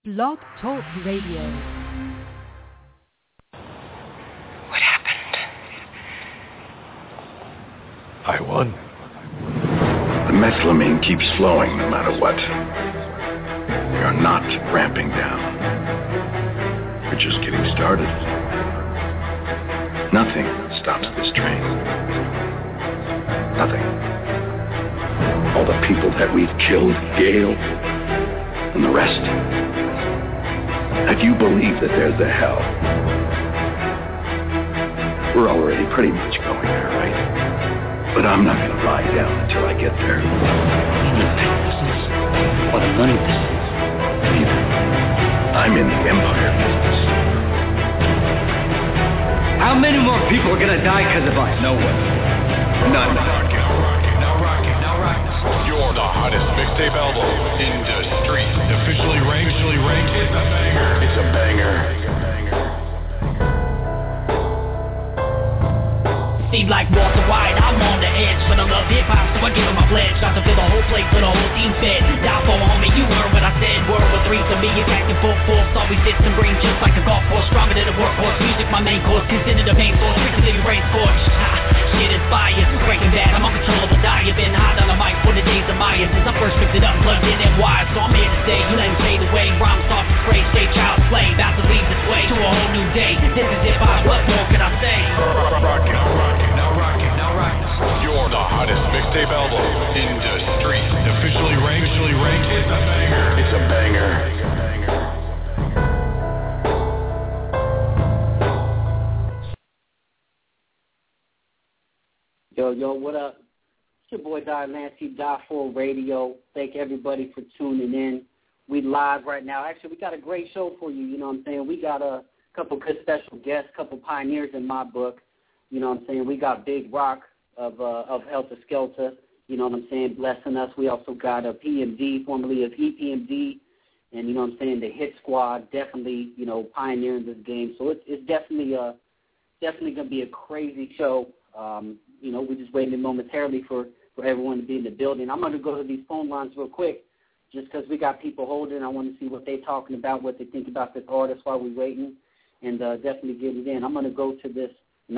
Blog Talk Radio. What happened? I won. The methylamine keeps flowing no matter what. We are not ramping down. We're just getting started. Nothing stops this train. Nothing. All the people that we've killed, Gale, and the rest. If you believe that there's a hell, we're already pretty much going there, right? But I'm not going to lie down until I get there. In the pit business or the money business? Neither. I'm in the empire business. How many more people are going to die because of us? No one. None. Now rocking. You're the hottest mixtape album in the street. Officially ranked. It's a banger. It's a banger. Seem like Walter White, I'm on the edge, but I love hip-hop, so I give him my pledge. Got to fill the whole plate for the whole team fed. Die for homie, you heard what I said. World War III to me, attacking full force. Always hits and green, just like a golf course. Stronger than a workhorse, music my main course. Consider the main source, strictly till your brain scorched. Shit is fire, breaking bad, I'm uncontrollable. Die, I've been hot on the mic for the days of Maya. Since I first picked it up, plugged in and wired. So I'm here to stay, you let him fade away. Rhymes off the spray, stay child's play. About to lead this way to a whole new day. This is hip-hop, what more can I say? Now rocking. You're the hottest mixtape album in the street. Officially ranked. It's a banger. It's a banger. Yo, what up? It's your boy Die Lansky, Die For Radio. Thank everybody for tuning in. We live right now. Actually, we got a great show for you, you know what I'm saying? We got a couple good special guests, couple pioneers in my book. You know what I'm saying? We got Big Rock of Helter Skelter, you know what I'm saying, blessing us. We also got a PMD, formerly of EPMD, and, you know what I'm saying, the Hit Squad, definitely, you know, pioneering this game. So it's definitely going to be a crazy show. You know, we're just waiting momentarily for everyone to be in the building. I'm going to go to these phone lines real quick just because we got people holding. I want to see what they're talking about, what they think about this artist while we're waiting, and definitely get it in. I'm going to go to this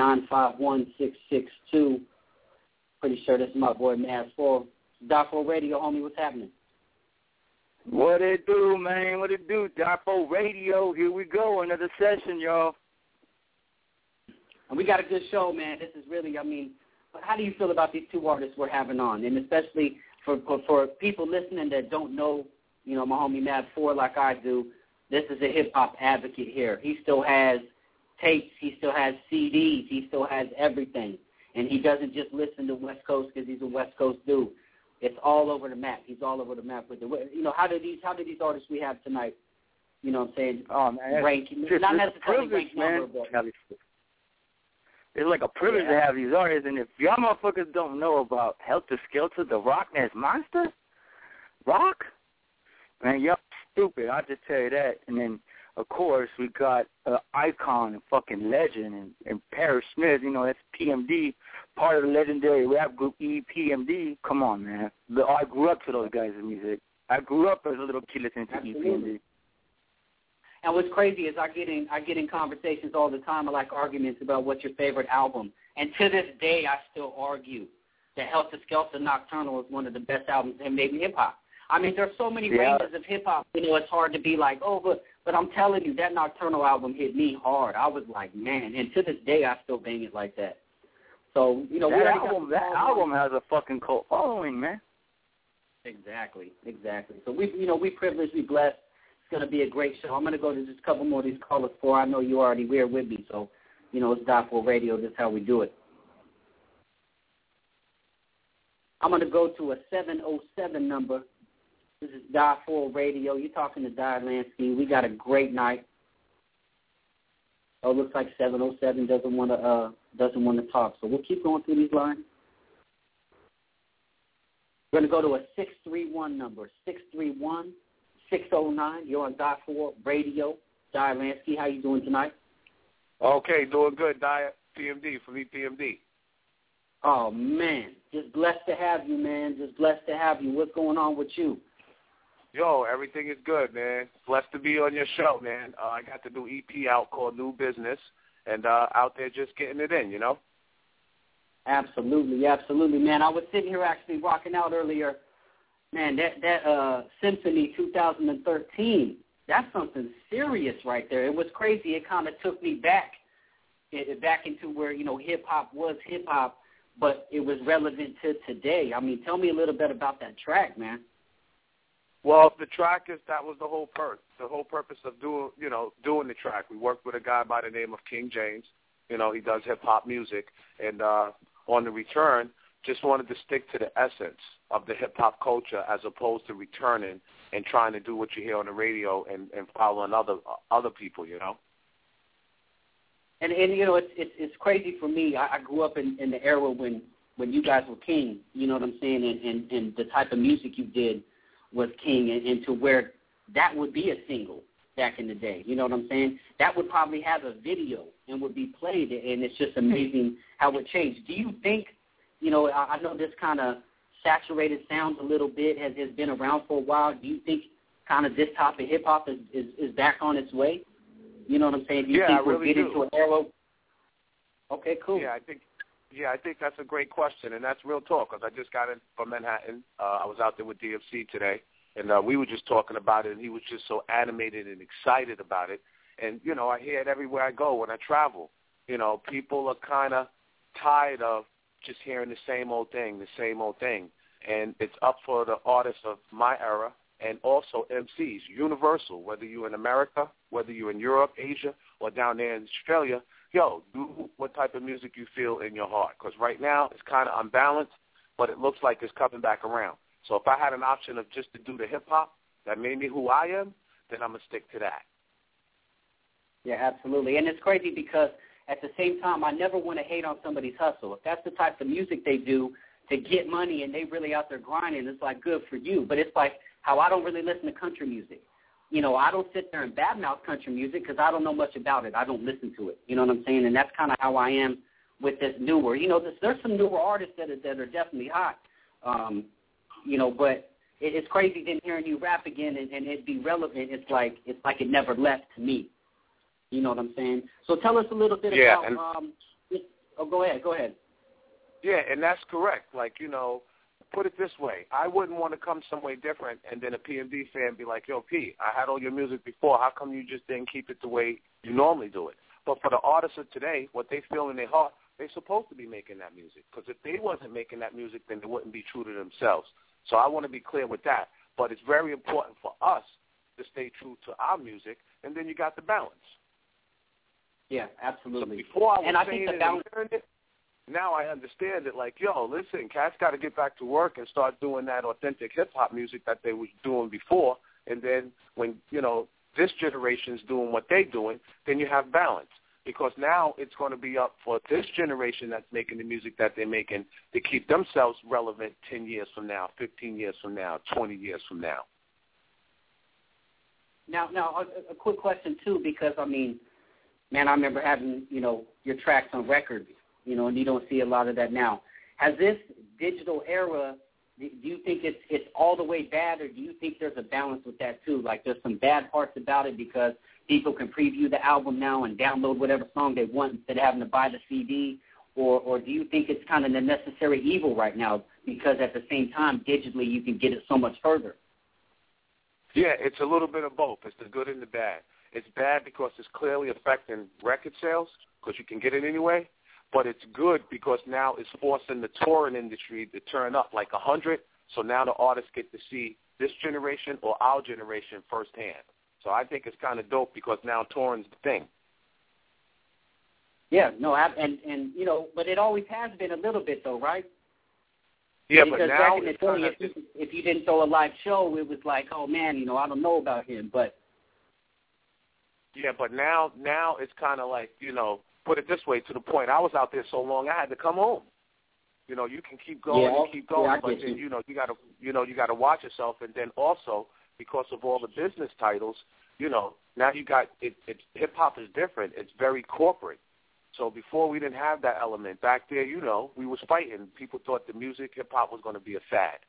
951-662. Pretty sure this is my boy Mass 4. Dafo Radio, homie, what's happening? What it do, man? What it do? Dafo Radio, here we go. Another session, y'all. And we got a good show, man. This is really, I mean, how do you feel about these two artists we're having on? And especially for people listening that don't know, you know, my homie Matt 4 like I do, this is a hip-hop advocate here. He still has tapes, he still has CDs, he still has everything. And he doesn't just listen to West Coast because he's a West Coast dude. It's all over the map. He's all over the map with it. You know, how do these artists we have tonight, you know what I'm saying, rank? Not necessarily rank number, but it's like a privilege to have these artists. And if y'all motherfuckers don't know about Helter Skelter, the Rock Ness Monster, Rock, man, y'all stupid. I'll just tell you that. And then, of course, we got an icon, a fucking legend, and Paris Smith, you know, that's PMD, part of the legendary rap group EPMD. Come on, man. I grew up to those guys' music. I grew up as a little kid listening to EPMD. And what's crazy is I get in conversations all the time, I like arguments about what's your favorite album. And to this day, I still argue that Helter Skelter Nocturnal is one of the best albums that made in hip-hop. I mean, there's so many ranges of hip-hop, you know, it's hard to be like, oh, but I'm telling you, that Nocturnal album hit me hard. I was like, man, and to this day, I still bang it like that. So, you know, that album has a fucking cult following, man. Exactly. So we privileged, we blessed. It's going to be a great show. I'm going to go to just a couple more of these callers for. I know you already here with me, so, you know, it's Dafo Radio. This is how we do it. I'm going to go to a 707 number. This is Dafo Radio. You're talking to Di Lansky. We got a great night. Oh, it looks like 707 doesn't want to talk, so we'll keep going through these lines. We're going to go to a 631 number, 631-609. You're on Dafo Radio. Di Lansky, how you doing tonight? Okay, doing good. Di PMD from EPMD. Oh, man. Just blessed to have you, man. Just blessed to have you. What's going on with you? Yo, everything is good, man. Blessed to be on your show, man. I got the new EP out called New Business, and out there just getting it in, you know? Absolutely, absolutely, man. I was sitting here actually rocking out earlier. Man, that Symphony 2013, that's something serious right there. It was crazy. It kind of took me back into where, you know, hip-hop was hip-hop, but it was relevant to today. I mean, tell me a little bit about that track, man. Well, the track that was the whole purpose of doing the track. We worked with a guy by the name of King James. You know, he does hip-hop music. And on the return, just wanted to stick to the essence of the hip-hop culture as opposed to returning and trying to do what you hear on the radio and following other people, you know. And you know, it's crazy for me. I grew up in the era when you guys were king, you know what I'm saying, and the type of music you did was king, and to where that would be a single back in the day. You know what I'm saying? That would probably have a video and would be played, and it's just amazing how it changed. Do you think, you know, I know this kind of saturated sounds a little bit, has been around for a while. Do you think kind of this type of hip-hop is back on its way? You know what I'm saying? Do you think we're getting to an era? Okay, cool. Yeah, I think that's a great question, and that's real talk, because I just got in from Manhattan. I was out there with DFC today, and we were just talking about it, and he was just so animated and excited about it. And, you know, I hear it everywhere I go when I travel. You know, people are kind of tired of just hearing the same old thing. And it's up for the artists of my era and also MCs, universal, whether you're in America, whether you're in Europe, Asia, or down there in Australia. Yo, do what type of music you feel in your heart, because right now it's kind of unbalanced, but it looks like it's coming back around. So if I had an option of just to do the hip-hop that made me who I am, then I'm going to stick to that. Yeah, absolutely. And it's crazy because at the same time, I never want to hate on somebody's hustle. If that's the type of music they do to get money and they really out there grinding, it's like good for you. But it's like how I don't really listen to country music. You know, I don't sit there and badmouth country music because I don't know much about it. I don't listen to it. You know what I'm saying? And that's kind of how I am with this newer. You know, there's some newer artists that are definitely hot. You know, but it's crazy then hearing you rap again and it be relevant. It's like it never left to me. You know what I'm saying? So tell us a little bit about. Go ahead. Yeah, and that's correct. Like, you know, put it this way. I wouldn't want to come some way different and then a PMD fan be like, yo, P, I had all your music before. How come you just didn't keep it the way you normally do it? But for the artists of today, what they feel in their heart, they're supposed to be making that music. Because if they wasn't making that music, then they wouldn't be true to themselves. So I want to be clear with that. But it's very important for us to stay true to our music, and then you got the balance. Yeah, absolutely. So before I was and I saying think the balance. it, now I understand it. Like, yo, listen, cats got to get back to work and start doing that authentic hip-hop music that they were doing before. And then when, you know, this generation's doing what they're doing, then you have balance. Because now it's going to be up for this generation that's making the music that they're making to keep themselves relevant 10 years from now, 15 years from now, 20 years from now. Now, a quick question, too, because, I mean, man, I remember having, you know, your tracks on record, you know, and you don't see a lot of that now. Has this digital era, do you think it's all the way bad, or do you think there's a balance with that, too? Like, there's some bad parts about it because people can preview the album now and download whatever song they want instead of having to buy the CD, or do you think it's kind of the necessary evil right now because at the same time, digitally, you can get it so much further? Yeah, it's a little bit of both. It's the good and the bad. It's bad because it's clearly affecting record sales because you can get it anyway, but it's good because now it's forcing the touring industry to turn up like 100, so now the artists get to see this generation or our generation firsthand. So I think it's kind of dope because now touring's the thing. Yeah, no, and you know, but it always has been a little bit though, right? Yeah, because but now back in the day, if you didn't throw a live show, it was like, oh man, you know, I don't know about him, but. Yeah, but now it's kind of like, you know, put it this way, to the point I was out there so long I had to come home. You know, you can keep going and keep going, but then you gotta watch yourself, and then also because of all the business titles, you know, now you got it hip hop is different. It's very corporate. So before we didn't have that element. Back there, you know, we was fighting. People thought the music hip hop was going to be a fad.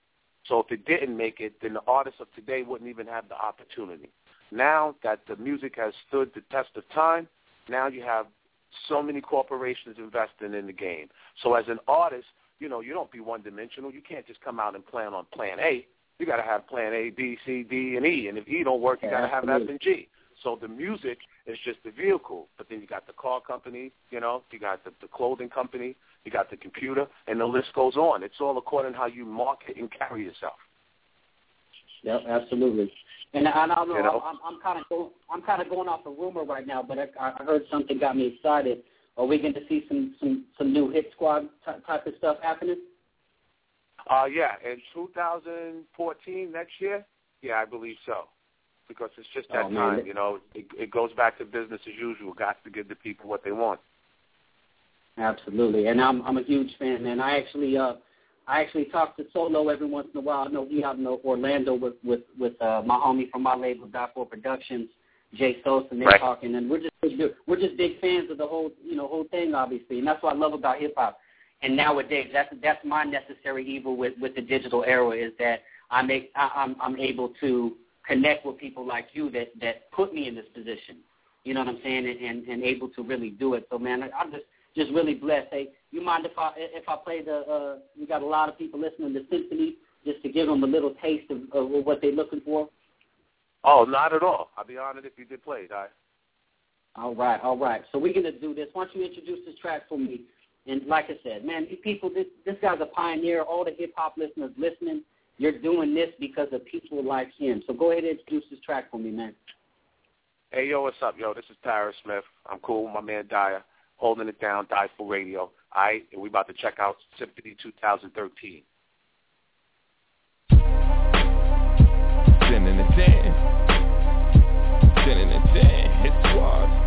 So if it didn't make it, then the artists of today wouldn't even have the opportunity. Now that the music has stood the test of time, now you have so many corporations investing in the game. So as an artist, you don't be one-dimensional. You can't just come out and plan on plan A. You got to have plan A, B, C, D, and E. And if E don't work, you got to have F and G. So the music is just the vehicle. But then you got the car company, you got the clothing company, you got the computer, and the list goes on. It's all according to how you market and carry yourself. Yep, absolutely. And I don't know, I'm kind of going off a rumor right now, but I heard something got me excited. Are we going to see some new Hit Squad type of stuff happening? Yeah, in 2014, next year, yeah, I believe so. Because it's just that time, it goes back to business as usual. Got to give the people what they want. Absolutely, and I'm a huge fan, man. I actually talk to Solo every once in a while. I know he out in Orlando with my homie from my label, Dot4 Productions, Jay Sosa, and they're talking, and we're just big fans of the whole thing, obviously, and that's what I love about hip hop. And nowadays, that's my necessary evil with the digital era is that I'm able to connect with people like you that put me in this position. You know what I'm saying? And able to really do it. So, man, I'm just really blessed. Hey, you mind if I play we got a lot of people listening to Symphony, just to give them a little taste of what they're looking for? Oh, not at all. I'd be honored if you did play it, All right. So we're going to do this. Why don't you introduce this track for me? And like I said, man, these people, this guy's a pioneer. All the hip-hop listeners listening, you're doing this because of people like him. So go ahead and introduce this track for me, man. Hey, yo, what's up, yo? This is Tyra Smith. I'm cool with my man Dyer, holding it down, Die4 Radio. All right, and we about to check out Symphony 2013. Hit Squad.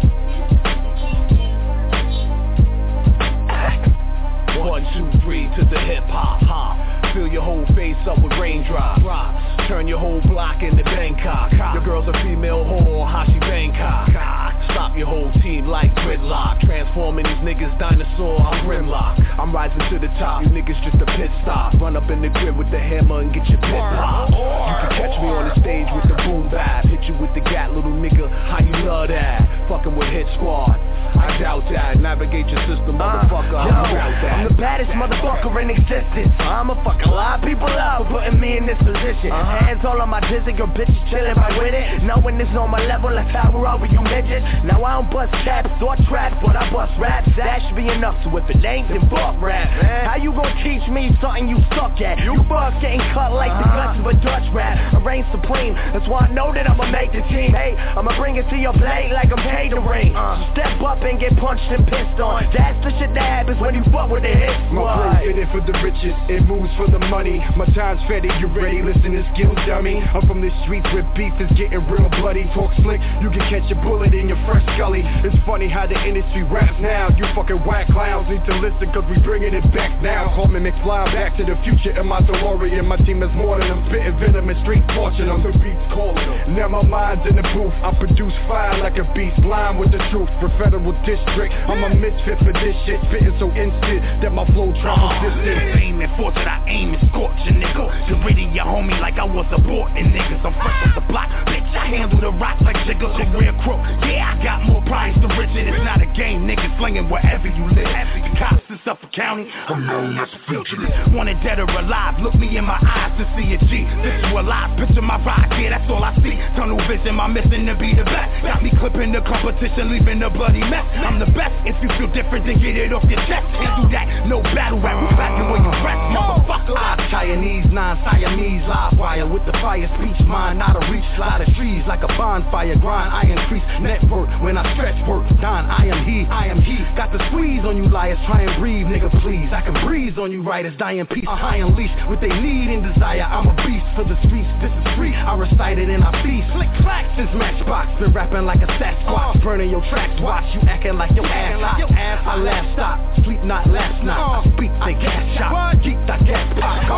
1, 2, 3 to the hip hop. Fill your whole face up with raindrops. Turn your whole block into Bangkok. Your girl's a female whore, how she Bangkok. Stop your whole team like gridlock. Transforming these niggas dinosaur, I'm Grimlock. I'm rising to the top, you niggas just a pit stop. Run up in the crib with the hammer and get your pit popped. You can catch me on the stage with the boom bap. Hit you with the gat, little nigga, how you love that? Fucking with Hit Squad, I doubt that. Navigate your system, motherfucker, I'm about that. I'm the baddest motherfucker in existence. I'ma fuck a lot of people up for putting me in this position. Hands all on my dizzy, your bitches chillin' right with it. Knowing this on my level, let's power over you midgets. Now I don't bust caps or traps, but I bust raps. That should be enough, so if it ain't, then fuck rap. How you gon' teach me something you suck at? You bugs getting cut like the guts of a Dutch rap. I reign supreme, that's why I know that I'ma make the team. Hey, I'ma bring it to your plate like I'm catering. Step up and get punched and pissed on. That's the shit that happens when you fuck with the hit squad. My brain's in it for the riches, it moves for the money. My time's ready, you ready? Listen to skill, dummy. I'm from the streets where beef is getting real bloody. Talk slick, you can catch a bullet in your fresh gully. It's funny how the industry raps now. You fucking whack clowns need to listen, cause we bringing it back now. Call me McFly, back to the future in my DeLorean. My team is more than them, spitting venom and straight torching them. The beats calling them. Now my mind's in the booth, I produce fire like a beast, blind with the truth. For federal district, I'm a misfit for this shit. Spitting so instant that my flow travels distant. Fame and fortune, I aim and scorch a nigga. You're reading your homie like I was aborting niggas. I'm fresh off the block, bitch, I handle the rocks like Jigga. Career crook, yeah, I got more prize than Richard. It's not a game, niggas slinging wherever you live. The cops in Suffolk County, I'm known as a fugitive. Wanted dead or alive, look me in my eyes to see a G. Visualize, picture my ride, yeah, that's all I see. Tunnel vision, my mission to be the best. Got me clipping the competition, leaving a bloody mess. I'm the best, if you feel different, then get it off your chest. Can't do that, no battle rap, we back where you rest, motherfucker. Chinese, 9 Siamese, live wire with the fire speech, mine not a reach, slide of trees like a bonfire, grind, I increase net worth when I stretch work, Don, I am he, got the squeeze on you liars, try and breathe, nigga please, I can breeze on you writers, die in peace, I unleash what they need and desire, I'm a beast for the streets, this is free, I recite it and I feast, click clack, since Matchbox, been rapping like a Sasquatch, burning your tracks, watch you acting like your ass hot, I laugh stop, sleep not, last not, I speak the gas shot, keep that gas pop,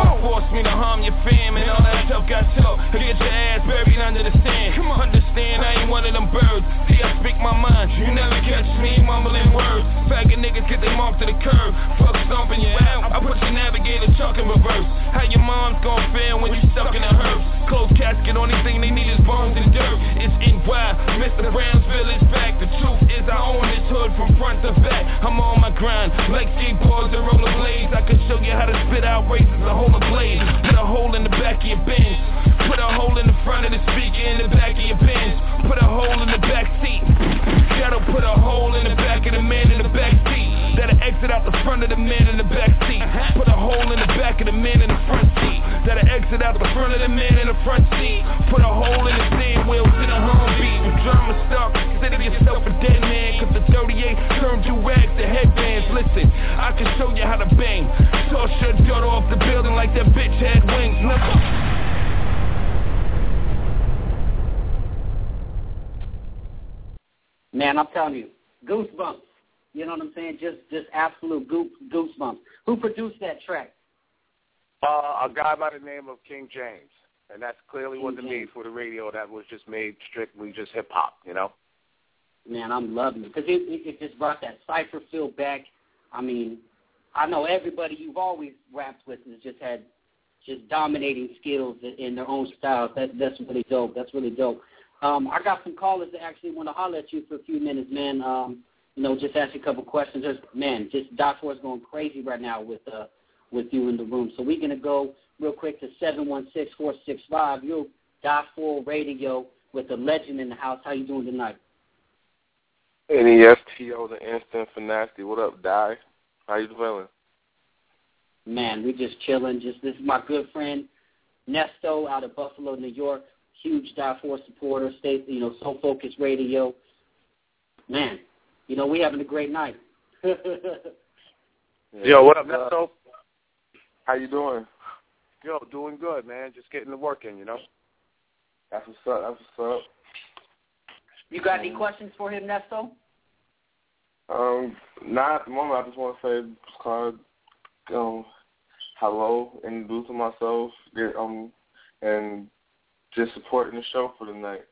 Force me to harm your fam and all that tough got talk. Get your ass buried under the sand. Understand I ain't one of them birds. See, I speak my mind. You never catch me mumbling words. Faggot niggas get they mark to the curb. Fuck stomping you out. I put your navigator truck in reverse. How your mom's gon' feel when you stuck in the herbs? Closed casket, only thing they need is bones and dirt. It's NY, Mr. Brownsville is back. The truth is I own this hood from front to back. I'm on my grind, like skateboards and rollerblades. I can show you how to spit out races and hold a blade. Put a hole in the back of your Benz. Put a hole in the front of the speaker in the back of your Benz. Put a hole in the back seat. That'll put a hole in the back of the man in the back seat. That'll exit out the front of the man in the back seat. Put a hole in the back of the man in the front seat. That'll exit out the front of the man in the front seat. Put a hole in the steering wheel to the home beat. When drama starts, consider yourself a dead man. Cause the 38 turned you rags to headbands. Listen, I can show you how to bang. Toss your daughter off the building like that bitch had wings. Never. Man, I'm telling you, goosebumps. You know what I'm saying? Just absolute goosebumps. Who produced that track? A guy by the name of King James, and that's clearly what the made for the radio. That was just made strictly just hip hop, you know. Man, I'm loving it because it just brought that cypher feel back. I mean, I know everybody you've always rapped with has just had dominating skills in their own styles. That's really dope. That's really dope. I got some callers that actually want to holler at you for a few minutes, man. Just ask you a couple questions. Just Dot 4 is going crazy right now with you in the room. So we're going to go real quick to 716-465. You're Dot 4 Radio with a legend in the house. How you doing tonight? NESTO, the instant for nasty. What up, Di? How you feeling? Man, we just chilling. This is my good friend Nesto out of Buffalo, New York. Huge Dot 4 supporter. Soul Focus Radio. Man, we having a great night. Yo, what up, Nesto? How you doing? Yo, doing good, man. Just getting the work in, That's what's up. You got any questions for him, Nesto? Not at the moment. I just want to say, hello, introducing myself, and just supporting the show for the night.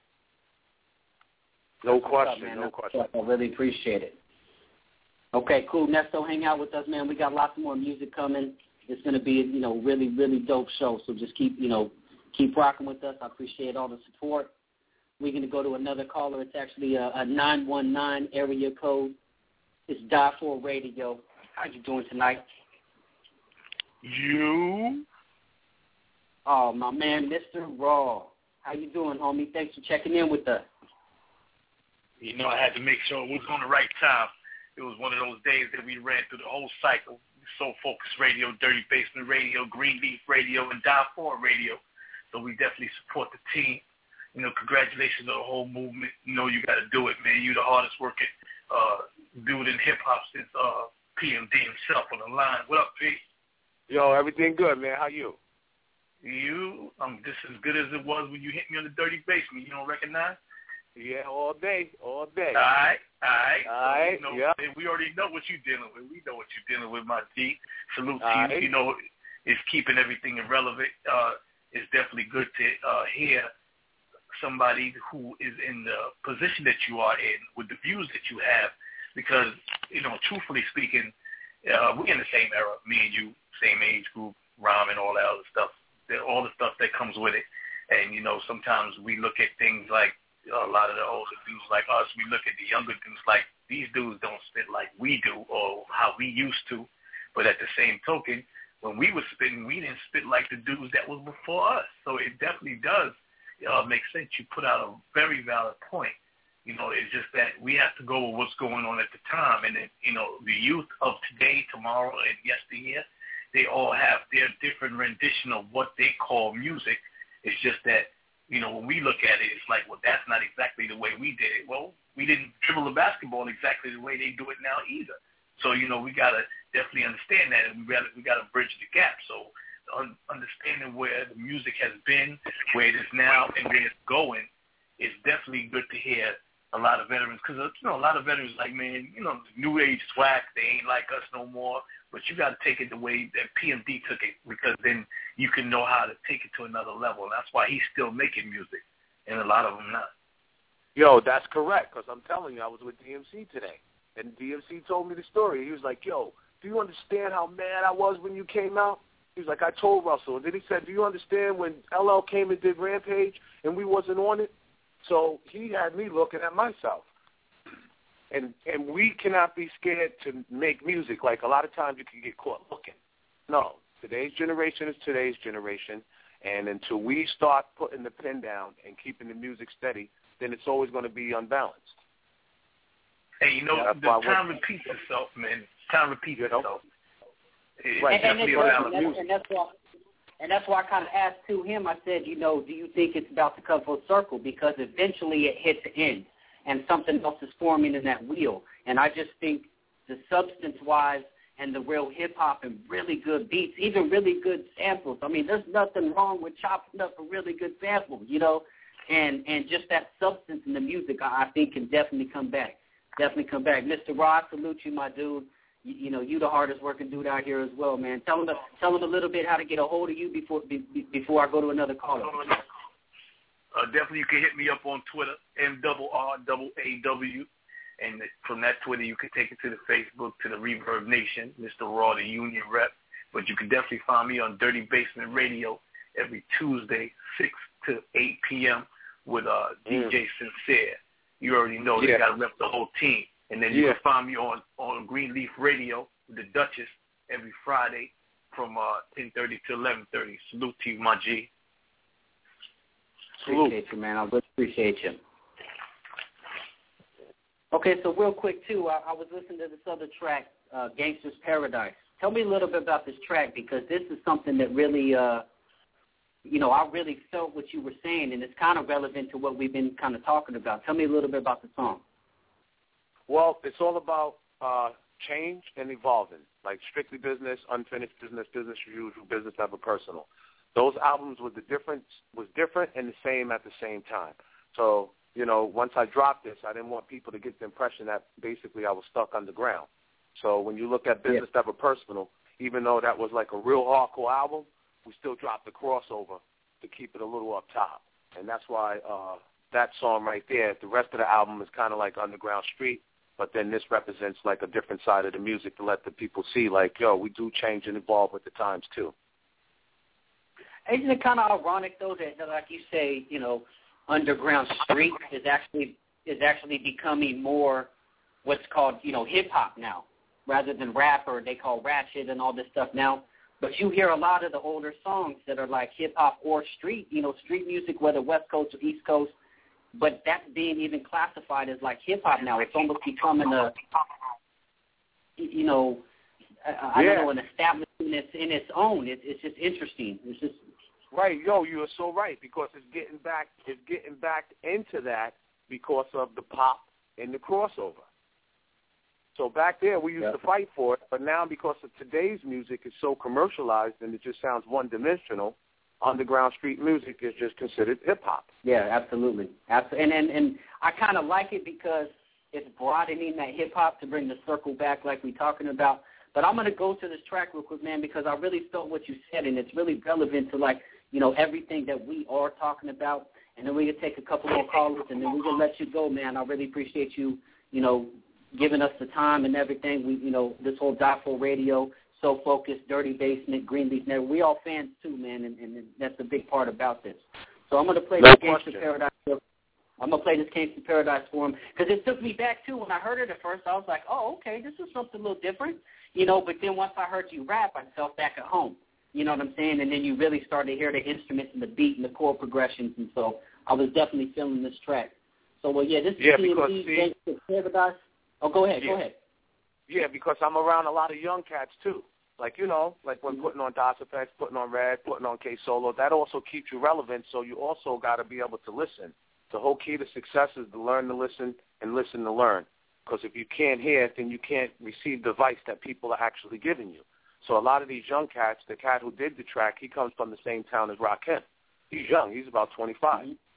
No question. I really appreciate it. Okay, cool. Nesto, hang out with us, man. We got lots more music coming. It's going to be a, really, really dope show. So just keep rocking with us. I appreciate all the support. We're going to go to another caller. It's actually a 919 area code. It's Dot 4 Radio. How you doing tonight? You? Oh, my man, Mr. Raw. How you doing, homie? Thanks for checking in with us. I had to make sure it was on the right time. It was one of those days that we ran through the whole cycle. Soul Focus Radio, Dirty Basement Radio, Green Leaf Radio, and Dot 4 Radio. So we definitely support the team. Congratulations on the whole movement. You got to do it, man. You the hardest working dude in hip-hop since PMD himself on the line. What up, P? Yo, everything good, man. How you? Just as good as it was when you hit me on the Dirty Basement. You don't recognize? Yeah, all day. All right. Yeah. We already know what you're dealing with. We know what you're dealing with, my G. Salute to you. It's keeping everything irrelevant. It's definitely good to hear somebody who is in the position that you are in with the views that you have, because, truthfully speaking, we're in the same era, me and you, same age group, rhyme and all that other stuff, all the stuff that comes with it. And, sometimes we look at things like a lot of the older dudes like us, we look at the younger dudes like these dudes don't spit like we do or how we used to. But at the same token, when we were spitting, we didn't spit like the dudes that was before us. So it definitely does make sense. You put out a very valid point. It's just that we have to go with what's going on at the time. And, the youth of today, tomorrow, and yesteryear, they all have their different rendition of what they call music. It's just that, when we look at it, it's like, well, that's not exactly the way we did it. Well, we didn't dribble the basketball exactly the way they do it now either. So, we got to definitely understand that, and we got to bridge the gap. So understanding where the music has been, where it is now, and where it's going, it's definitely good to hear a lot of veterans, because a lot of veterans like, man, the new age swag, they ain't like us no more. But you got to take it the way that PMD took it, because then you can know how to take it to another level. And that's why he's still making music, and a lot of them not. Yo, that's correct, because I'm telling you, I was with DMC today, and DMC told me the story. He was like, yo, do you understand how mad I was when you came out? He was like, I told Russell. And then he said, do you understand when LL came and did Rampage and we wasn't on it? So he had me looking at myself. And we cannot be scared to make music. Like, a lot of times you can get caught looking. No, today's generation is today's generation, and until we start putting the pen down and keeping the music steady, then it's always going to be unbalanced. Hey, the time repeats itself, man. Time repeats itself. Right. And that's why I kind of asked to him, I said, do you think it's about to come full circle? Because eventually it hits the end, and something else is forming in that wheel. And I just think the substance-wise and the real hip-hop and really good beats, even really good samples. I mean, there's nothing wrong with chopping up a really good sample, and just that substance in the music, I think, can definitely come back. Definitely come back. Mr. Rod, salute you, my dude. You the hardest working dude out here as well, man. Tell them a little bit how to get a hold of you before I go to another caller. Definitely, you can hit me up on Twitter, MRRAAW, and from that Twitter you can take it to the Facebook, to the Reverb Nation, Mr. Raw, the Union Rep. But you can definitely find me on Dirty Basement Radio every Tuesday, 6 to 8 p.m. with DJ Sincere. You already know they got to rep the whole team. And then you can find me on Greenleaf Radio with the Duchess every Friday from 10:30 to 11:30. Salute to you, my G. Appreciate you, man. I really appreciate you. Okay, so real quick, too, I was listening to this other track, Gangsta's Paradise. Tell me a little bit about this track, because this is something that really, I really felt what you were saying, and it's kind of relevant to what we've been kind of talking about. Tell me a little bit about the song. Well, it's all about change and evolving, like Strictly Business, Unfinished Business, Business as Usual, Business Never Personal. Those albums was different and the same at the same time. So, once I dropped this, I didn't want people to get the impression that basically I was stuck underground. So when you look at Business Never Personal, even though that was like a real hardcore album, we still dropped the crossover to keep it a little up top. And that's why that song right there, the rest of the album is kind of like Underground Street, but then this represents like a different side of the music to let the people see, like, yo, we do change and evolve with the times too. Isn't it kind of ironic, though, that like you say, Underground Street is actually becoming more what's called, hip-hop now, rather than rap, or they call ratchet and all this stuff now. But you hear a lot of the older songs that are like hip-hop or street, street music, whether West Coast or East Coast, but that's being even classified as like hip-hop now. It's almost becoming an establishment in its own. It's just interesting. It's just right. Yo, you are so right, because it's getting back into that because of the pop and the crossover. So back there we used to fight for it, but now because of today's music is so commercialized and it just sounds one-dimensional, Underground Street music is just considered hip-hop. Yeah, absolutely. And I kind of like it because it's broadening that hip-hop to bring the circle back like we're talking about. But I'm going to go to this track real quick, man, because I really felt what you said, and it's really relevant to, like, everything that we are talking about. And then we can take a couple more callers, and then we're going to let you go, man. I really appreciate you, giving us the time and everything. We, this whole Dot4 Radio, So Focused, Dirty Basement, Greenleaf Network. We all fans too, man, and that's a big part about this. So I'm going to play this Gangsta Paradise. I'm going to play this Gangsta Paradise for him because it took me back, too. When I heard it at first, I was like, oh, okay, this is something a little different, But then once I heard you rap, I felt back at home. You know what I'm saying? And then you really started to hear the instruments and the beat and the chord progressions, and so I was definitely feeling this track. So, this is Gangsta Paradise. Oh, go ahead. Yeah, because I'm around a lot of young cats, too. Like, like when putting on DOS Effects, putting on Red, putting on K-Solo, that also keeps you relevant, so you also got to be able to listen. The whole key to success is to learn to listen and listen to learn. Because if you can't hear, then you can't receive the advice that people are actually giving you. So a lot of these young cats, the cat who did the track, he comes from the same town as Rakim. He's young. He's about 25.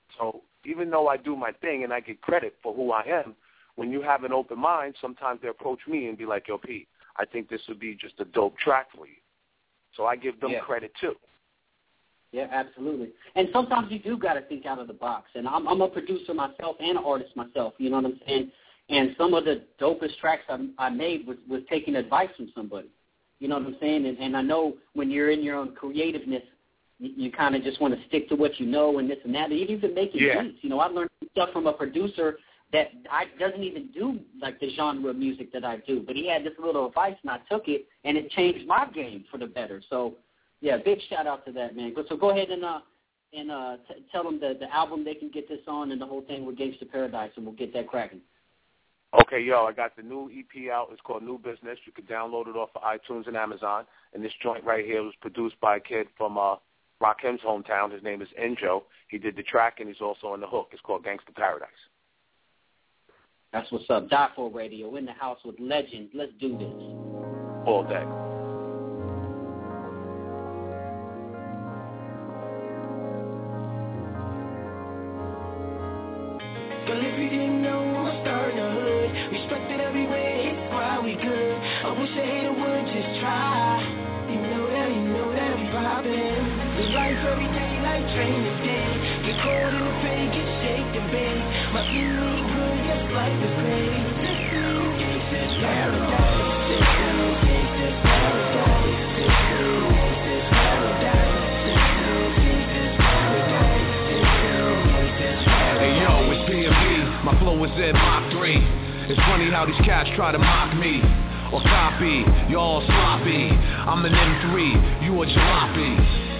So even though I do my thing and I get credit for who I am, when you have an open mind, sometimes they approach me and be like, yo, Pete, I think this would be just a dope track for you. So I give them credit too. Yeah, absolutely. And sometimes you do got to think out of the box. And I'm a producer myself and an artist myself, you know what I'm saying? And some of the dopest tracks I made was taking advice from somebody. You know what I'm saying? And I know when you're in your own creativeness, you kind of just want to stick to what you know and this and that. And even making beats. You know, I learned stuff from a producer that doesn't even do like the genre of music that I do. But he had this little advice, and I took it, and it changed my game for the better. So, yeah, big shout out to that, man. So go ahead and tell them the album they can get this on and the whole thing with Gangsta Paradise, and we'll get that cracking. Okay, yo, I got the new EP out. It's called New Business. You can download it off of iTunes and Amazon. And this joint right here was produced by a kid from Rakim's hometown. His name is Enjo. He did the track, and he's also on the hook. It's called Gangsta Paradise. That's what's up. Die4 Radio in the house with legends. Let's do this. All day. But if you didn't know, I'm starting the hood. Respected everywhere, it's why we good. I wish a hater would just try. You know that we poppin'. The life every day like training day. Get cold in the pain, get shaked and baked. My feeling good, yes, life is great. Gangsta's paradise. Gangsta's paradise. Gangsta's paradise. Gangsta's paradise. Hey yo, it's PMB. My flow is in Mach 3. It's funny how these cats try to mock me or copy. Y'all sloppy. I'm an M3. You a jalopy.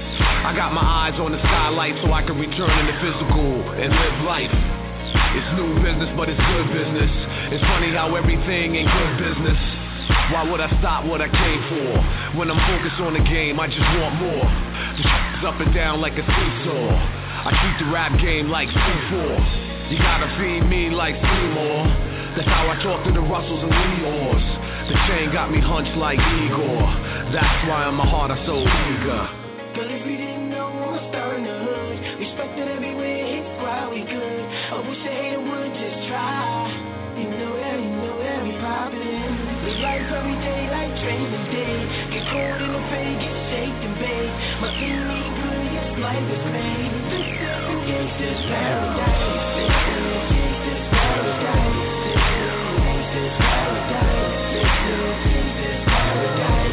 I got my eyes on the skylight so I can return in the physical and live life. It's new business, but it's good business. It's funny how everything ain't good business. Why would I stop what I came for? When I'm focused on the game, I just want more. The shit's up and down like a seesaw. I treat the rap game like C4. You gotta feed me like Seymour. That's how I talk to the Russells and Leors. The chain got me hunched like Igor. That's why in my heart I'm so eager. But if you didn't know, I'm starting the hood. Respected everywhere, it's why we good. I wish a hater would just try. You know that we poppin'. Live life every day like training day. Get cold in the pain, get shaked and baked. My feeling good, yes, life is great. Gangsta's paradise. Gangsta's paradise. Gangsta's paradise. Gangsta's paradise.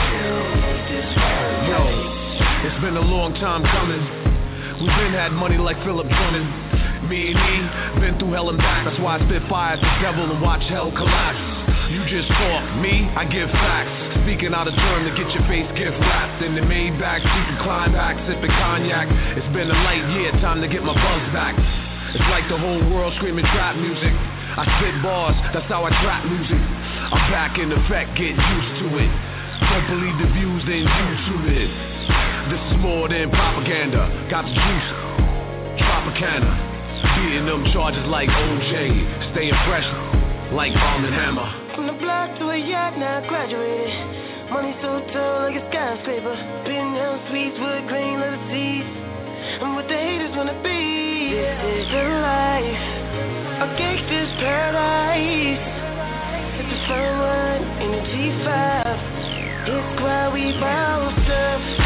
Gangsta's paradise. Yo, it's been a long time coming. We've been had money like Philip Drummond. Me and he been through hell and back. That's why I spit fire at the devil and watch hell collapse. You just talk, me, I give facts. Speaking out of turn to get your face gift wrapped. In the Maybach, you can climb back, sipping cognac. It's been a light year, time to get my buzz back. It's like the whole world screaming trap music. I spit bars, that's how I trap music. I'm back in effect, get used to it. Don't believe the views, then YouTube it. This is more than propaganda. Got the juice, Tropicana. Beating them charges like OJ. Staying fresh like Arm & Hammer. From the block to a yacht, now I graduated. Money so tall like a skyscraper. Penthouse suites, wood grain, leather seats. I'm what the haters wanna be. This is the life. A gangsta's paradise. It's the someone in a G5. It's why we bounce up.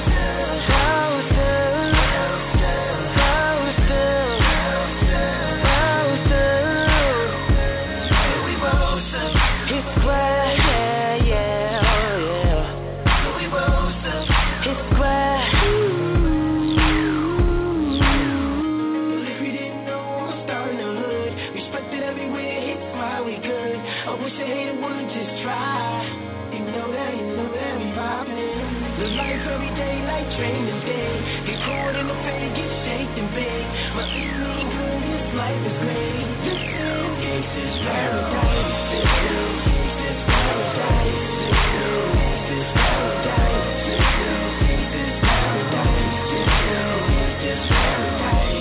Training day, get cold in the pain, get shaked and baked. My feeling good, this life is great. This is Gangsta's paradise. Gangsta's paradise. Gangsta's paradise. Gangsta's paradise. Gangsta's paradise.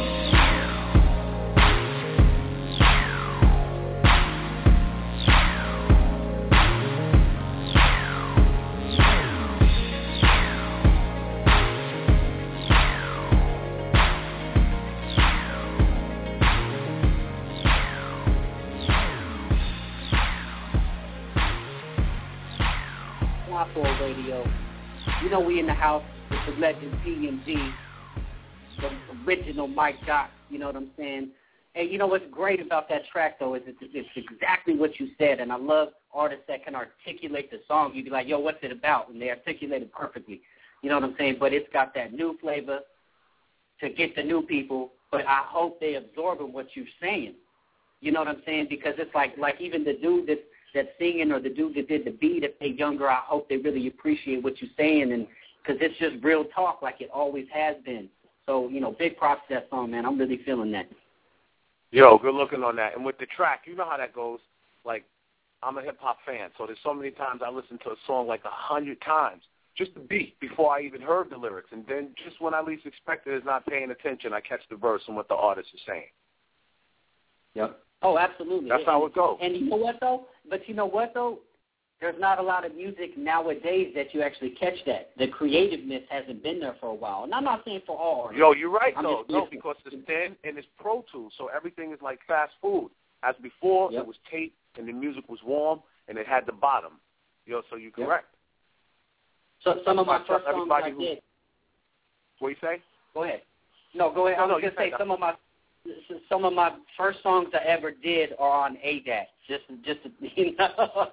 Dafoe Radio. You know we in the house with the legend PMG, the original Mike Doc, you know what I'm saying? And you know what's great about that track, though, is it's exactly what you said, and I love artists that can articulate the song. You'd be like, yo, what's it about? And they articulate it perfectly. You know what I'm saying? But it's got that new flavor to get the new people, but I hope they absorb what you're saying. You know what I'm saying? Because it's like even the dude that's singing or the dude that did the beat, if they're younger, I hope they really appreciate what you're saying, and because it's just real talk like it always has been. So, you know, big props to that song, man. I'm really feeling that. Yo, good looking on that. And with the track, you know how that goes. Like, I'm a hip-hop fan, so there's so many times I listen to a song like 100 times, just the beat, before I even heard the lyrics. And then just when I least expect it is not paying attention, I catch the verse and what the artist is saying. Yep. Oh, absolutely. That's how it goes. And you know what, though? There's not a lot of music nowadays that you actually catch that. The creativeness hasn't been there for a while. And I'm not saying for all. Yo, you're right, though. No, because it's thin and it's Pro Tools, so everything is like fast food. As before, It was tape and the music was warm and it had the bottom. Yo, so you're correct. So some of my first songs I did. What you say? Go ahead. No, go ahead. I was going to say some of my first songs I ever did are on ADAT. Just you know.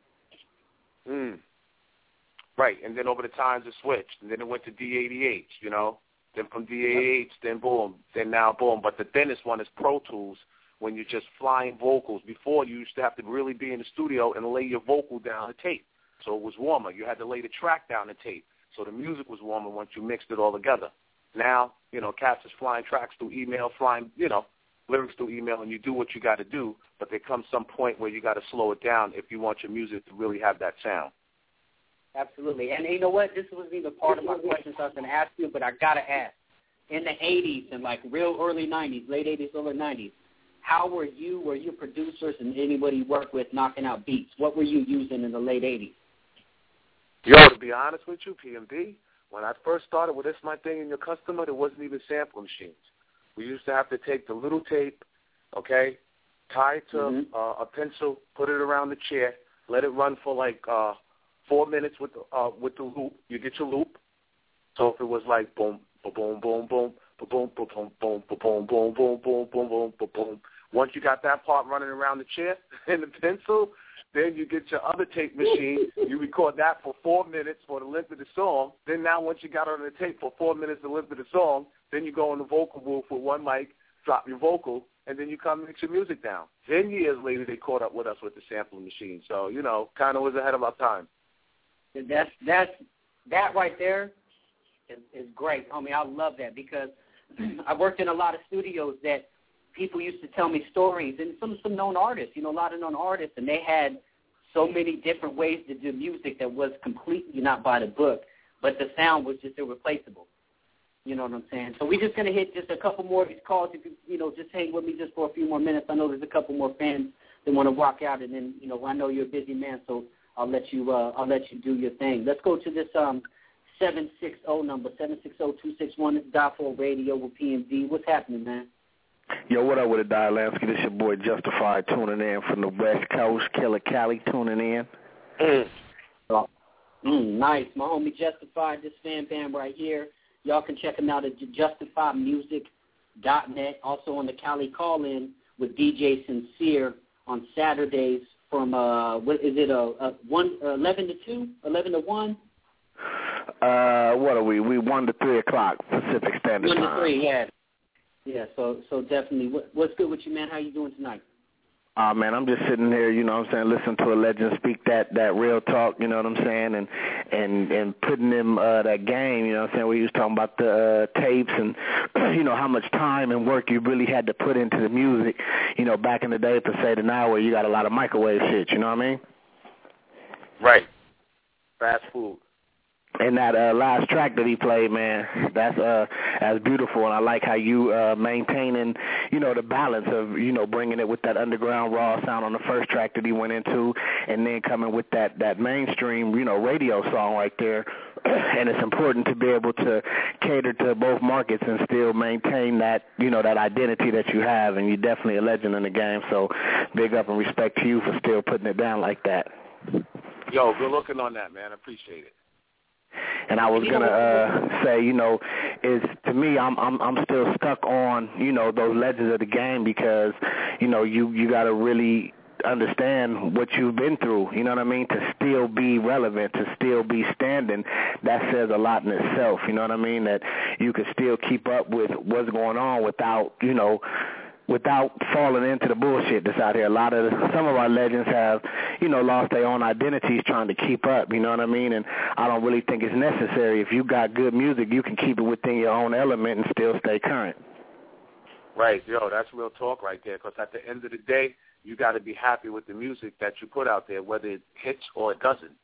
Right, and then over the times it switched, and then it went to D80H, you know. Then from D80H, then boom, then now boom. But the thinnest one is Pro Tools, when you're just flying vocals. Before, you used to have to really be in the studio and lay your vocal down the tape, so it was warmer. You had to lay the track down the tape, so the music was warmer once you mixed it all together. Now, you know, cats is flying tracks through email, lyrics through email, and you do what you got to do, but there comes some point where you got to slow it down if you want your music to really have that sound. Absolutely. And you know what? This wasn't even part of my questions I was going to ask you, but I got to ask. In the 80s and like real early 90s, late 80s, early 90s, how were your producers and anybody you worked with knocking out beats? What were you using in the late 80s? Yo, to be honest with you, PMD, when I first started with This My Thing and Your Customer, there wasn't even sample machines. We used to have to take the little tape, okay, tie it to a pencil, put it around the chair, let it run for like 4 minutes with the loop. You get your loop. So if it was like boom, boom, boom, boom, boom, boom, boom, boom, boom, boom, boom, boom, boom, boom, boom, boom. Once you got that part running around the chair and the pencil, then you get your other tape machine. You record that for 4 minutes for the length of the song. Then now once you got on the tape for 4 minutes the length of the song, then you go in the vocal booth with one mic, drop your vocal, and then you come and mix your music down. 10 years later, they caught up with us with the sampling machine. So, you know, kind of was ahead of our time. That right there is great. I mean, I love that because I worked in a lot of studios that people used to tell me stories, and some known artists, you know, a lot of known artists, and they had so many different ways to do music that was completely not by the book, but the sound was just irreplaceable. You know what I'm saying? So we're just going to hit just a couple more of these calls. If you know, just hang with me just for a few more minutes. I know there's a couple more fans that want to walk out, and then, you know, I know you're a busy man, so I'll let you do your thing. Let's go to this 760 number, 760-261. It's Dafoe Radio with PMD. What's happening, man? Yo, what up with it, Dialansky? This your boy Justified tuning in from the West Coast. Killer Cali tuning in. Nice. My homie Justified, this fan band right here. Y'all can check him out at justifiedmusic.net. Also on the Cali Call-In with DJ Sincere on Saturdays from, 11 to 2, 11 to 1? What are we? We 1 to 3 o'clock Pacific Standard Time. 1 to 3, yeah. Yeah, so definitely. What's good with you, man? How you doing tonight? Man, I'm just sitting here, you know what I'm saying, listening to a legend speak that real talk, you know what I'm saying, and putting them that game, you know what I'm saying, where he was talking about the tapes and, you know, how much time and work you really had to put into the music, you know, back in the day per se to now where you got a lot of microwave shit, you know what I mean? Right. Fast food. And that last track that he played, man, that's beautiful, and I like how you maintaining, you know, the balance of, you know, bringing it with that underground raw sound on the first track that he went into, and then coming with that mainstream, you know, radio song right there. And it's important to be able to cater to both markets and still maintain that, you know, that identity that you have, and you're definitely a legend in the game. So big up and respect to you for still putting it down like that. Yo, good looking on that, man. I appreciate it. And I was gonna say, is to me, I'm still stuck on, those legends of the game because, you got to really understand what you've been through, you know what I mean, to still be relevant, to still be standing. That says a lot in itself, you know what I mean, that you can still keep up with what's going on without falling into the bullshit that's out here. Some of our legends have, lost their own identities trying to keep up, you know what I mean? And I don't really think it's necessary. If you got good music, you can keep it within your own element and still stay current. Right, yo, that's real talk right there, because at the end of the day, you got to be happy with the music that you put out there, whether it hits or it doesn't.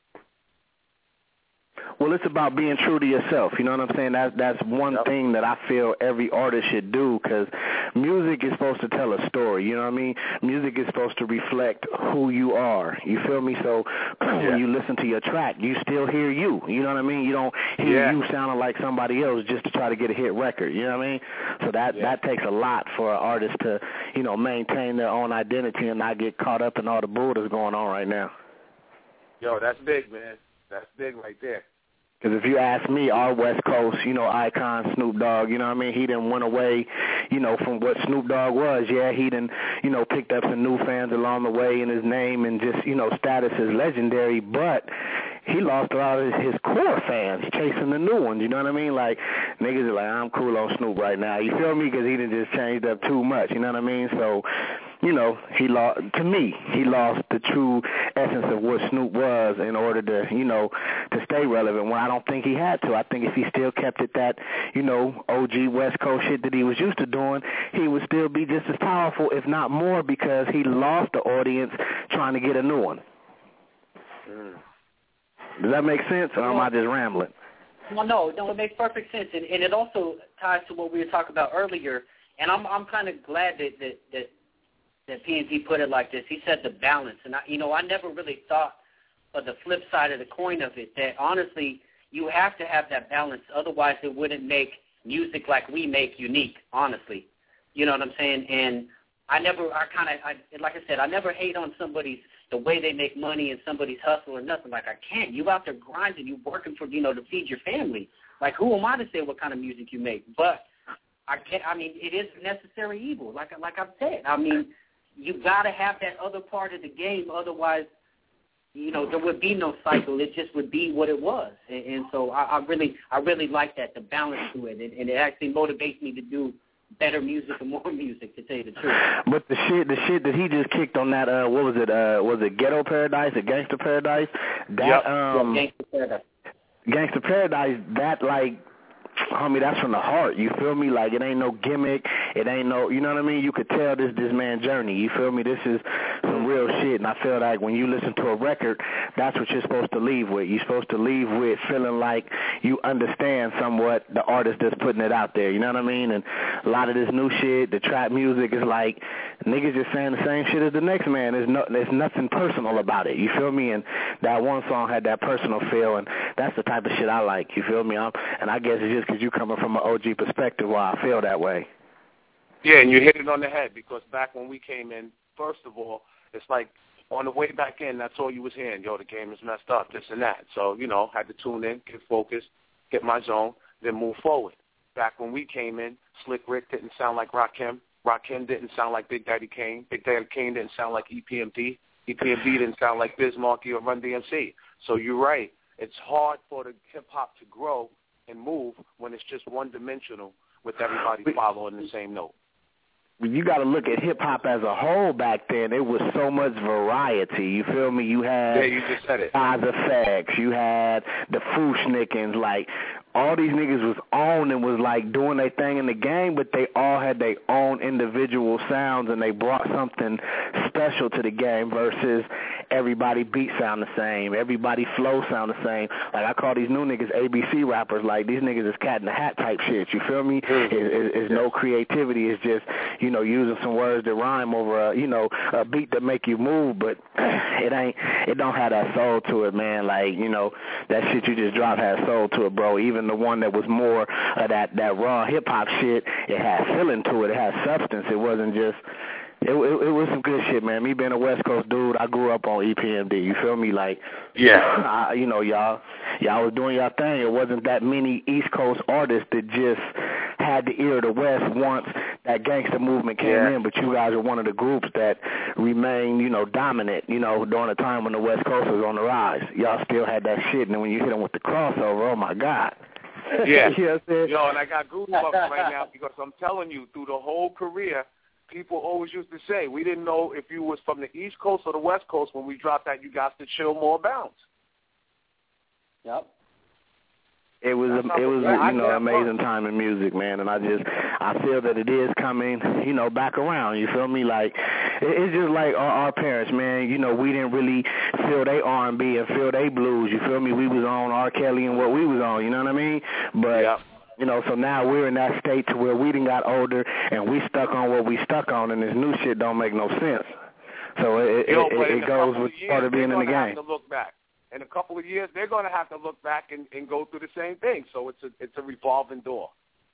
Well, it's about being true to yourself. You know what I'm saying? That's one thing that I feel every artist should do, because music is supposed to tell a story. You know what I mean? Music is supposed to reflect who you are. You feel me? So when you listen to your track, you still hear you. You know what I mean? You don't hear you sounding like somebody else just to try to get a hit record. You know what I mean? So that takes a lot for an artist to, maintain their own identity and not get caught up in all the bull that's going on right now. Yo, that's big, man. That's big right there. Because if you ask me, our West Coast, icon Snoop Dogg, you know what I mean? He done went away, from what Snoop Dogg was. Yeah, he done, picked up some new fans along the way, and his name and just, status is legendary, but he lost a lot of his core fans chasing the new ones, you know what I mean? Like, niggas are like, I'm cool on Snoop right now. You feel me? Because he done just changed up too much, you know what I mean? So, he lost the true essence of what Snoop was in order to, to stay relevant, when I don't think he had to. I think if he still kept it that, OG West Coast shit that he was used to doing, he would still be just as powerful, if not more, because he lost the audience trying to get a new one. Does that make sense, or am I just rambling? Well, no, it makes perfect sense, and it also ties to what we were talking about earlier, and I'm kind of glad that P&T put it like this. He said the balance, and I never really thought of the flip side of the coin of it, that honestly you have to have that balance, otherwise it wouldn't make music like we make unique, honestly. You know what I'm saying? And like I said, I never hate on somebody's, the way they make money and somebody's hustle or nothing. Like, I can't. You out there grinding, you working for, to feed your family. Like, who am I to say what kind of music you make? But it is a necessary evil, like I've said. You got to have that other part of the game, otherwise, there would be no cycle. It just would be what it was. And so I really like that, the balance to it, and it actually motivates me to do better music and more music, to tell you the truth. But the shit that he just kicked on that, what was it? Was it Ghetto Paradise or Gangster Paradise? Gangster Paradise. Gangster Paradise. That, like, homie, that's from the heart. You feel me? Like, it ain't no gimmick. It ain't no, you know what I mean? You could tell this man's journey. You feel me? This is some real shit. And I feel like when you listen to a record, that's what you're supposed to leave with. You're supposed to leave with feeling like you understand somewhat the artist that's putting it out there. You know what I mean? And a lot of this new shit, the trap music, is like niggas just saying the same shit as the next man. There's nothing personal about it. You feel me? And that one song had that personal feel, and that's the type of shit I like. You feel me? And I guess it's just because you coming from an OG perspective why I feel that way. Yeah, and you hit it on the head, because back when we came in, first of all, it's like on the way back in, that's all you was hearing. Yo, the game is messed up, this and that. So, had to tune in, get focused, get my zone, then move forward. Back when we came in, Slick Rick didn't sound like Rakim. Rakim didn't sound like Big Daddy Kane. Big Daddy Kane didn't sound like EPMD. EPMD didn't sound like Biz Markie or Run DMC. So you're right. It's hard for the hip-hop to grow and move when it's just one-dimensional with everybody following the same note. You got to look at hip-hop as a whole back then. It was so much variety. You feel me? You had you just said it. Oz Effects. You had the Fushnikins. Like, all these niggas was on and was, like, doing their thing in the game, but they all had their own individual sounds, and they brought something special to the game versus everybody beat sound the same. Everybody flow sound the same. Like, I call these new niggas ABC rappers. Like, these niggas is cat in the hat type shit. You feel me? It's no creativity. It's just, using some words that rhyme over a beat that make you move, but it don't have that soul to it, man. Like, that shit you just dropped had soul to it, bro. Even the one that was more of that raw hip hop shit, it had feeling to it. It had substance. It wasn't just. It was some good shit, man. Me being a West Coast dude, I grew up on EPMD. You feel me? Like, yeah, you know, y'all was doing y'all thing. It wasn't that many East Coast artists that just had the ear of the West once that gangster movement came in, but you guys are one of the groups that remained, you know, dominant, you know, during a time when the West Coast was on the rise. Y'all still had that shit, and then when you hit them with the crossover, oh, my God. Yeah. You know what I'm saying? Yo, and I got goosebumps right now because I'm telling you, through the whole career, people always used to say, we didn't know if you was from the East Coast or the West Coast when we dropped that You Got to Chill More Bounce. Yep. It was you know, amazing time in music, man, and I feel that it is coming, you know, back around. You feel me? Like it's just like our parents, man. You know, we didn't really feel they R&B and feel they blues. You feel me? We was on R. Kelly and what we was on. You know what I mean? But you know, so now we're in that state to where we done got older and we stuck on what we stuck on, and this new shit don't make no sense. So it goes with part of being in the game. Have to look back. In a couple of years, they're going to have to look back and go through the same thing. So it's a revolving door.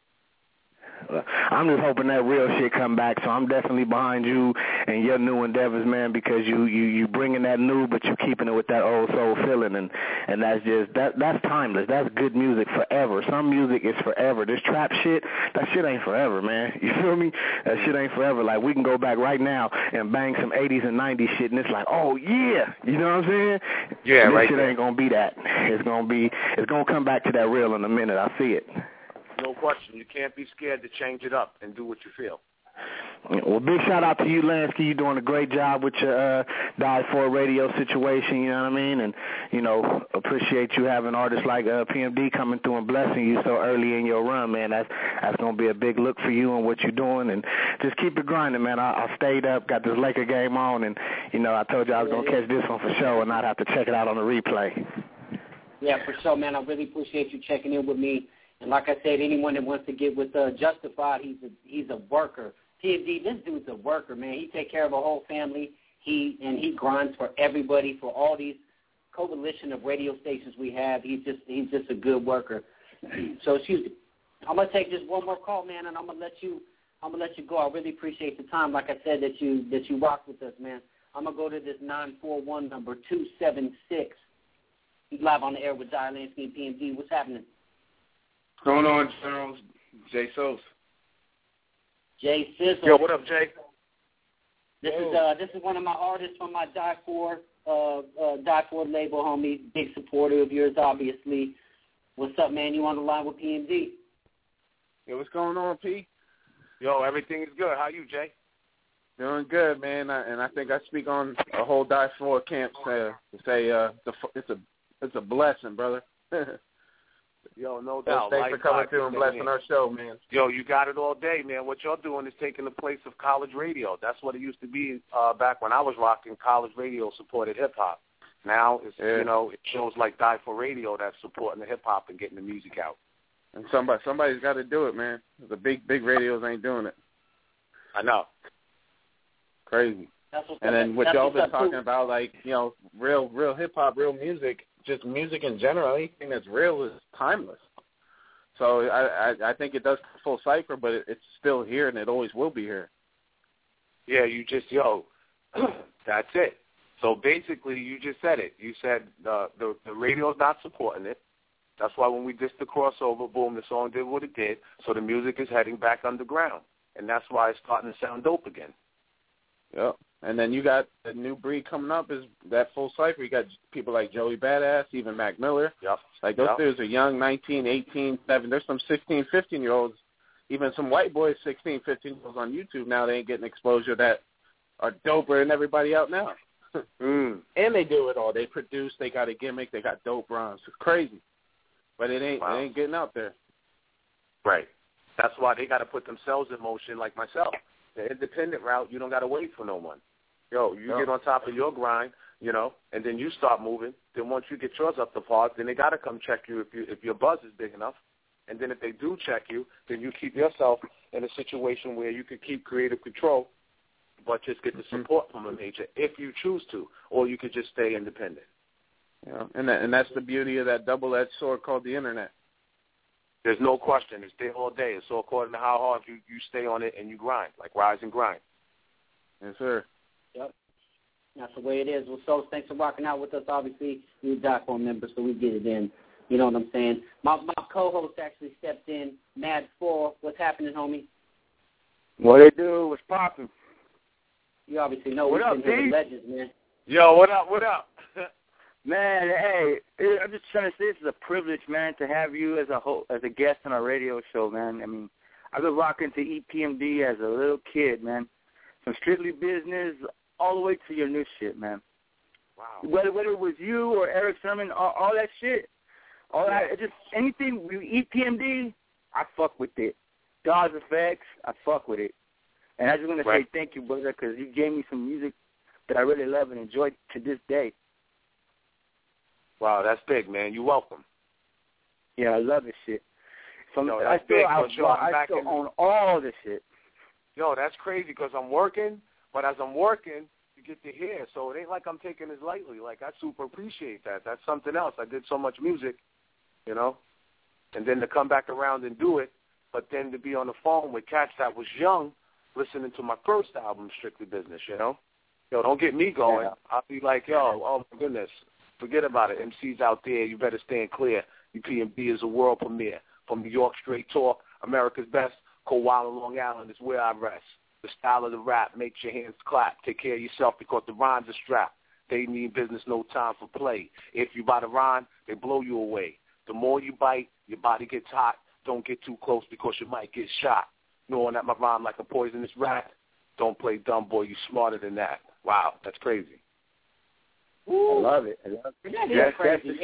I'm just hoping that real shit come back. So I'm definitely behind you and your new endeavors, man, because you bringing that new, but you keeping it with that old soul feeling, and that's just that's timeless. That's good music forever. Some music is forever. This trap shit, that shit ain't forever, man. You feel me? That shit ain't forever. Like, we can go back right now and bang some 80s and 90s shit, and it's like, oh yeah, you know what I'm saying? Yeah, this right. Shit ain't gonna be that. It's gonna come back to that real in a minute. I see it. No question. You can't be scared to change it up and do what you feel. Well, big shout out to you, Lansky. You're doing a great job with your Die For radio situation, you know what I mean? And, you know, appreciate you having artists like PMD coming through and blessing you so early in your run, man. That's going to be a big look for you and what you're doing. And just keep it grinding, man. I stayed up, got this Laker game on, and, you know, I told you I was going to catch this one for sure and not have to check it out on the replay. Yeah, for sure, man. I really appreciate you checking in with me. And like I said, anyone that wants to get with Justified, he's a worker. PMD, this dude's a worker, man. He take care of a whole family. He grinds for everybody, for all these coalition of radio stations we have. He's just a good worker. So excuse me. I'm gonna take just one more call, man, and I'm gonna let you go. I really appreciate the time. Like I said, that you rock with us, man. I'm gonna go to this 941 number 276. He's live on the air with Jai Lansky and PMD. What's happening? What's going on, General? Jay Sos. Jay Sizzle. Yo, what up, Jay? This is one of my artists from my Die For label, homie. Big supporter of yours, obviously. What's up, man? You on the line with PMD? Yo, what's going on, P? Yo, everything is good. How you, Jay? Doing good, man. And I think I speak on a whole Die For camp to say it's a blessing, brother. Yo, no doubt. Thanks for coming through and blessing our show, man. Yo, you got it all day, man. What y'all doing is taking the place of college radio. That's what it used to be back when I was rocking. College radio supported hip-hop. Now, it's you know, it shows like Die For Radio that's supporting the hip-hop and getting the music out. And somebody's got to do it, man. The big radios ain't doing it. I know. Crazy. And then what y'all been talking about, like, you know, real hip-hop, real music, just music in general, anything that's real is timeless. So I think it does full cycle, but it's still here and it always will be here. Yeah, that's it. So basically, you just said it. You said the radio's not supporting it. That's why when we dissed the crossover, boom, the song did what it did. So the music is heading back underground, and that's why it's starting to sound dope again. Yep. And then you got the new breed coming up is that full cycle. You got people like Joey Badass, even Mac Miller. Yep. Like those dudes are young, 19, 18, 7. There's some 16, 15-year-olds, even some white boys, 16, 15-year-olds on YouTube now. They ain't getting exposure that are doper than everybody out now. And they do it all. They produce. They got a gimmick. They got dope rhymes. It's crazy. But it ain't getting out there. Right. That's why they got to put themselves in motion like myself. The independent route, you don't got to wait for no one. You get on top of your grind, you know, and then you start moving. Then once you get yours up the par, then they got to come check you if your buzz is big enough. And then if they do check you, then you keep yourself in a situation where you could keep creative control, but just get the support from a major if you choose to, or you could just stay independent. Yeah, and that's the beauty of that double-edged sword called the internet. There's no question. It's there all day. It's all according to how hard you stay on it and you grind, like rise and grind. Yes, sir. Yep. way it is. Well, so thanks for rocking out with us. Obviously, you're a DIFO member, so we get it in. You know what I'm saying? My co-host actually stepped in, Mad 4. What's happening, homie? What it do? What's popping? You obviously know what up, D? Legends, man. Yo, what up? What up? Man, hey, I'm just trying to say this is a privilege, man, to have you as a guest on our radio show, man. I mean, I've been rocking to EPMD as a little kid, man. From Strictly Business all the way to your new shit, man. Wow. Whether it was you or Eric Sermon, all that shit, just anything, EPMD, I fuck with it. God's Effects, I fuck with it. And I just want to say thank you, brother, because you gave me some music that I really love and enjoy to this day. Wow, that's big, man. You're welcome. Yeah, I love this shit. So I still own all this shit. Yo, that's crazy because I'm working, but as I'm working, you get to hear. So it ain't like I'm taking this lightly. Like, I super appreciate that. That's something else. I did so much music, you know, and then to come back around and do it, but then to be on the phone with cats that was young listening to my first album, Strictly Business, you know. Yo, don't get me going. Yeah. I'll be like, yo, oh, my goodness, forget about it. MCs out there, you better stand clear. UPMB is a world premiere. From New York Straight Talk, America's Best, Koala Long Island is where I rest. The style of the rap makes your hands clap. Take care of yourself because the rhymes are strapped. They mean business, no time for play. If you bite a rhyme, they blow you away. The more you bite, your body gets hot. Don't get too close because you might get shot. Knowing that my rhyme like a poisonous rat. Don't play dumb, boy. You smarter than that. Wow, that's crazy. Ooh. I love it. That is crazy.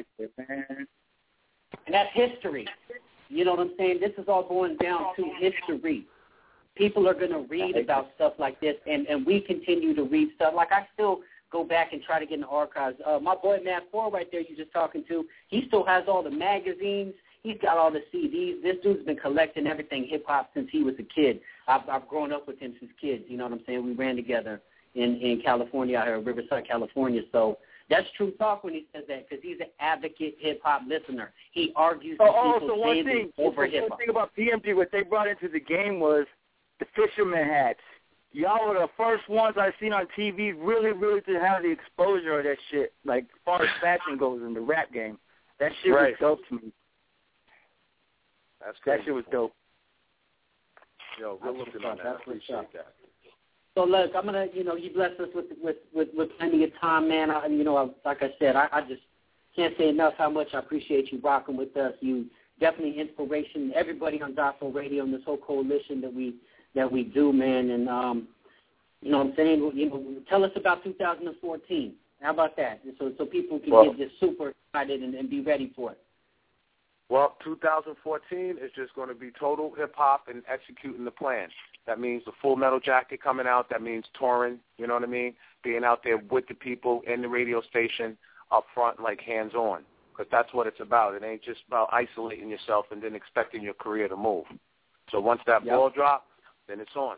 And that's history. You know what I'm saying? This is all going down to history. People are going to read about stuff like this, and we continue to read stuff. Like, I still go back and try to get in the archives. My boy Matt 4 right there you're just talking to, he still has all the magazines. He's got all the CDs. This dude's been collecting everything hip-hop since he was a kid. I've grown up with him since kids. You know what I'm saying? We ran together in California, out here in Riverside, California. So that's true talk when he says that, because he's an advocate hip-hop listener. He argues with people saying over hip-hop. One thing about PMG, what they brought into the game was the fisherman hats. Y'all were the first ones I've seen on TV really, really to have the exposure of that shit, like as far as fashion goes in the rap game. That shit was dope to me. That's great. That shit was dope. Yo, good looking on that. I appreciate that. So look, I'm gonna, you bless us with plenty of time, man. Like I said, I just can't say enough how much I appreciate you rocking with us. You definitely inspiration. Everybody on DIFO Radio and this whole coalition that we do, man. And you know what I'm saying? Tell us about 2014. How about that? So people can get just super excited and be ready for it. Well, 2014 is just going to be total hip-hop and executing the plan. That means the Full Metal Jacket coming out. That means touring, you know what I mean? Being out there with the people in the radio station up front, like hands-on, because that's what it's about. It ain't just about isolating yourself and then expecting your career to move. So once that ball drops, then it's on.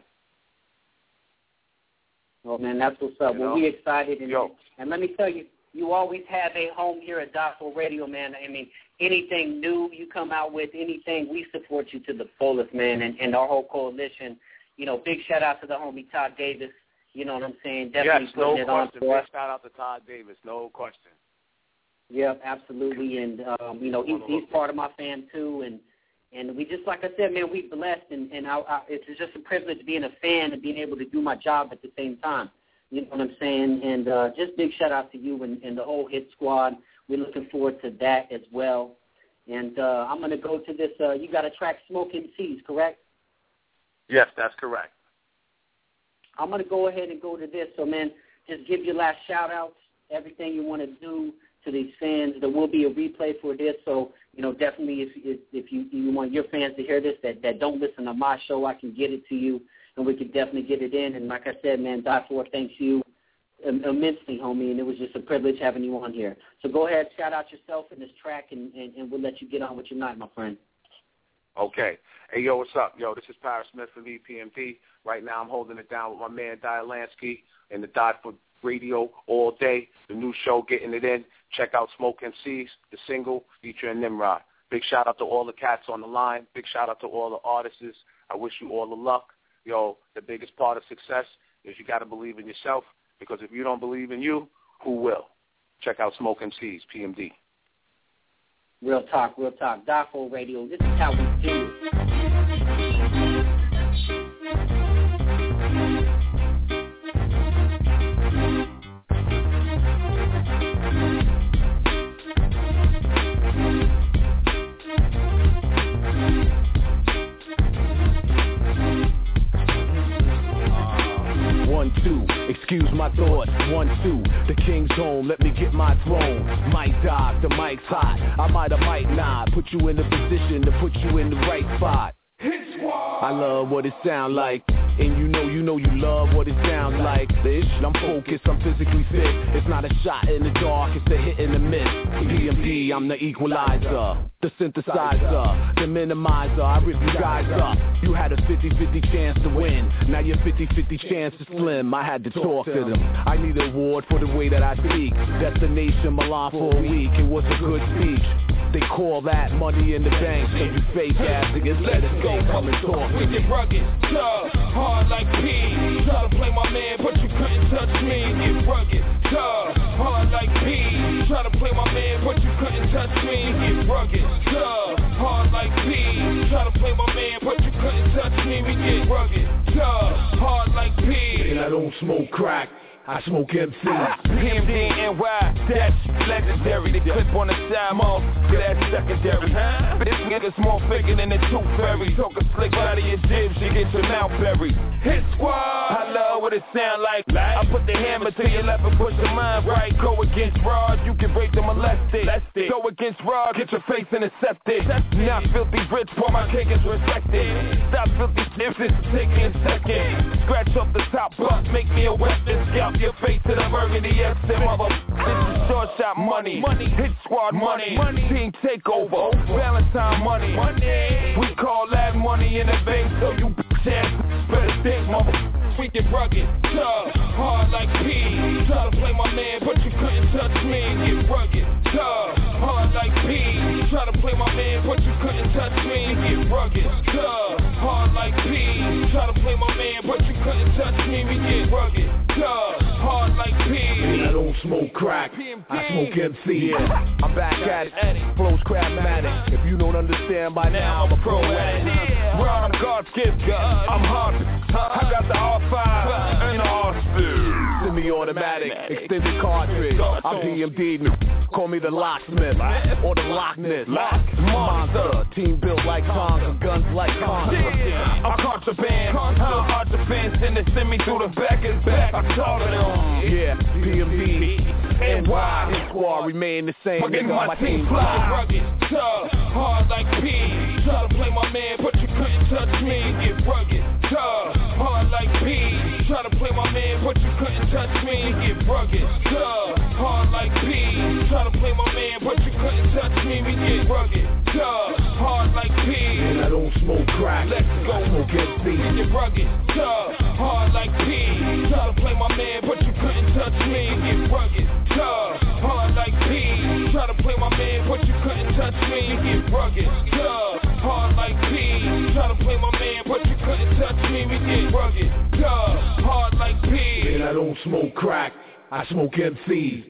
Well, man, that's what's up. Well, we excited. And let me tell you, you always have a home here at DIFO Radio, man. I mean, anything new you come out with, anything, we support you to the fullest, man, and our whole coalition. Big shout-out to the homie Todd Davis. You know what I'm saying? Definitely putting it on for us. Big shout-out to Todd Davis, no question. Yeah, absolutely. And, he's part of my fam, too. And we just, like I said, man, we blessed. And it's just a privilege being a fan and being able to do my job at the same time. You know what I'm saying? And just big shout-out to you and the whole Hit Squad. We're looking forward to that as well. And I'm going to go to this. You got a track, Smoke MCs, correct? Yes, that's correct. I'm going to go ahead and go to this. So, man, just give your last shout-outs, everything you want to do to these fans. There will be a replay for this. So, definitely if you want your fans to hear this that don't listen to my show, I can get it to you, and we can definitely get it in. And like I said, man, DIFO thanks you immensely, homie, and it was just a privilege having you on here. So go ahead, shout out yourself in this track, and we'll let you get on with your night, my friend. Okay. Hey, yo, what's up? Yo, this is Paris Smith from EPMD. Right now I'm holding it down with my man Dialansky and the DIFO Radio all day. The new show, Getting It In. Check out Smoke MCs, the single featuring Nimrod. Big shout out to all the cats on the line. Big shout out to all the artists. I wish you all the luck. Yo, the biggest part of success is you got to believe in yourself. Because if you don't believe in you, who will? Check out Smoke MCs, PMD. Real talk, real talk. Darfur Radio, this is how we do it. 1, 2, excuse my thoughts. 1, 2, the king's home, let me get my throne. Mic dog, the mic's hot. I might or might not put you in the position to put you in the right spot. I love what it sound like, and you know you love what it sounds like. This, I'm focused, I'm physically fit. It's not a shot in the dark, it's a hit in the miss. PMD, I'm the equalizer, the synthesizer, the minimizer. I rip you guys up. You had a 50-50 chance to win. Now your 50-50 chance is slim. I had to talk to them. I need an award for the way that I speak. Destination Milan for a week. It was a good speech. They call that money in the bank. So you fake ass niggas, let us go. Come and talk to me. We get rugged, tough, hard like P. Try to play my man, but you couldn't touch me. Get rugged, tough, hard like P. Try to play my man, but you couldn't touch me. Get rugged, tough, hard like P. Try to play my man, but you couldn't touch me. We get rugged, tough, hard like P. And I don't smoke crack, I smoke MC. PMD and Y, that's legendary. The clip on the side, mom, that's secondary. This nigga's more bigger than the Tooth Fairy. Talk a slick out of your jibs, you get your mouth buried. Hit squad, I love what it sound like. I put the hammer to your left and push the mind right. Go against Rod, you can break the molested. Go against Rod, get your face intercepted. Not filthy rich, for my cake is respected. Stop filthy sniffs, take me a second. Scratch up the top butt, make me a weapon. Scalp your face to the burgundy exit, mother. This is short shot money. Hit squad money. Team takeover. Valentine money. We call that money in the bank, so you bitch ass better think, mother. We get rugged, tough, hard like P. Try to play my man, but you couldn't touch me. Get rugged, tough, hard like P. Try to play my man, but you couldn't touch me. Get rugged, tough, hard like P. Try to play my man, but you couldn't touch me. We get rugged, tough, hard like P. And I don't smoke crack, I smoke MC. Yeah, I'm back at it, flows crabmatic. If you don't understand by now, I'm a pro at it. Ron, God's gift, I'm hard. I got the R5 and the R2. Semi-automatic, extended cartridge. I'm PMD, call me the locksmith or the Loch Ness monster. Team built like Tonga, guns like Contra. I'm contraband, hard defense, and they send me through the back and back. I taught it on. Yeah, PMD and Y. His squad remain the same. Nigga, my team fly. Rugged, tough, hard like P. Try to play my man, but you couldn't touch me. Get rugged, tough, hard like P. Try to play my man, but you couldn't touch me. Get rugged, tough, hard like P. Try to play my man, but you couldn't touch me. We get rugged, tough, hard like P. And I don't smoke crack, let's go. I smoke MC. We get rugged, tough, hard like P. Try to play my man, but you couldn't touch me. Get rugged, tough, hard like P. Try to play my man, but you couldn't touch me. Get rugged, tough, hard like P. Try to play my man, but you couldn't touch me. We get rugged, tough, hard like P. And I don't smoke crack, I smoke MCs.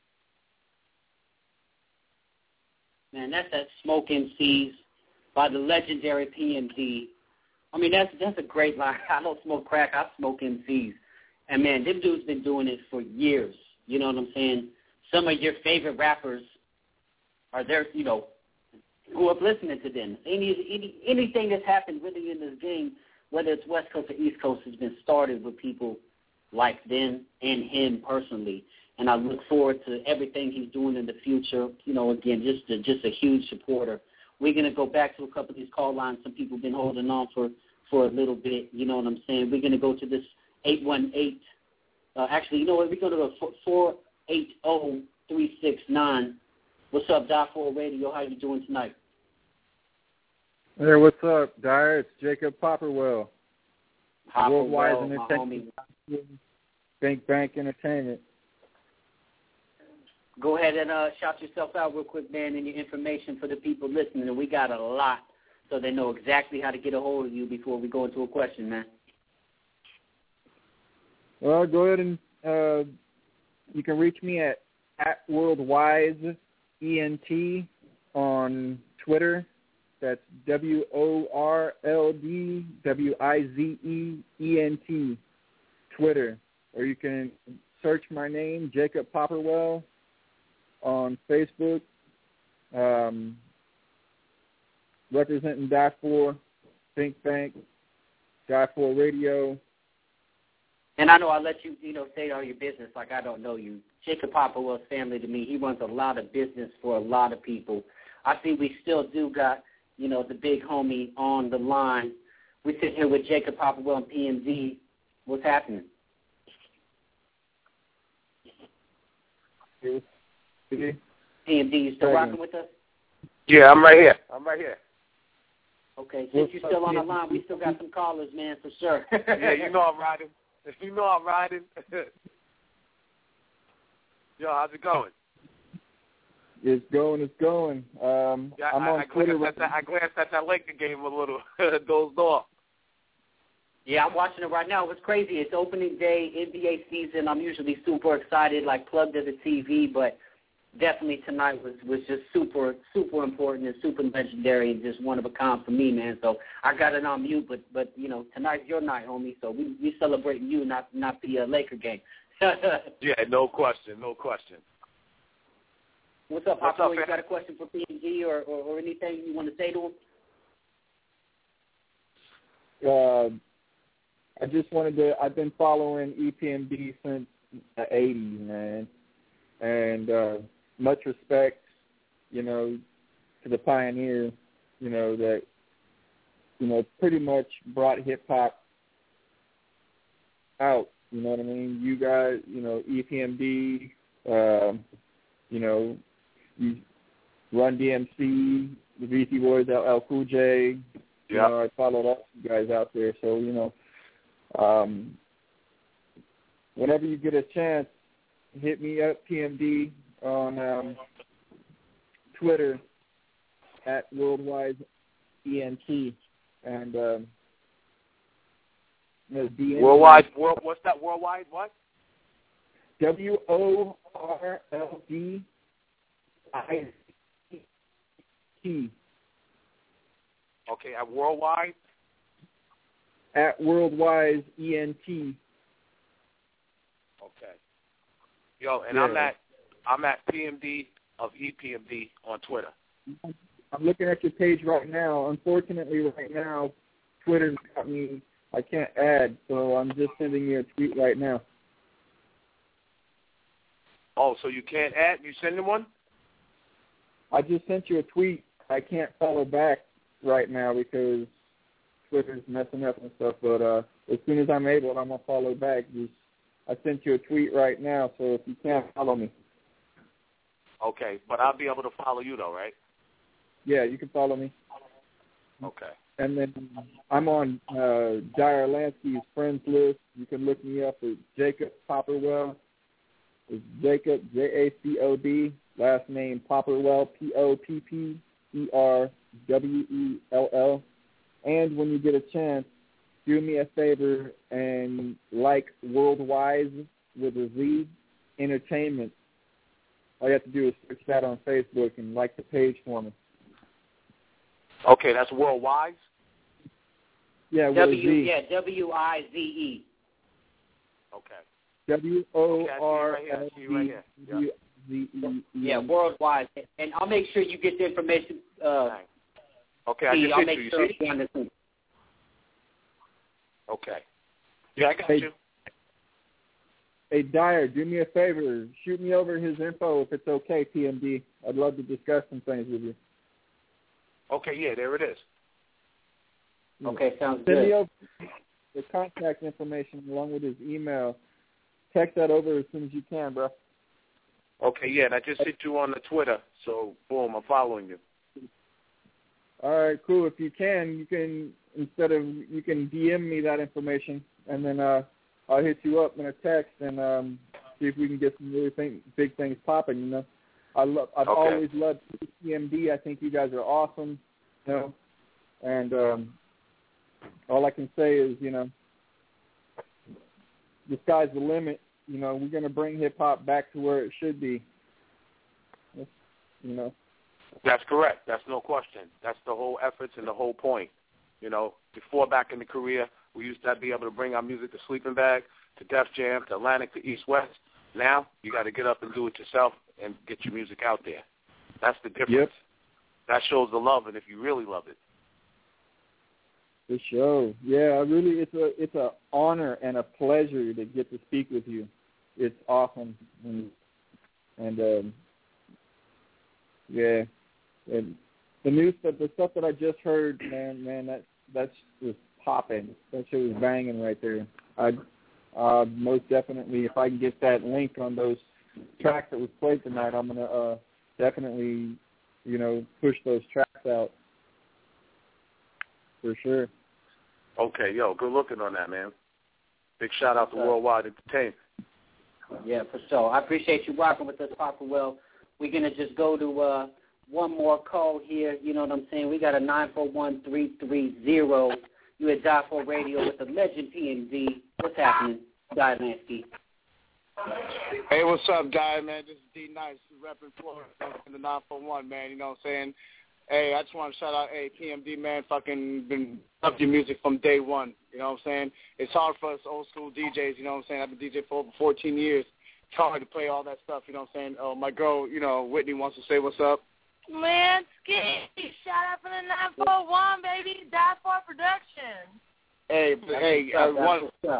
Man, that's that Smoke MCs by the legendary PMD. I mean, that's a great line. I don't smoke crack, I smoke MCs. And, man, them dudes been doing it for years. You know what I'm saying? Some of your favorite rappers are there, you know, grew up listening to them. Anything that's happened really in this game, whether it's West Coast or East Coast, has been started with people like them and him personally. And I look forward to everything he's doing in the future. You know, again, just a huge supporter. We're going to go back to a couple of these call lines. Some people have been holding on for a little bit. You know what I'm saying? We're going to go to this 818. Actually, you know what? We're going to go 480-369. What's up, Darfur Radio? How you doing tonight? Hey, what's up, Dyer? It's Jacob Popperwell. Popperwell, my homie. Bank Entertainment. Go ahead and shout yourself out real quick, man, and your information for the people listening. And we got a lot, so they know exactly how to get a hold of you before we go into a question, man. Well, go ahead and You can reach me at WorldWizeENT on Twitter. That's WorldWizeENT, Twitter. Or you can search my name, Jacob Popperwell, on Facebook, representing Die4, Think Bank, Die4 Radio. And I know I let you, say all your business like I don't know you. Jacob Popperwell's family to me. He runs a lot of business for a lot of people. I see we still do got, the big homie on the line. We sit here with Jacob Popperwell and PMD. What's happening? PMD, you still rocking with us? Yeah, I'm right here. Okay, since you're still on the line, we still got some callers, man, for sure. Yeah, I'm riding. Yo, how's it going? It's going. I'm on Twitter. I glanced at that Laker game a little. Dozed off. Yeah, I'm watching it right now. It's crazy. It's opening day, NBA season. I'm usually super excited, like plugged to the TV, but definitely tonight was just super, super important and super legendary and just one of a kind for me, man. So I got it on mute, but tonight's your night, homie. So we celebrating you, not the Laker game. Yeah, no question. What's up, Papa? You got a question for PMG or anything you want to say to him? I just wanted to. I've been following EPMD since the '80s, man, and much respect, to the pioneer, that pretty much brought hip hop out. You know what I mean? You guys, EPMD, you Run DMC, the Beastie Boys, LL Cool J. Yeah. I followed all you guys out there. So, whenever you get a chance, hit me up, PMD, on Twitter at WorldWizeENT. And Worldwide, what's that? Worldwide what? WORLDWIZEENT. Okay, at Worldwide? At WorldWizeENT. Okay. Yo, and yeah. I'm at PMD of EPMD on Twitter. I'm looking at your page right now. Unfortunately, right now, Twitter's got me. I can't add, so I'm just sending you a tweet right now. Oh, so you can't add? You sending one? I just sent you a tweet. I can't follow back right now because Twitter's messing up and stuff, but as soon as I'm able, I'm going to follow back. I sent you a tweet right now, so if you can't follow me. Okay, but I'll be able to follow you, though, right? Yeah, you can follow me. Okay. And then I'm on Dyer Lansky's friends list. You can look me up at Jacob Popperwell. It's Jacob, Jacod, last name Popperwell, Popperwell. And when you get a chance, do me a favor and like WorldWize with a Z Entertainment. All you have to do is search that on Facebook and like the page for me. Okay, that's Worldwide? Yeah, with a Z. Yeah, WIZE. Okay. WORLDWIZE. Yeah, Worldwide. And I'll make sure you get the information. Okay, I just I'll hit make you. sure See? you understand. Okay. Yeah, I got you. Hey, Dyer, do me a favor. Shoot me over his info if it's okay, PMD. I'd love to discuss some things with you. Okay, yeah, there it is. Okay, sounds Send good. me over the contact information along with his email. Text that over as soon as you can, bro. Okay, yeah, and I just hit you on the Twitter, so boom, I'm following you. All right, cool. If you can you can DM me that information, and then I'll hit you up in a text and see if we can get some really big things popping. I've always loved PMD. I think you guys are awesome. And all I can say is the sky's the limit. you know, we're going to bring hip-hop back to where it should be. You know. That's correct. That's no question. That's the whole efforts and the whole point. You know, before back in the career, we used to be able to bring our music to Sleeping Bag, to Def Jam, to Atlantic, to East West. Now you got to get up and do it yourself and get your music out there. That's the difference. Yep. That shows the love, and if you really love it. For sure. Yeah, really, it's a honor and a pleasure to get to speak with you. It's awesome, and yeah, and the stuff that I just heard, man, that's just popping. That shit was banging right there. I most definitely, if I can get that link on those tracks that was played tonight, I'm gonna definitely, you know, push those tracks out for sure. Okay, yo, good looking on that, man. Big shout out to Worldwide Entertainment. Yeah, for sure. I appreciate you rocking with us, Papa Will. We're going to just go to one more call here. You know what I'm saying? We got a 941-330. You at Die4 Radio with the legend PMD. What's happening, Guy Lansky? Hey, what's up, Guy, man? This is D Nice, repping Florida in the 941, man. You know what I'm saying? Hey, I just want to shout out, PMD, man, fucking been loved your music from day one. You know what I'm saying? It's hard for us old school DJs, you know what I'm saying? I've been DJ for over 14 years. It's hard to play all that stuff, you know what I'm saying? Oh, my girl, you know, Whitney wants to say what's up. Lansky, shout out for the 941, baby. Die4 Production. Hey, I want to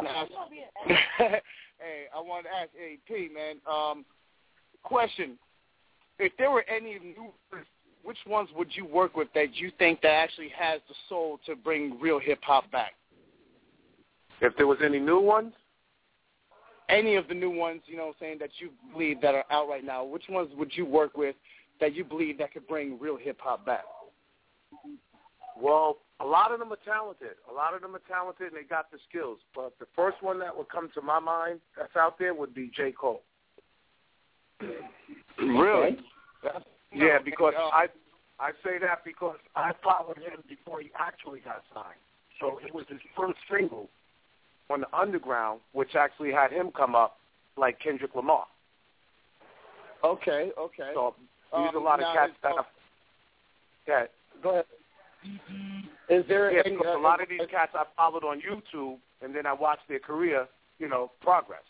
ask, hey, P, man, question. If there were any new, which ones would you work with that you think that actually has the soul to bring real hip-hop back? If there was any new ones? Any of the new ones, you know what I'm saying, that you believe that are out right now, which ones would you work with that you believe that could bring real hip-hop back? Well, a lot of them are talented. And they got the skills. But the first one that would come to my mind that's out there would be J. Cole. Really? Yeah, because I say that because I followed him before he actually got signed. So it was his first single on the underground, which actually had him come up like Kendrick Lamar. Okay. So there's a lot of cats that have... Yeah. Go ahead. Is there any, because a lot of these cats I followed on YouTube, and then I watched their career, you know, progress.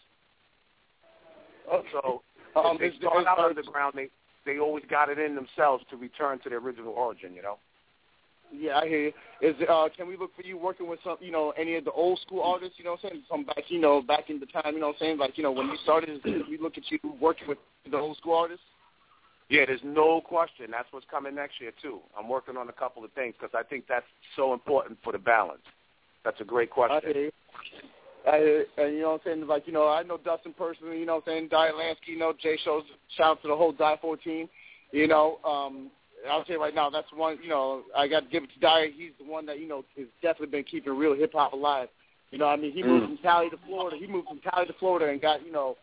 Okay. So if they start out underground, they always got it in themselves to return to their original origin, you know? Yeah, I hear you. Can we look for you working with some, you know, any of the old school artists, you know what I'm saying? Some back, you know, back in the time, you know what I'm saying? Like, you know, when you started, we look at you working with the old school artists? Yeah, there's no question. That's what's coming next year, too. I'm working on a couple of things because I think that's so important for the balance. That's a great question. I hear you. And you know what I'm saying? Like, you know, I know Dustin personally, you know what I'm saying? Dyer Lansky, you know, Jay shows, shout out to the whole Die4 team. You know, I'll say right now, that's one, you know, I got to give it to Dyer. He's the one that, you know, has definitely been keeping real hip-hop alive. You know what I mean? He moved from Cali to Florida. And got, you know,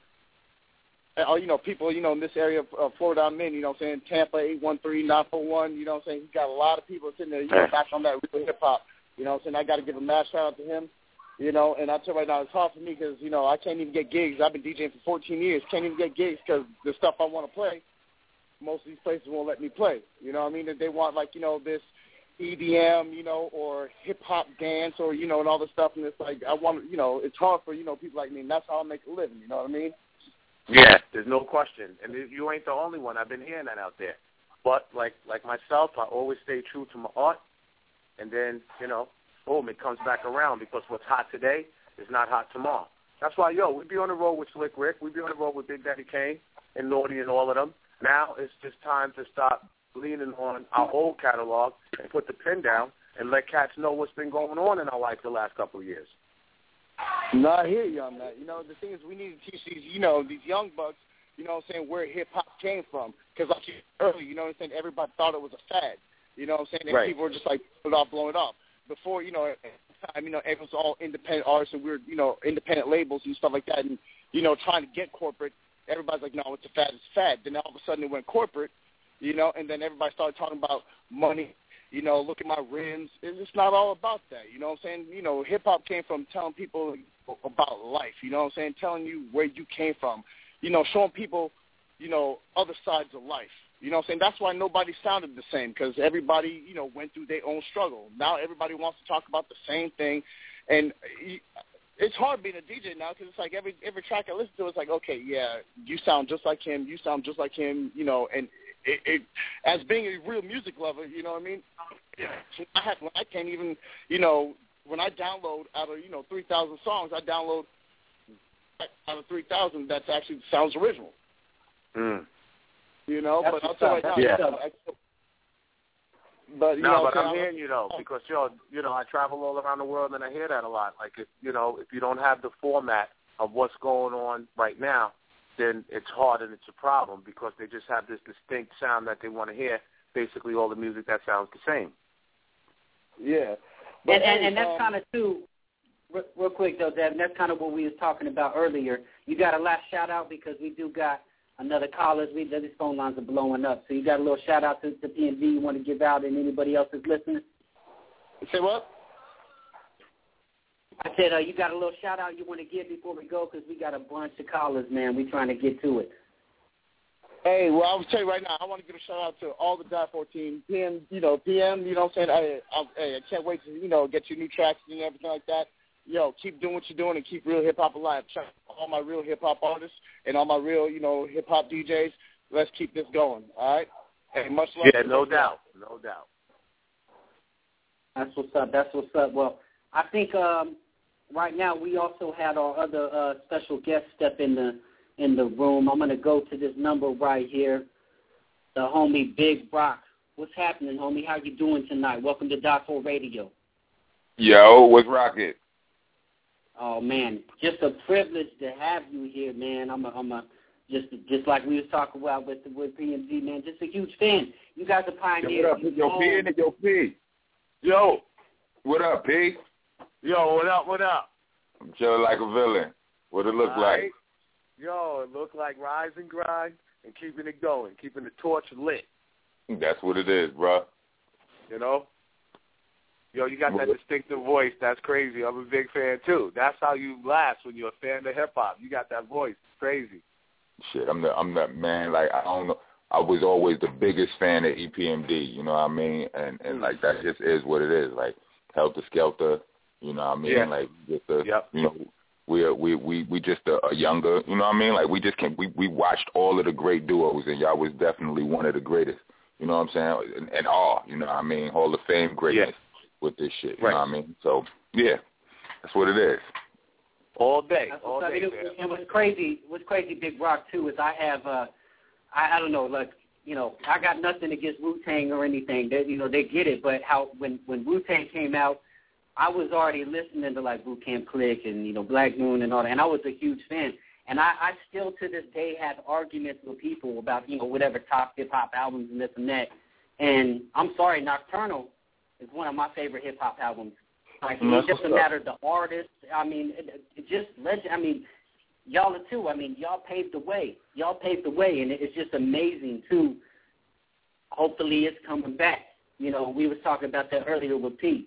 people, you know, in this area of Florida I'm in, you know what I'm saying? Tampa, 813, 941, you know what I'm saying? He's got a lot of people sitting there, you know, back on that real hip-hop. You know what I'm saying? I got to give a mad shout-out to him. You know, and I'll tell you right now, it's hard for me because, you know, I can't even get gigs. I've been DJing for 14 years. Can't even get gigs because the stuff I want to play, most of these places won't let me play. You know what I mean? They want, like, you know, this EDM, you know, or hip-hop dance or, you know, and all this stuff. And it's like, I want, you know, it's hard for, you know, people like me. And that's how I make a living. You know what I mean? Yeah, there's no question. And you ain't the only one. I've been hearing that out there. But like myself, I always stay true to my art. And then, you know, boom, it comes back around because what's hot today is not hot tomorrow. That's why, we'd be on the road with Slick Rick. We'd be on the road with Big Daddy Kane and Naughty and all of them. Now it's just time to stop leaning on our old catalog and put the pen down and let cats know what's been going on in our life the last couple of years. No, I hear you on that. You know, the thing is we need to teach these, you know, these young bucks, you know what I'm saying, where hip-hop came from. Because like you said earlier, you know what I'm saying, everybody thought it was a fad. You know what I'm saying? And people were just like, blow it off. Before, you know, at the time, you know, everyone was all independent artists and we were, you know, independent labels and stuff like that. And, you know, trying to get corporate, everybody's like, no, it's a fad, it's a fad. Then all of a sudden it went corporate, you know, and then everybody started talking about money, you know, look at my rims. It's not all about that, you know what I'm saying? You know, hip-hop came from telling people about life. You know what I'm saying? Telling you where you came from. You know, showing people, you know, other sides of life. You know what I'm saying? That's why nobody sounded the same, because everybody, you know, went through their own struggle. Now everybody wants to talk about the same thing, and it's hard being a DJ now, because it's like every track I listen to, it's like, okay, yeah, you sound just like him, you sound just like him, you know, and it as being a real music lover, you know what I mean? I can't even, you know, when I download out of, you know, 3,000 songs, I download out of 3,000 that actually sounds original. You know, but I'll tell you right now, but I'm hearing you though, because you know, I travel all around the world and I hear that a lot. Like if you don't have the format of what's going on right now, then it's hard and it's a problem, because they just have this distinct sound that they want to hear. Basically, all the music that sounds the same. Yeah, but and that's kind of too. Real quick though, Devin, that's kind of what we was talking about earlier. You got a last shout out, because we do got another caller. These phone lines are blowing up. So you got a little shout out to PMD you want to give out, and anybody else is listening? Say what? I said you got a little shout out you want to give before we go, because we got a bunch of callers, man. We trying to get to it. Hey, well, I'll tell you right now, I want to give a shout out to all the Die 14 PM. You know what I'm saying? I can't wait to, you know, get you new tracks and everything like that. Yo, keep doing what you're doing and keep real hip-hop alive. Shout out to all my real hip-hop artists and all my real, you know, hip-hop DJs. Let's keep this going, all right? Hey, much love. Yeah, no doubt. No doubt. That's what's up. Well, I think right now we also had our other special guest step in the room. I'm going to go to this number right here, the homie Big Brock. What's happening, homie? How you doing tonight? Welcome to Die4 Radio. Yo, what's rocking? Oh man, just a privilege to have you here, man. I'm just like we was talking about with PMG, man. Just a huge fan. You guys are pioneers. What up, yo, P and yo, P. Yo, what up, P? Yo, what up? What up? I'm chilling like a villain. What it look like? Yo, it look like rise and grind and keeping it going, keeping the torch lit. That's what it is, bro. You know. Yo, you got that distinctive voice. That's crazy. I'm a big fan, too. That's how you last when you're a fan of hip-hop. You got that voice. It's crazy. Shit, I'm that man. Like, I don't know. I was always the biggest fan of EPMD, you know what I mean? And like, that just is what it is. Like, Helter Skelter, you know what I mean? Yeah. Like, just you know, we just a younger, you know what I mean? Like, we just we watched all of the great duos, and y'all was definitely one of the greatest, you know what I'm saying? And all, you know what I mean? Hall of Fame greatness. Yeah. With this shit, you know what I mean? So, yeah, that's what it is. All day, all day. And what's crazy, Big Rock, too, is I have, I don't know, like, you know, I got nothing against Wu-Tang or anything. They, you know, they get it, but how when Wu-Tang came out, I was already listening to, like, Boot Camp Click and, you know, Black Moon and all that, and I was a huge fan. And I still, to this day, have arguments with people about, you know, whatever top hip-hop albums and this and that. And I'm sorry, Nocturnal is one of my favorite hip-hop albums. Like, it's just a matter of the artist. I mean, y'all are too. I mean, y'all paved the way. And it's just amazing, too. Hopefully it's coming back. You know, we was talking about that earlier with Pete.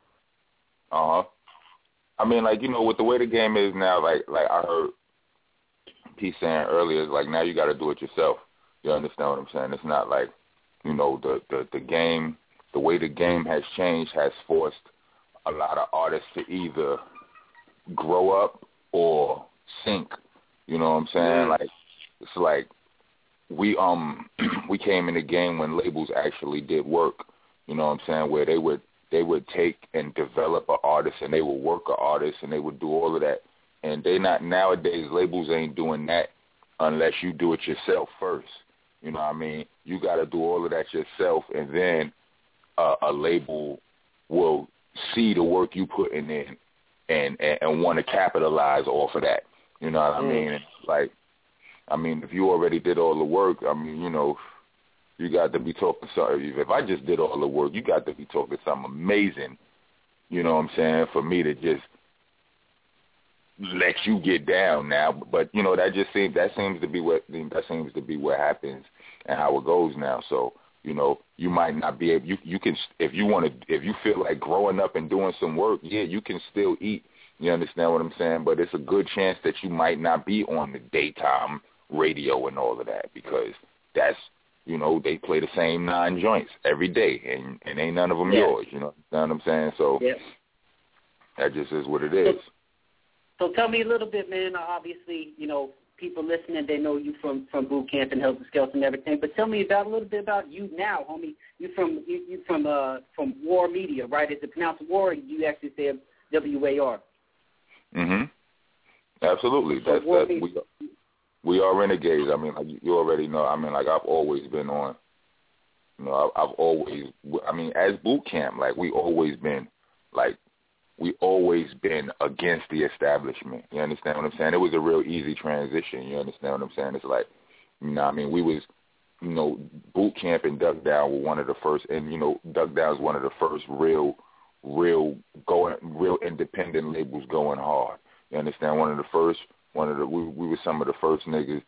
I mean, like, you know, with the way the game is now, like I heard Pete saying earlier, like, now you got to do it yourself. You understand what I'm saying? It's not like, you know, the game, the way the game has changed has forced a lot of artists to either grow up or sink. You know what I'm saying? Like, it's like we came in the game when labels actually did work. You know what I'm saying? Where they would take and develop an artist, and they would work an artist, and they would do all of that. And they not nowadays, labels ain't doing that unless you do it yourself first. You know what I mean? You got to do all of that yourself, and then a label will see the work you putting in and want to capitalize off of that. You know what I mean? Like, I mean, if you already did all the work, I mean, you know, you got to be talking something. If I just did all the work, you got to be talking something amazing. You know what I'm saying? For me to just let you get down now, but you know that seems to be what happens and how it goes now. So you know you might not be able. You can if you feel like growing up and doing some work, yeah, you can still eat You understand what I'm saying? But it's a good chance that you might not be on the daytime radio and all of that, because that's, you know, they play the same 9 joints every day, and ain't none of them yours. You know what I'm saying? So that just is what it is. So tell me a little bit, man. Obviously, you know, people listening, they know you from boot camp and Helter Skelter and everything. But tell me a little bit about you now, homie. You from War Media, right? Is it pronounced War, or do you actually say WAR? Absolutely. We are renegades. I mean, like, you already know. I mean, like, I've always been on. You know, I've always. I mean, as boot camp, like, we always been against the establishment. You understand what I'm saying? It was a real easy transition. You understand what I'm saying? It's like, you know, I mean, we was, you know, boot camp and Duck Down were one of the first, and, you know, Duck Down is one of the first real independent labels going hard. You understand? We were some of the first niggas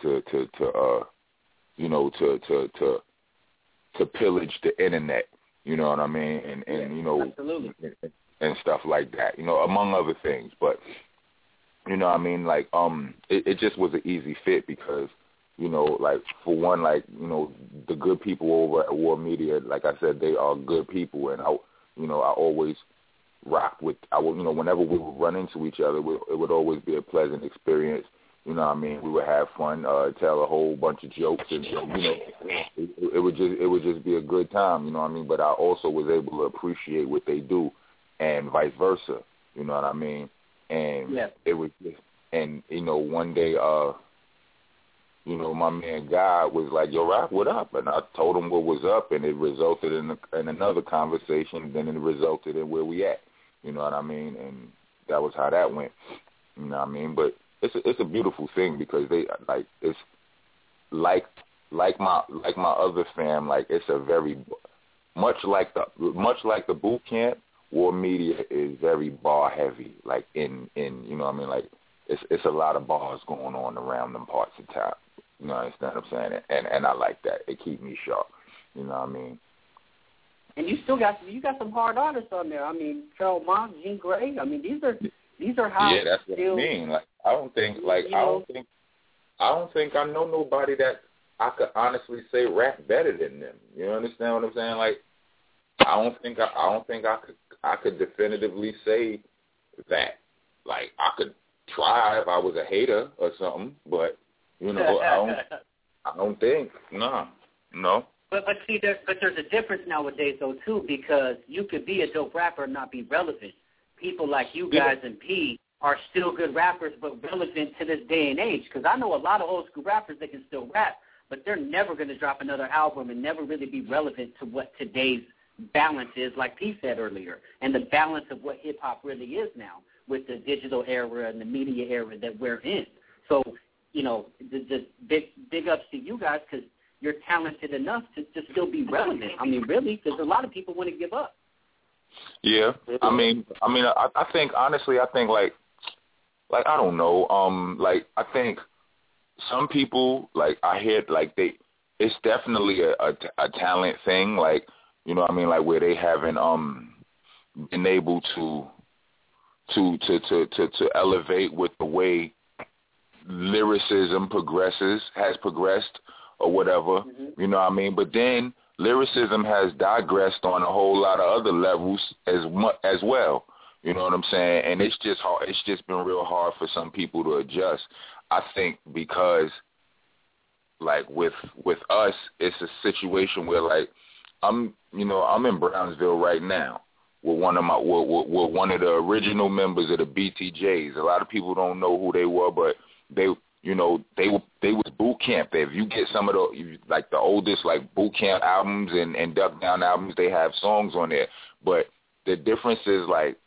to pillage the internet. You know what I mean? And you know, absolutely. And stuff like that, you know, among other things. But, you know, I mean, like, it just was an easy fit because, you know, like, for one, like, you know, the good people over at War Media, like I said, they are good people, and I always rocked with, you know, whenever we would run into each other, it would always be a pleasant experience. You know what I mean? We would have fun, tell a whole bunch of jokes, and, you know, it would just be a good time, you know what I mean? But I also was able to appreciate what they do, and vice versa, you know what I mean? And it was just, and, you know, one day, you know, my man Guy was like, yo, Rock, what up? And I told him what was up, and it resulted in another conversation, then it resulted in where we at, you know what I mean? And that was how that went, you know what I mean? But it's a beautiful thing because they, like, it's like my other fam, like, it's a very, much like the boot camp, War Media is very bar heavy, like in you know what I mean, like it's a lot of bars going on around them parts of town. You know what I'm saying? And I like that. It keep me sharp. You know what I mean? And you got some hard artists on there. I mean, Pharoahe Monch, Jean Grae. I mean, these are how. Yeah, that's what I mean. Like, I don't think I know nobody that I could honestly say rap better than them. You understand what I'm saying? Like, I don't think I could definitively say that. Like, I could try if I was a hater or something, but, you know, I don't think. No. But see, there's a difference nowadays though too, because you could be a dope rapper and not be relevant. People like you guys and P are still good rappers, but relevant to this day and age. Because I know a lot of old school rappers that can still rap, but they're never going to drop another album and never really be relevant to what today's balance is, like P said earlier, and the balance of what hip-hop really is now with the digital era and the media era that we're in. So, you know, just big ups to you guys because you're talented enough to still be relevant. I mean, really, because a lot of people want to give up. Yeah, I mean, I think, honestly, like, I don't know, like, I think some people, like, I hear, like, it's definitely a talent thing, like, you know what I mean, like, where they haven't been able to elevate with the way lyricism has progressed or whatever, you know what I mean? But then lyricism has digressed on a whole lot of other levels as well. You know what I'm saying? And it's just hard. It's just been real hard for some people to adjust. I think because, like, with us, it's a situation where, like, I'm in Brownsville right now with one of the original members of the BTJs. A lot of people don't know who they were, but they was boot camp. If you get some of the oldest, like, boot camp albums and Duck Down albums, they have songs on there. But the difference is, like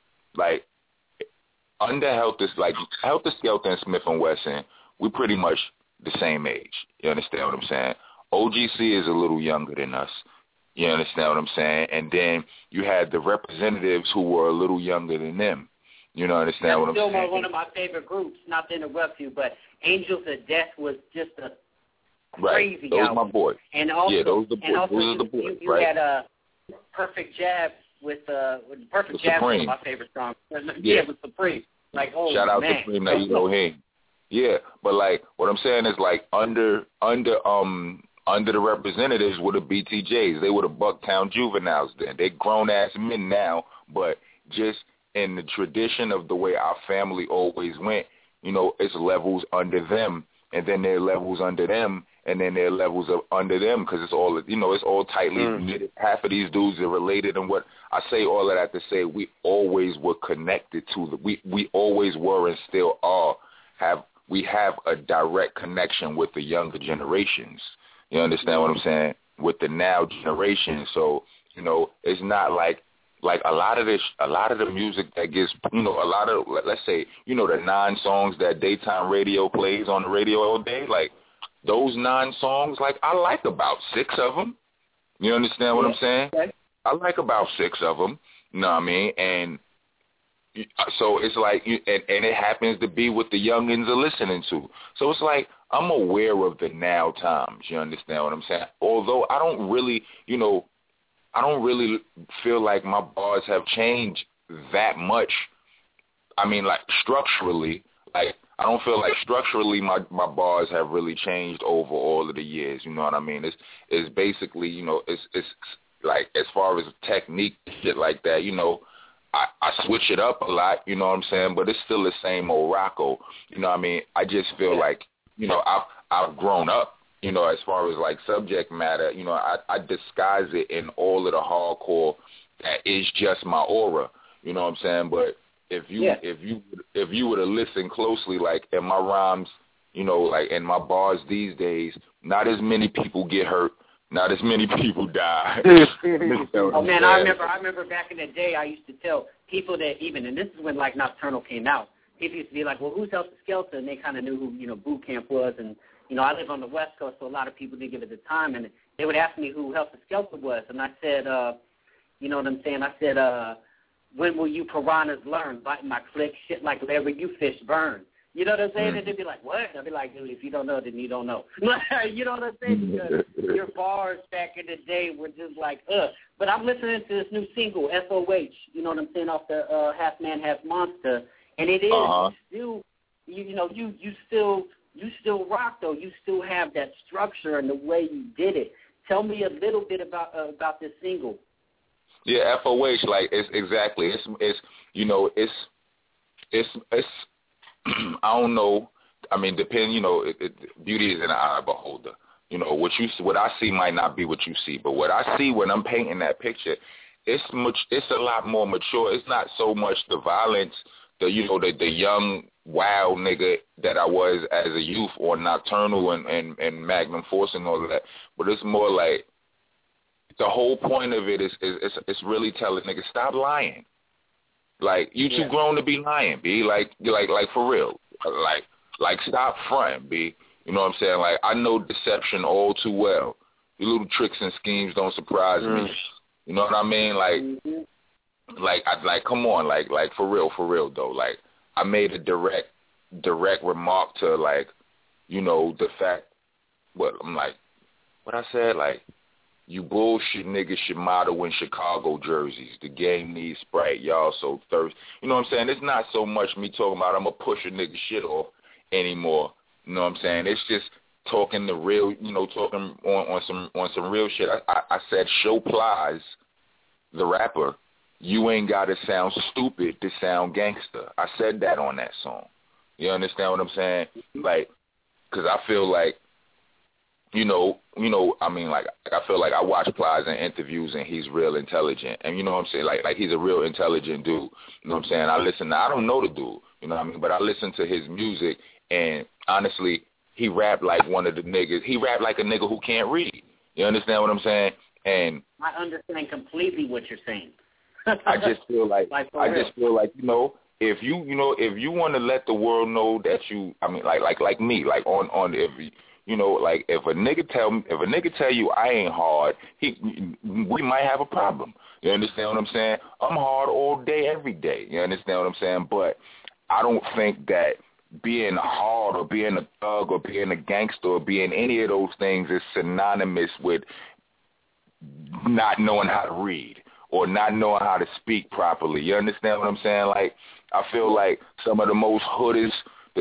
under Helter Skelter and Smith & Wesson, we pretty much the same age. You understand what I'm saying? OGC is a little younger than us. You understand what I'm saying? And then you had the Representatives who were a little younger than them. You know, understand what I'm saying? That's still one of my favorite groups, not to interrupt you, but Angels of Death was just a crazy album. Those album. my boys. And also, yeah, those are the boys. Those are the boys, you right? had a Perfect Jab with Perfect Jab, one of my favorite songs. Yeah, with Supreme. Like, oh, shout out man. to Supreme Elohim. Yeah, but like what I'm saying is like under the representatives were the BTJs. They were the Bucktown Juveniles then. They grown ass men now, but just in the tradition of the way our family always went, you know, it's levels under them, and then there are levels under them, and then there are levels under them, because it's all, you know, it's all tightly knitted. Half of these dudes are related, and what I say all of that to say, we always were connected to we always were and still are. We have a direct connection with the younger generations. You understand what I'm saying? With the now generation. So, you know, it's not like a lot of the music that gets, you know, a lot of, let's say, you know, the 9 songs that daytime radio plays on the radio all day, like those 9 songs, like I like about 6 of them. You understand what I'm saying? Okay. I like about 6 of them. You know what I mean? And so it's like, and it happens to be what the youngins are listening to. So it's like, I'm aware of the now times. You understand what I'm saying? Although I don't really, you know, I don't really feel like my bars have changed that much. I mean, like structurally, like I don't feel like structurally my bars have really changed over all of the years. You know what I mean? It's basically, you know, it's like as far as technique, shit like that, you know, I switch it up a lot, you know what I'm saying? But it's still the same old Rocco. You know what I mean? I just feel like, you know, I've grown up, you know, as far as like subject matter. You know, I disguise it in all of the hardcore that is just my aura. You know what I'm saying? But if you were to listen closely, like in my rhymes, you know, like in my bars these days, not as many people get hurt. Not as many people die. Oh man, I remember back in the day, I used to tell people that even, and this is when like Nocturnal came out, people used to be like, well, who's Helter Skelter? And they kind of knew who, you know, Boot Camp was. And, you know, I live on the West Coast, so a lot of people didn't give it the time. And they would ask me who Helter Skelter was. And I said, you know what I'm saying? I said, when will you piranhas learn? Biting my click, shit like Larry, you fish burn. You know what I'm saying? And they'd be like, what? I'd be like, dude, if you don't know, then you don't know. You know what I'm saying? Because your bars back in the day were just like, But I'm listening to this new single, SOH, you know what I'm saying, off the Half Man, Half Monster. And it is still, you still rock, though. You still have that structure and the way you did it. Tell me a little bit about this single. Yeah, FOH, like, it's exactly. It's you know, it's I don't know. I mean, depend. You know, beauty is in the eye of the beholder. You know, what I see might not be what you see, but what I see when I'm painting that picture, it's a lot more mature. It's not so much the violence, the young wild nigga that I was as a youth on Nocturnal and Magnum Force and all of that, but it's more like the whole point of it is it's really telling niggas stop lying. Like, you too grown to be lying, B. Like for real. Like stop fronting, B. You know what I'm saying? Like, I know deception all too well. Your little tricks and schemes don't surprise me. You know what I mean? Like, come on, like for real though. Like, I made a direct remark to, like, you know, the fact. What I said, like, you bullshit niggas should model in Chicago jerseys. The game needs Sprite. Y'all so thirsty. You know what I'm saying? It's not so much me talking about I'm going to push a nigga shit off anymore. You know what I'm saying? It's just talking the real, you know, talking on some real shit. I said, show Plies, the rapper, you ain't got to sound stupid to sound gangster. I said that on that song. You understand what I'm saying? Like, because I feel like, you know, I mean, like I feel like I watch Plies in interviews and he's real intelligent. And you know what I'm saying? Like he's a real intelligent dude. You know what I'm saying? I don't know the dude, you know what I mean? But I listen to his music, and honestly, he rapped like one of the niggas. He rapped like a nigga who can't read. You understand what I'm saying? And I understand completely what you're saying. I just feel like you know, if you want to let the world know that you, I mean, like me, like on every. You know, like if a nigga tell you I ain't hard, we might have a problem. You understand what I'm saying? I'm hard all day, every day. You understand what I'm saying? But I don't think that being hard or being a thug or being a gangster or being any of those things is synonymous with not knowing how to read or not knowing how to speak properly. You understand what I'm saying? Like, I feel like some of the most hoodest,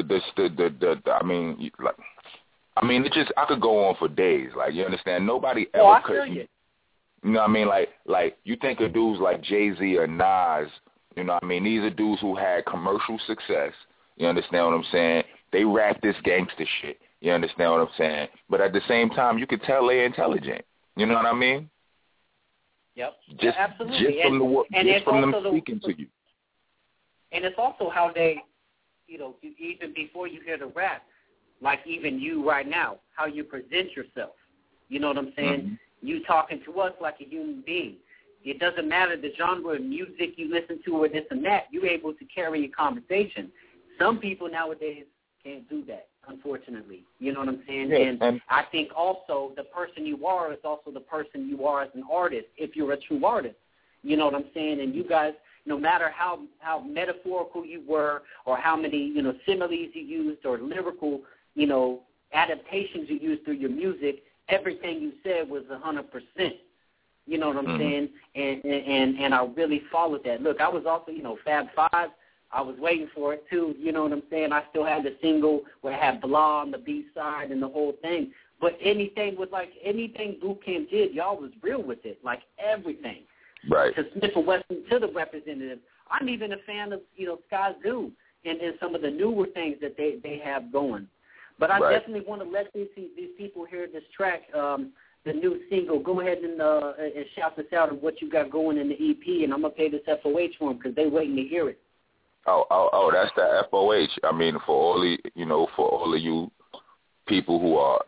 I mean, it just, I could go on for days. Like, you understand? Nobody ever could. You know what I mean? Like you think of dudes like Jay-Z or Nas. You know what I mean? These are dudes who had commercial success. You understand what I'm saying? They rap this gangster shit. You understand what I'm saying? But at the same time, you could tell they're intelligent. You know what I mean? Yep. Just, absolutely. Just from them speaking to you. And it's also how they, you know, even before you hear the rap, like even you right now, how you present yourself. You know what I'm saying? Mm-hmm. You talking to us like a human being. It doesn't matter the genre of music you listen to or this and that. You're able to carry a conversation. Some people nowadays can't do that, unfortunately. You know what I'm saying? Yeah, and I think also the person you are is also the person you are as an artist, if you're a true artist. You know what I'm saying? And you guys, no matter how metaphorical you were or how many, you know, similes you used or lyrical, you know, adaptations you used through your music, everything you said was 100%. You know what I'm saying? And I really followed that. Look, I was also, you know, Fab Five. I was waiting for it, too. You know what I'm saying? I still had the single where I had Blah on the B-side and the whole thing. But anything Boot Camp did, y'all was real with it, like everything. Right. To Smith & Wesson, to the representative. I'm even a fan of, you know, Sky Zoo and some of the newer things that they have going. But I definitely want to let these people hear this track, the new single. Go ahead and shout this out of what you got going in the EP, and I'm going to pay this FOH for them because they're waiting to hear it. Oh, that's the FOH. I mean, for all of you people who are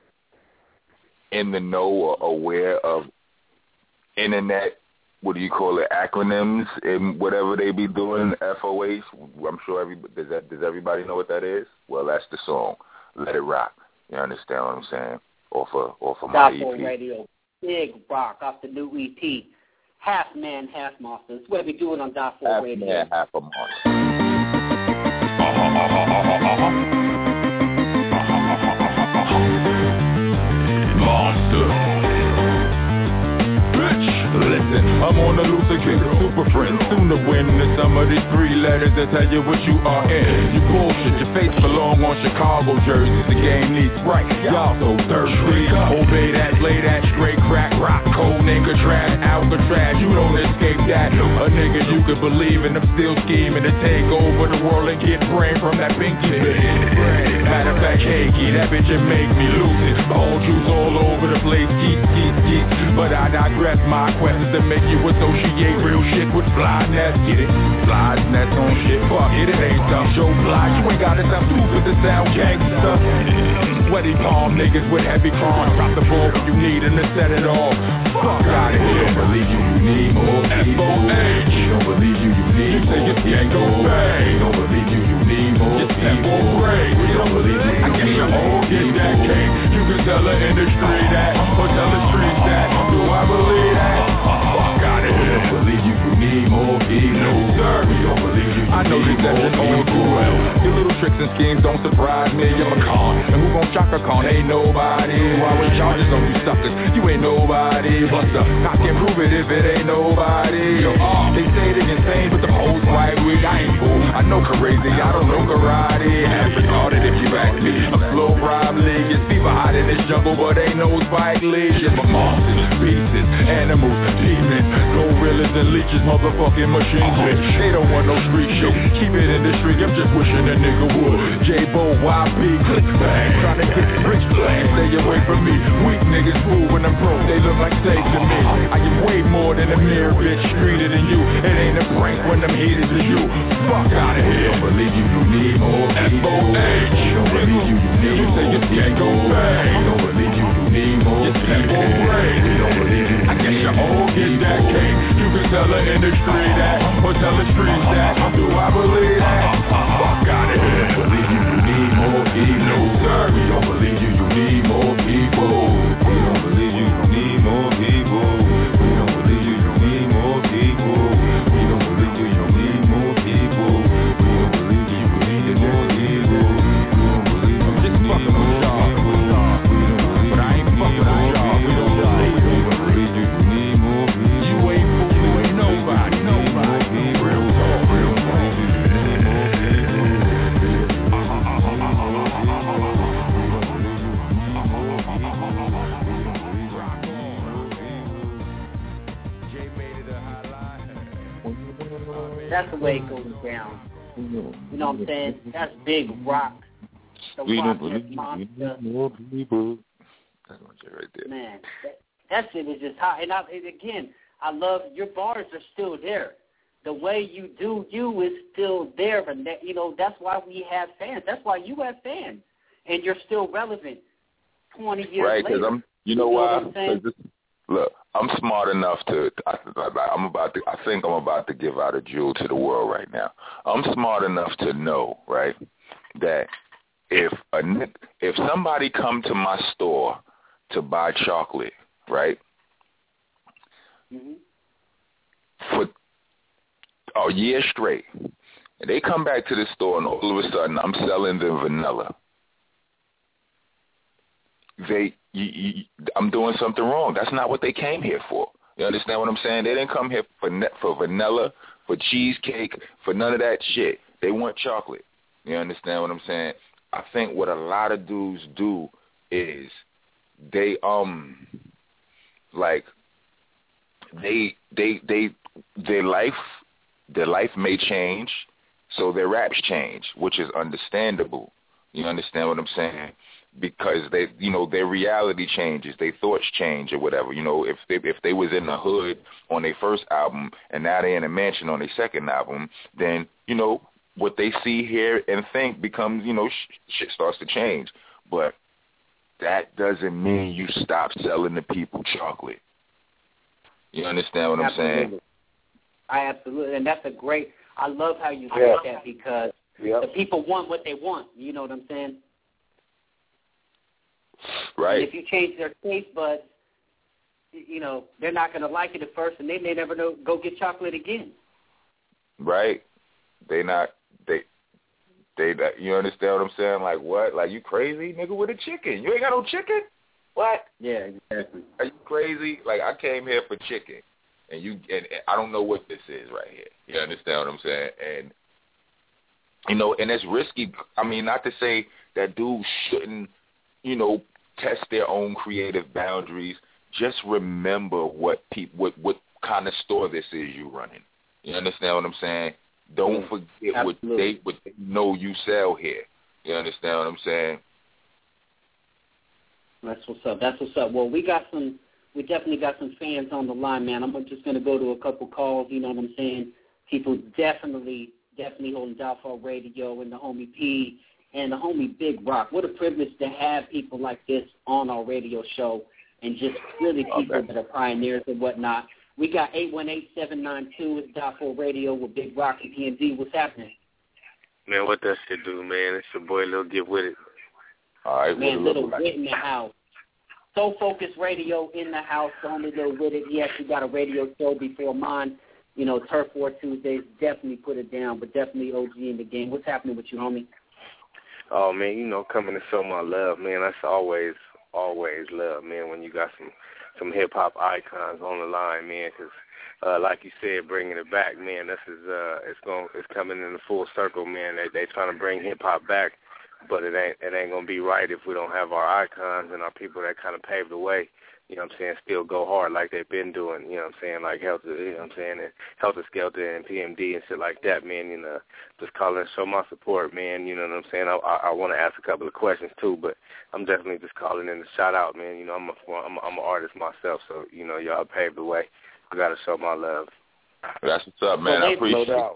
in the know or aware of internet, what do you call it, acronyms and whatever they be doing, FOH, I'm sure does everybody know what that is? Well, that's the song, Let It Rock. You understand what I'm saying? Off of my EP. Radio, Big Rock, off the new EP. Half man, half monster. That's what we doing on Dot4 Radio. Half man, half a monster. Monster. Listen, I'm on the loose again, super friend. Soon to win the sum of these 3 letters that tell you what you are in. You bullshit, your face belong on Chicago jerseys. The game needs right, y'all so thirsty. Obey that, play that, straight crack, rock, cold nigga, trash, Alcatraz. You don't escape that. A nigga you could believe in, I'm still scheming to take over the world and get brain from that pinky bitch. Matter of fact, cakey, that bitch it make me lose it. Bone juice all over the place, geek. But I digress, my quest is to make you associate real shit with fly nest. Get it? Fly nest on shit, fuck it, it ain't tough. Show fly, you ain't gotta sound stupid to sound gangsta. Sweaty palm niggas with heavy crime. Drop the ball when you need and to set it off. Fuck out of here. Don't believe you need more people. Don't believe you need more. You can't go back. Don't believe you need more people. We don't believe you. I guess you all get that cake. You can tell the industry that, or tell the streets that. Do I believe that? Fuck out of here. Don't believe you need more people. No sir. We don't believe you. I know this that's all too well. Your little tricks and schemes don't surprise me. You're a con. And who gon' shock a con? Ain't nobody. Why would charges on you suckers? You ain't nobody. Buster, I can prove it if it ain't nobody. Yo, they say they insane, but the hoes white wig. I ain't fool. I know crazy. I don't know karate. Half retarded if you ask me. I'm slow probably. It's fever hot in this jungle, but ain't no Spike Lee. Just for monsters, beasts, animals, demons, gorillas and leeches, motherfucking machines. Bitch, they don't want no street shit. Keep it in the street. I'm just wishing a nigga would. J-Bo, YP, click bang, trying to get rich, bang. Stay away from me. Weak niggas move when I'm broke. They look like safe to me. I am way more than a mere bitch, streeter than you. It ain't a prank when them haters is you. Fuck out of here. Don't believe you need more FOH. Don't believe you need more. Say you can't go back. Don't believe you need more people. We don't believe you. I guess you all get that cake. You can tell the industry that, or tell the streets that. Do I believe that? Fuck out of here. Don't believe you need more people. No sir. We don't believe you need more people. We don't believe you need more people. We don't believe you need more people. We don't believe you need more people. We don't believe you need more people. We don't believe you need more people. But I ain't fucking with y'all. We don't believe you need more people. You ain't fool, you ain't no That's the way it goes down. You know what I'm saying? That's Big Rock. The Rock monster. More people. That's what you're right there. Man, that shit is just hot. And again, I love your bars are still there. The way you do you is still there. And that, that's why we have fans. That's why you have fans. And you're still relevant 20 years right, later. Right, because why? Look, I'm smart enough to. I think I'm about to give out a jewel to the world right now. I'm smart enough to know, right, that if somebody come to my store to buy chocolate, right, for a year straight, and they come back to the store and all of a sudden I'm selling them vanilla, I'm doing something wrong. That's not what they came here for. You understand what I'm saying? They didn't come here for vanilla, for cheesecake, for none of that shit. They want chocolate. You understand what I'm saying? I think what a lot of dudes do is they their life may change, so their raps change, which is understandable. You understand what I'm saying? Because their reality changes, their thoughts change or whatever. If they was in the hood on their first album and now they're in a mansion on their second album, then what they see, hear, and think becomes shit starts to change. But that doesn't mean you stop selling the people chocolate. You understand what I'm saying? Absolutely, and that's I love how you said that because the people want what they want. You know what I'm saying? Right. And if you change their taste buds, they're not going to like it at first, and they may never go get chocolate again. Right. They you understand what I'm saying? Like what? Like you crazy, nigga, with a chicken? You ain't got no chicken? What? Yeah, exactly. Are you crazy? Like I came here for chicken, and I don't know what this is right here. You understand what I'm saying? And and it's risky. I mean, not to say that dudes shouldn't, test their own creative boundaries. Just remember what kind of store this is you running. You understand what I'm saying? Don't forget what they know you sell here. You understand what I'm saying? That's what's up. Well, we definitely got some fans on the line, man. I'm just going to go to a couple calls. You know what I'm saying? People definitely holding Downfall Radio and the homie P and the homie Big Rock. What a privilege to have people like this on our radio show and just really people that are pioneers and whatnot. We got 818-792. It's Downfall Radio with Big Rock and PMD. What's happening? Man, what that shit do, man? It's your boy Lil Get With It. All right, man, Little Wit in the house. Soul Focus Radio in the house. The homie Little Wit. He actually got a radio show before mine. Turf War Tuesdays. Definitely put it down, but definitely OG in the game. What's happening with you, homie? Oh, man, coming to show my love, man. That's always love, man, when you got some hip-hop icons on the line, man, because like you said, bringing it back, man, it's coming in the full circle, man. They trying to bring hip-hop back, but it ain't going to be right if we don't have our icons and our people that kind of paved the way, you know what I'm saying, still go hard like they've been doing, you know what I'm saying, like Helter, you know what I'm saying, and Helter Skelter and PMD and shit like that, man, just calling and show my support, man, you know what I'm saying. I want to ask a couple of questions too, but I'm definitely just calling in to shout out, man. I'm an artist myself, so, y'all paved the way. I got to show my love. That's what's up, man. I appreciate it.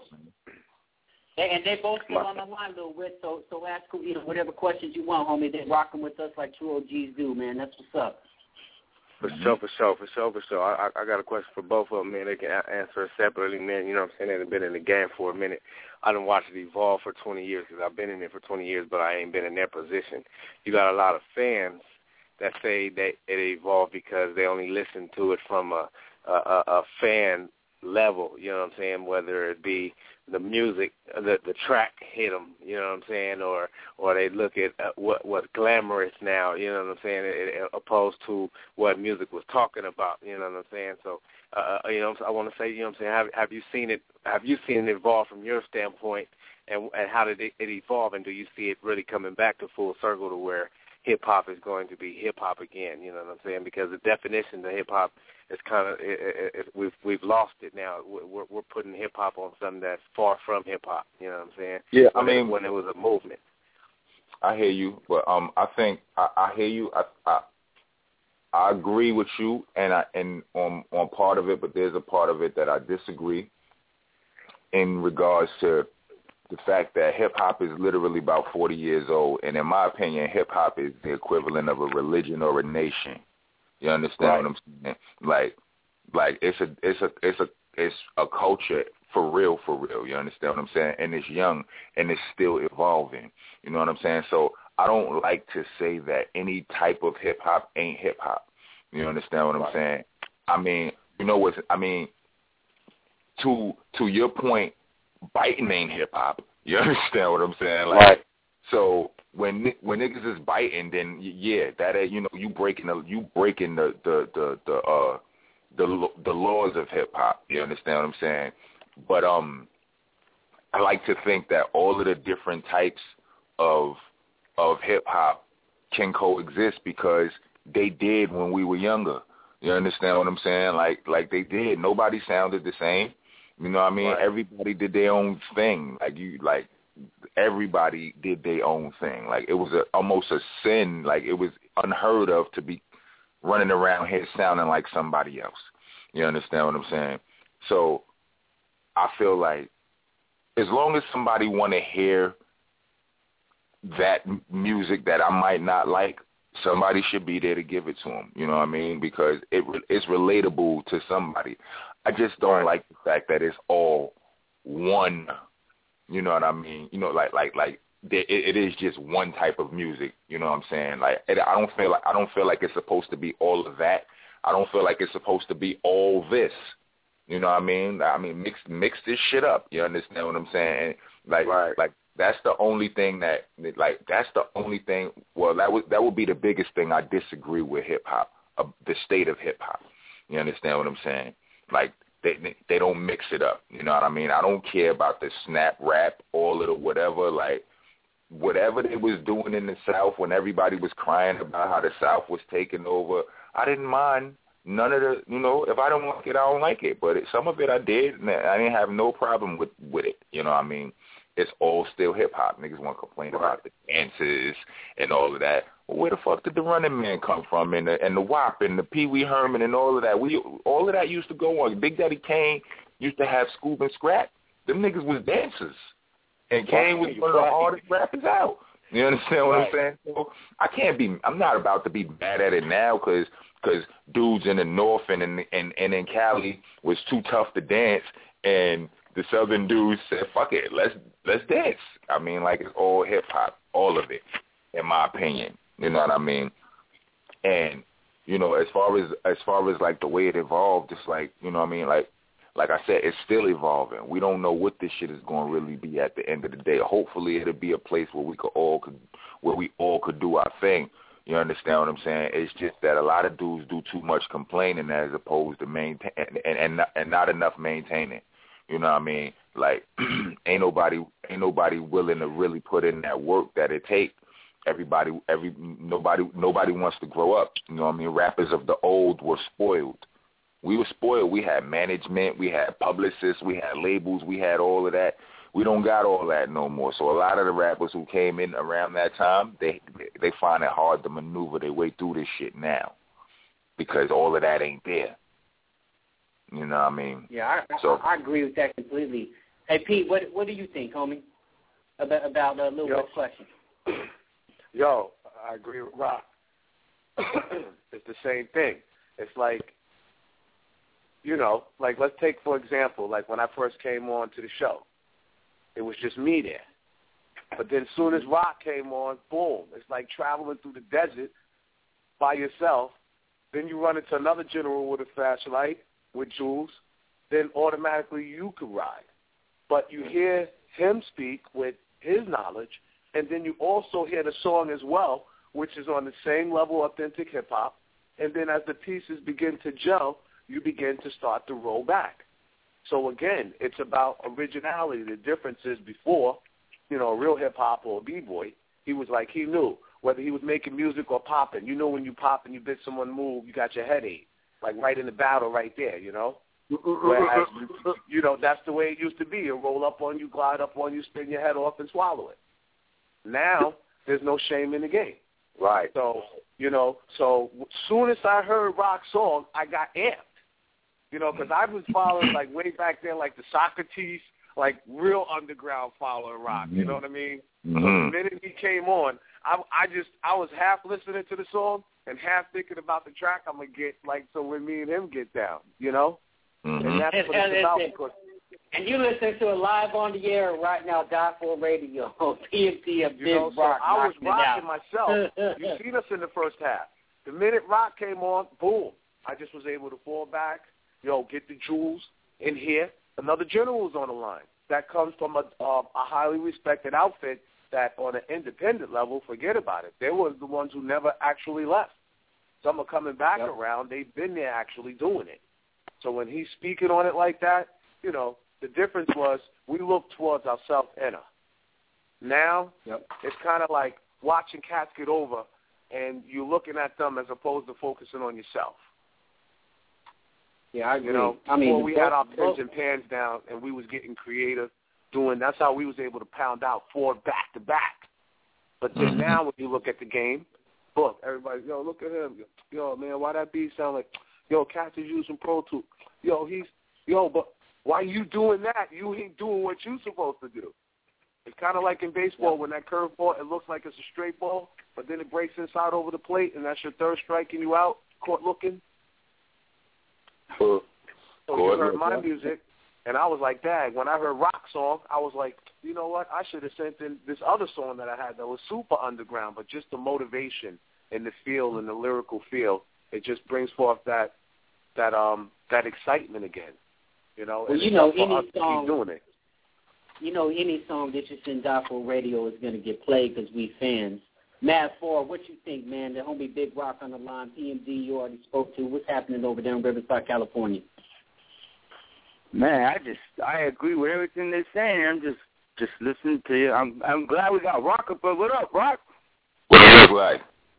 And they both still on the line, Lil Wit, so ask whatever questions you want, homie. They're rocking with us like true OGs do, man. That's what's up. For sure. I got a question for both of them, man. They can answer it separately, man. You know what I'm saying? They've been in the game for a minute. I done watched it evolve for 20 years because I've been in it for 20 years, but I ain't been in their position. You got a lot of fans that say that it evolved because they only listen to it from a fan level, you know what I'm saying, whether it be the music, the track hit them, you know what I'm saying, or they look at what's glamorous now, you know what I'm saying, opposed to what music was talking about, you know what I'm saying. So, I want to say, you know what I'm saying, have you seen it evolve from your standpoint, and how did it evolve, and do you see it really coming back to full circle to where, hip-hop is going to be hip-hop again, you know what I'm saying? Because the definition of hip-hop is kind of, we've lost it now. We're putting hip-hop on something that's far from hip-hop, you know what I'm saying? Yeah, when it was a movement. I hear you, but I think I hear you. I agree with you, and on part of it, but there's a part of it that I disagree in regards to the fact that hip-hop is literally about 40 years old, and in my opinion, hip-hop is the equivalent of a religion or a nation. You understand what I'm saying? Like it's a culture for real. You understand what I'm saying? And it's young, and it's still evolving. You know what I'm saying? So I don't like to say that any type of hip-hop ain't hip-hop. You understand what I'm saying? I mean, you know what? I mean, to your point, biting ain't hip hop. You understand what I'm saying? Like, so when niggas is biting, then yeah, that ain't, you know, you breaking the laws of hip hop. You understand what I'm saying? But I like to think that all of the different types of hip hop can coexist because they did when we were younger. You understand what I'm saying? Like they did. Nobody sounded the same. You know what I mean? Right. Everybody did their own thing. Everybody did their own thing. Like, it was almost a sin. Like, it was unheard of to be running around here sounding like somebody else. You understand what I'm saying? So I feel like as long as somebody want to hear that music that I might not like, somebody should be there to give it to them. You know what I mean? Because it's relatable to somebody. I just don't like the fact that it's all one. You know what I mean? You know, like it is just one type of music. You know what I'm saying? Like, I don't feel like it's supposed to be all of that. I don't feel like it's supposed to be all this. You know what I mean? Mix this shit up. You understand what I'm saying? And like that's the only thing well, that would be the biggest thing I disagree with hip hop, the state of hip hop. You understand what I'm saying? Like, they don't mix it up. You know what I mean? I don't care about the snap rap, all of the whatever. Like, whatever they was doing in the South when everybody was crying about how the South was taking over, I didn't mind none of the, you know, if I don't like it, I don't like it. But some of it I did, and I didn't have no problem with it. You know what I mean? It's all still hip-hop. Niggas want to complain about the dances and all of that. Well, where the fuck did the Running Man come from, and the WAP and the Pee Wee Herman and all of that? All of that used to go on. Big Daddy Kane used to have Scoob and Scrap. Them niggas was dancers. And Kane was one of the hardest rappers out. You understand what I'm saying? So I'm not about to be mad at it now because dudes in the North and in Cali was too tough to dance, and the Southern dudes said, fuck it, let's dance. I mean, like, it's all hip-hop, all of it, in my opinion. You know what I mean? And, you know, as far as like the way it evolved, it's like, you know what I mean? Like I said, it's still evolving. We don't know what this shit is going to really be at the end of the day. Hopefully it'll be a place where we all could do our thing. You understand what I'm saying? It's just that a lot of dudes do too much complaining as opposed to maintain and not enough maintaining. You know what I mean? Like, ain't nobody willing to really put in that work that it takes. Nobody wants to grow up. You know what I mean? Rappers of the old were spoiled. We were spoiled. We had management, we had publicists, we had labels, we had all of that. We don't got all that no more. So a lot of the rappers who came in around that time, they find it hard to maneuver their way through this shit now because all of that ain't there. You know what I mean? Yeah, I agree with that completely. Hey, Pete, what do you think, homie, about Lil Wayne's question? Yo, I agree with Rock. It's the same thing. It's like, you know, like, let's take, for example, like when I first came on to the show, it was just me there. But then as soon as Rock came on, boom, it's like traveling through the desert by yourself. Then you run into another general with a flashlight, with Jules, then automatically you could ride. But you hear him speak with his knowledge, and then you also hear the song as well, which is on the same level of authentic hip-hop, and then as the pieces begin to gel, you begin to start to roll back. So again, it's about originality. The difference is before, you know, a real hip-hop or a b-boy, he was like, he knew whether he was making music or popping. You know when you pop and you bid someone move, you got your headache, like right in the battle right there, you know? Whereas, you know, that's the way it used to be. It'll roll up on you, glide up on you, spin your head off, and swallow it. Now, there's no shame in the game. Right. So, you know, so as soon as I heard Rock's song, I got amped. You know, because I was following, like, way back then, like, the Socrates, like, real underground following Rock. You know what I mean? So the minute he came on, I was half listening to the song and half thinking about the track I'm going to get, like, so when me and him get down, you know? And that's what it's about. Because, and you listen to it live on the air right now, Die4 Radio, PMT of Big Rock. So I was rocking out. myself. You seen us in the first half. The minute Rock came on, boom, I just was able to fall back, get the jewels in here. Another general's on the line. That comes from a highly respected outfit that on an independent level, forget about it. They were the ones who never actually left. Some are coming back around. They've been there actually doing it. So when he's speaking on it like that, you know, the difference was we looked towards our self-inner. Now it's kind of like watching cats get over and you're looking at them as opposed to focusing on yourself. Yeah, I agree. You know, I mean, before we had our pens and pans down and we was getting creative, that's how we was able to pound out 4 back-to-back. But then now when you look at the game, look, everybody, look at him. Man, why that beat sound like, Cats is using Pro Tools. But why you doing that? You ain't doing what you supposed to do. It's kind of like in baseball when that curveball, it looks like it's a straight ball, but then it breaks inside over the plate, and that's your third strike and you out, caught looking. So you heard my music, and I was like, Dad, when I heard Rock's song, I was like, you know what? I should have sent in this other song that I had that was super underground, but just the motivation and the feel and the lyrical feel, it just brings forth that excitement again. You know, well, and you know, for any us to song, keep doing it. You know, any song that you send Die4 Radio is going to get played because we fans. Matt Ford, what you think, man? The homie Big Rock on the line, PMD you already spoke to. What's happening over there in Riverside, California? Man, I agree with everything they're saying. I'm just listening to you. I'm glad we got Rock up. But what up, Rock? What do you look like?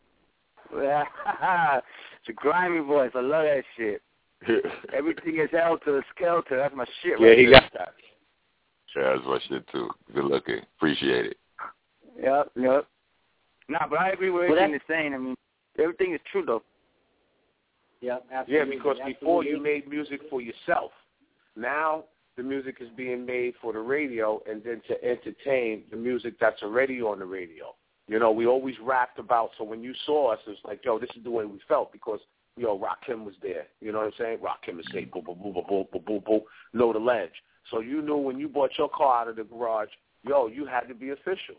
It's a grimy voice. I love that shit. Everything is helter skelter. That's my shit. Yeah, right he there. got that. Sure, that's my shit too. Good looking. Appreciate it. Yep. Nah, but I agree with everything they're saying. I mean, everything is true though. Yeah, absolutely. Yeah, because before you made music for yourself. Now the music is being made for the radio and then to entertain the music that's already on the radio. You know, we always rapped about, so when you saw us, it's like, this is the way we felt because, Rakim was there. You know what I'm saying? Rakim would say, boom, boom, boom, boom, boom, boom, boom, boom, know the ledge. So you knew when you bought your car out of the garage, you had to be official.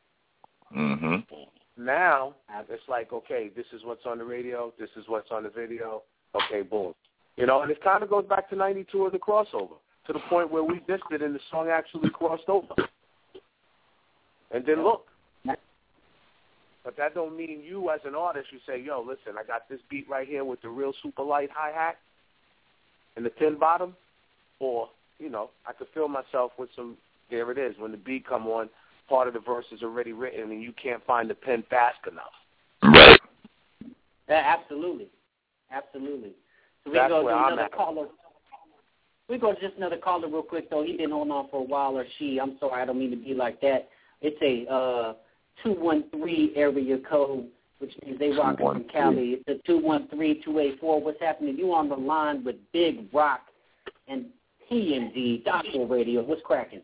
Now, it's like, okay, this is what's on the radio, this is what's on the video, okay, boom. And it kind of goes back to 92 of the crossover, to the point where we dissed it and the song actually crossed over. And then look. But that don't mean you as an artist, you say, listen, I got this beat right here with the real super light hi-hat and the thin bottom, or, I could feel myself with some, there it is, when the beat come on, part of the verse is already written and you can't find the pen fast enough. Right. Yeah, absolutely. So we go to another caller. We go to just another caller real quick, though. He been holding on for a while, or she. I'm sorry, I don't mean to be like that. It's a 213 area code, which means they rock from Cali. It's a 213-284. What's happening? You on the line with Big Rock and PMD, Die4 Radio. What's cracking?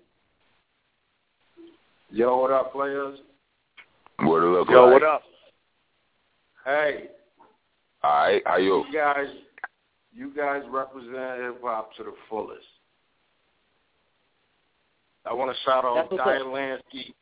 Yo, what up, players? What it look Yo, like? what up? Hey. All right, how you? You guys represent hip-hop to the fullest. I want to shout out Diane Lansky,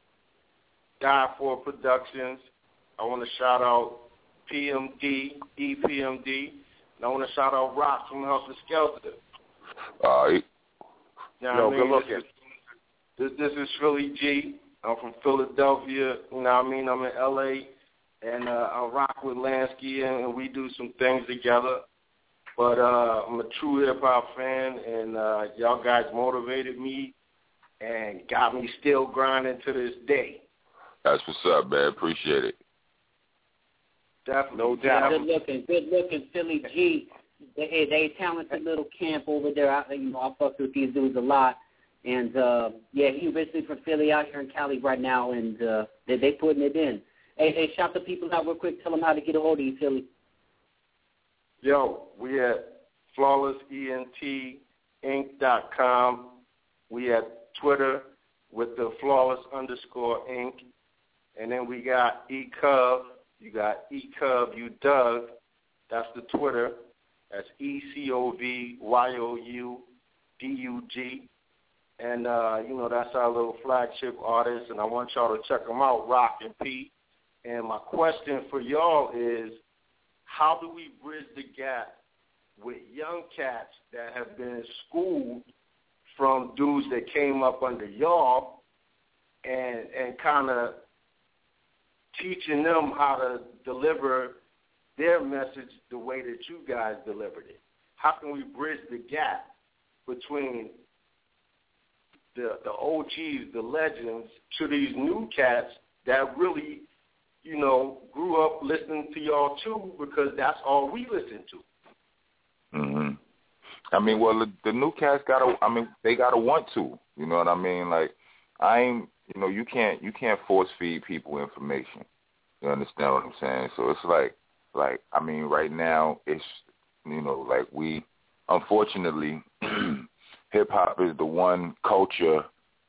Die4 Productions. I want to shout out PMD, EPMD. And I want to shout out Rock from Helter Skelter. All right. Good looking. This is Philly G. I'm from Philadelphia. You know what I mean? I'm in L.A. And I rock with Lansky, and we do some things together. But I'm a true hip-hop fan, and y'all guys motivated me and got me still grinding to this day. That's what's up, man. Appreciate it. Definitely. No doubt. Good looking Philly G. They talented little camp over there. I fuck with these dudes a lot. And, he originally from Philly out here in Cali right now, and they putting it in. Hey, shout the people out real quick. Tell them how to get a hold of you, Philly. Yo, we at flawlessentinc.com. We at Twitter with the flawless_Inc. And then we got eCub. You got eCub, you Doug. That's the Twitter. That's ECOVYOUDUG. And, that's our little flagship artist, and I want y'all to check them out, Rock and Pete. And my question for y'all is, how do we bridge the gap with young cats that have been schooled from dudes that came up under y'all and kind of teaching them how to deliver their message the way that you guys delivered it? How can we bridge the gap between the OGs, the legends, to these new cats that really, grew up listening to y'all too, because that's all we listen to? Mhm. I mean, well, the new cats they gotta want to. You know what I mean? Like, you can't force feed people information. You understand what I'm saying? So it's like, I mean, right now it's, we, unfortunately, hip hop is the one culture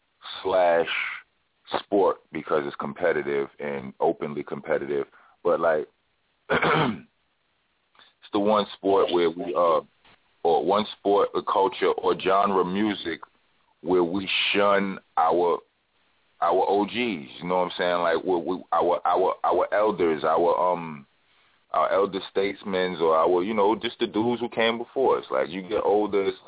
/ sport, because it's competitive and openly competitive. But like, it's the one sport where we or one sport, a culture, or genre music where we shun our OGs. You know what I'm saying? Like, our elders, our elder statesmen, or our, just the dudes who came before us. Like, you get older, it's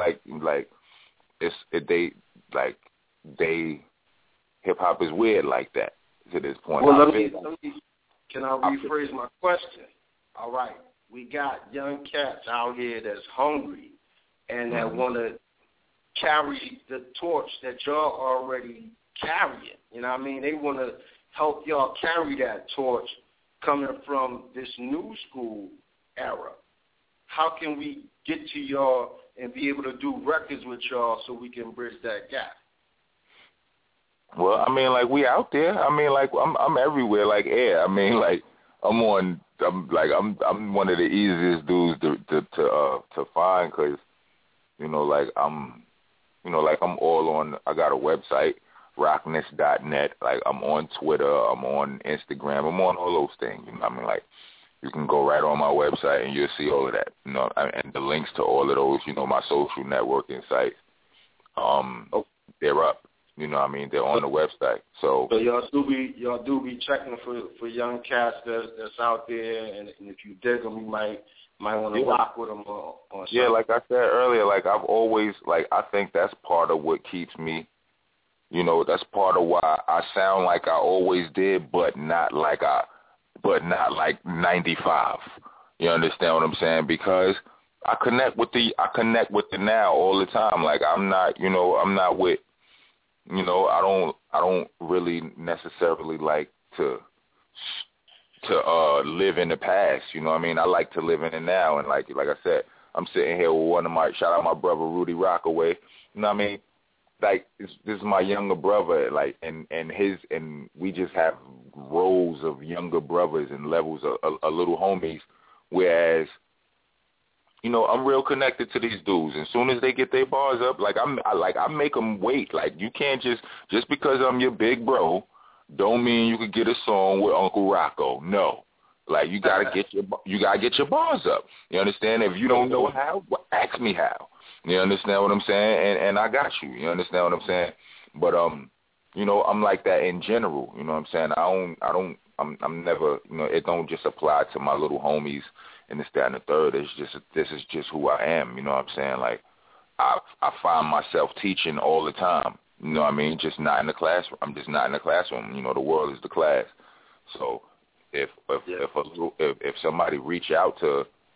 hip hop is weird like that to this point. Well, can I rephrase my question? All right, we got young cats out here that's hungry and that want to carry the torch that y'all already carrying. You know what I mean? They want to help y'all carry that torch coming from this new school era. How can we get to y'all and be able to do records with y'all so we can bridge that gap? Well, I mean, like, we out there. I mean, like, I'm everywhere, like air. I mean, like, I'm one of the easiest dudes to find, because, I'm all on. I got a website, rockness.net. Like, I'm on Twitter, I'm on Instagram, I'm on all those things. You know what I mean? Like, you can go right on my website and you'll see all of that. And the links to all of those, my social networking sites, they're up. You know what I mean? They're on the website. So y'all do be checking for young cats that's out there, and if you dig them, you might want to rock with them on something. Yeah, like I said earlier, like, I've always, like, I think that's part of what keeps me, that's part of why I sound like I always did, but not like 95. You understand what I'm saying? Because I connect with the now all the time. Like, I'm not with, I don't really necessarily like to live in the past. You know what I mean? I like to live in the now. And like I said, I'm sitting here with shout out my brother Rudy Rockaway. You know what I mean? Like, this is my younger brother, like, and we just have rows of younger brothers and levels of little homies, whereas, I'm real connected to these dudes. And as soon as they get their bars up, I make them wait. Like, you can't just because I'm your big bro, don't mean you could get a song with Uncle Rocco. No. Like, you gotta get your bars up. You understand? If you don't know how, well, ask me how. You understand what I'm saying? And I got you. You understand what I'm saying? But I'm like that in general. You know what I'm saying? I'm never, it don't just apply to my little homies and this, that, and the third. This is just who I am. You know what I'm saying? Like, I find myself teaching all the time. You know what I mean? Just not in the classroom. I'm just not in the classroom. The world is the class. So if somebody reach out to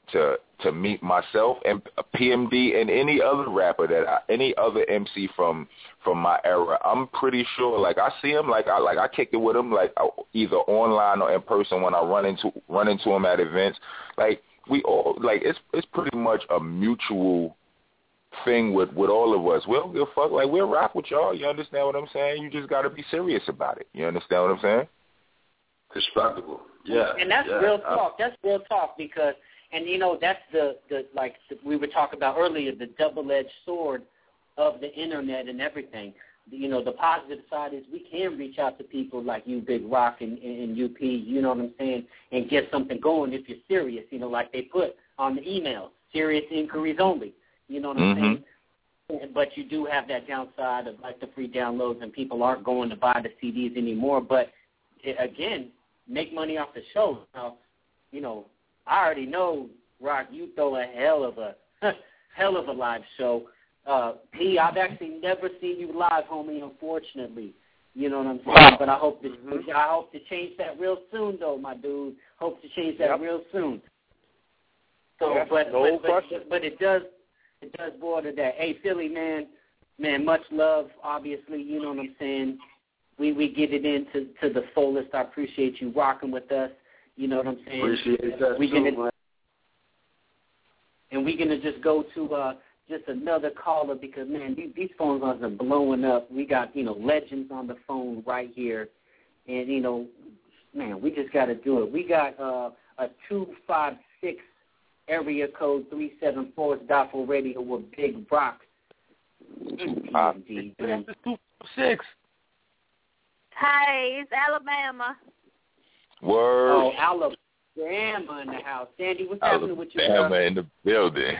to meet myself and PMD and any other rapper any other MC from my era. I'm pretty sure, like I see him, like I kick it with him, like either online or in person when I run into him at events. Like we all, like it's pretty much a mutual thing with all of us. We don't give a fuck. Like we'll rock with y'all. You understand what I'm saying? You just got to be serious about it. You understand what I'm saying? Respectable. Yeah. And that's real talk. That's real talk because, and you know, that's the like we were talking about earlier, the double-edged sword of the internet and everything. You know, the positive side is we can reach out to people like you, Big Rock, and UP, you know what I'm saying, and get something going if you're serious, you know, like they put on the email, serious inquiries only, you know what I'm saying? But you do have that downside of like the free downloads and people aren't going to buy the CDs anymore. But, again, make money off the show. Now, you know, I already know, Rock, you throw a hell of a live show. P, I've actually never seen you live, homie, unfortunately. You know what I'm saying? But I hope to change that real soon, though, my dude. Hope to change that real soon. So, but it does boil to that. Hey, Philly, man, much love. Obviously, you know what I'm saying. We get it into the fullest. I appreciate you rocking with us. You know what I'm saying? Appreciate that too, and we're gonna just go to just another caller because, man, these phone lines are blowing up. We got, you know, legends on the phone right here. And, you know, man, we just got to do it. We got a 256 area code 374 Daffo Radio with Big Rock. 256. Hey, it's Alabama. Word. Oh, Alabama in the house. Sandy, what's happening with you? Alabama in the building.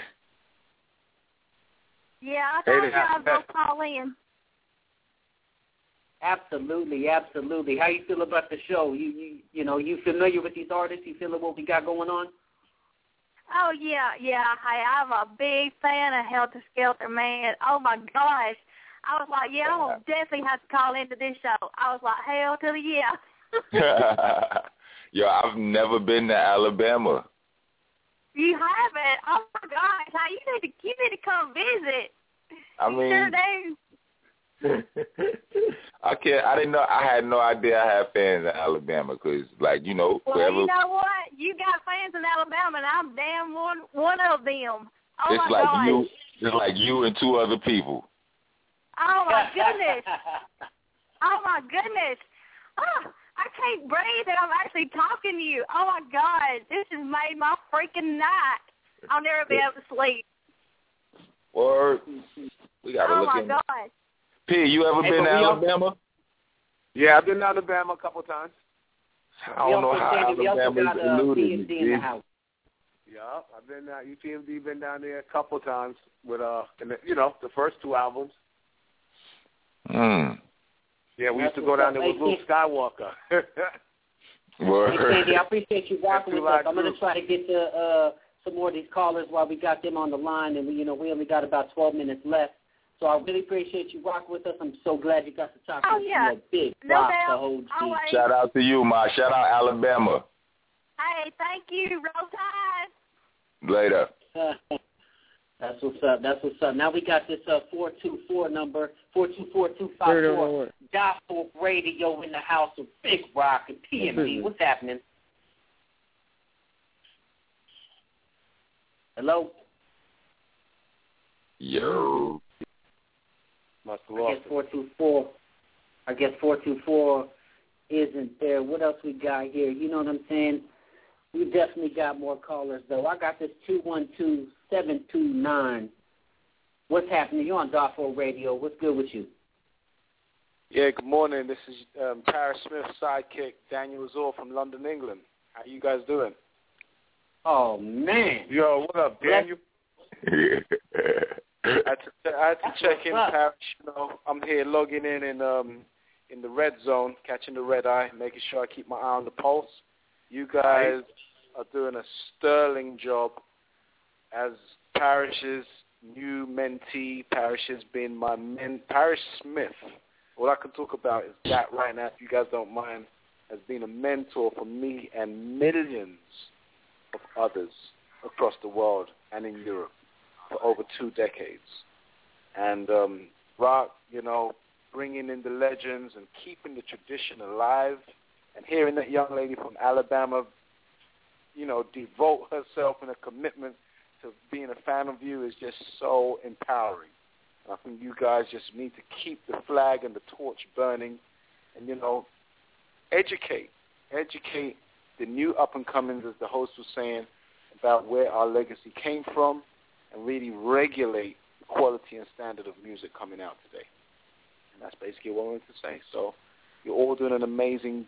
Yeah, I thought you I was going to call in. Absolutely. How you feel about the show? You know, you familiar with these artists? You feeling what we got going on? Oh, yeah. Hey, I'm a big fan of Helter Skelter, man. Oh, my gosh. I was like, yeah, I'm going to definitely have to call into this show. I was like, hell to the yeah. Yo, I've never been to Alabama. You haven't? Oh, my gosh. Hey, you need to come visit. I mean, sure do. I didn't know. I had no idea I had fans in Alabama because, like, you know, well, wherever. You know what? You got fans in Alabama, and I'm damn one of them. Oh, it's my like gosh. It's like you and two other people. Oh, my goodness. Oh, my goodness. Oh, I can't breathe and I'm actually talking to you. Oh, my God. This has made my freaking night. I'll never be able to sleep. Word. We got to look in. Oh, my God. P, you ever been to Alabama? Yeah, I've been to Alabama a couple times. I don't know how Alabama's eluded me. In the house. Yeah, I've been UTMD been down there a couple times with the first two albums. Yeah, we used to go down there with Luke Skywalker. Hey, Sandy, I appreciate you rocking with us. I'm going to try to get to some more of these callers while we got them on the line, and we only got about 12 minutes left. So I really appreciate you rocking with us. I'm so glad you got to talk to yeah. Big No Rock, doubt. the whole team. Shout out to you, Ma. Shout out Alabama. Hey, thank you. Roll Tide. Later. That's what's up. Now we got this 424 number, 424-254. Daffo Radio in the house with Big Rock and PMD. What's happening? Hello? Yo. Must have I guess 424 isn't there. What else we got here? You know what I'm saying? We definitely got more callers, though. I got this 212-729. What's happening? You're on Daffo Radio. What's good with you? Yeah, good morning. This is Paris Smith's sidekick, Daniel Azor from London, England. How you guys doing? Oh, man. Yo, what up, Daniel? I had to check in, Paris. You know, I'm here logging in the red zone, catching the red eye, making sure I keep my eye on the pulse. You guys are doing a sterling job as Parish's new mentee. Parish has been my Parish Smith. All I can talk about is that right now, if you guys don't mind, has been a mentor for me and millions of others. across the world and in Europe for over 2 decades. And Rock, you know, bringing in the legends and keeping the tradition alive, and hearing that young lady from Alabama, you know, devote herself in a commitment to being a fan of you is just so empowering. And I think you guys just need to keep the flag and the torch burning and, you know, educate the new up-and-comings, as the host was saying, about where our legacy came from, and really regulate the quality and standard of music coming out today. And that's basically what I wanted to say. So you're all doing an amazing,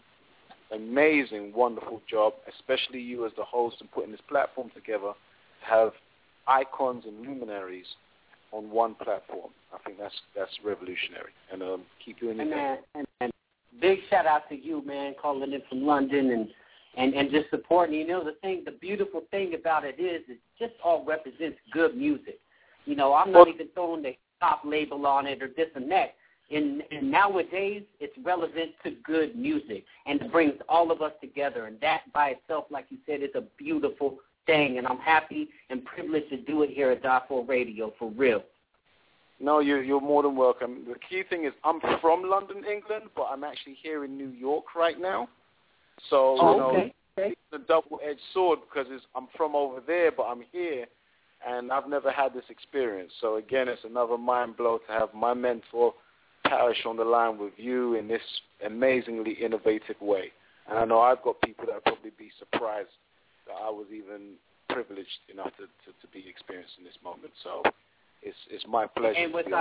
wonderful job, especially you as the host and putting this platform together to have icons and luminaries on one platform. I think that's revolutionary. And keep doing your thing. And big shout out to you, man, calling in from London and just supporting. You know, the beautiful thing about it is it just all represents good music. You know, I'm not even throwing the top label on it or this and that. And nowadays, it's relevant to good music, and it brings all of us together. And that by itself, like you said, is a beautiful thing. And I'm happy and privileged to do it here at Darfur Radio, for real. No, you're more than welcome. The key thing is I'm from London, England, but I'm actually here in New York right now. So, you know, it's a double-edged sword because I'm from over there, but I'm here, and I've never had this experience. So, again, it's another mind blow to have my mentor, Parrish, on the line with you in this amazingly innovative way. And I know I've got people that would probably be surprised that I was even privileged enough to be experiencing this moment. So it's my pleasure. And what's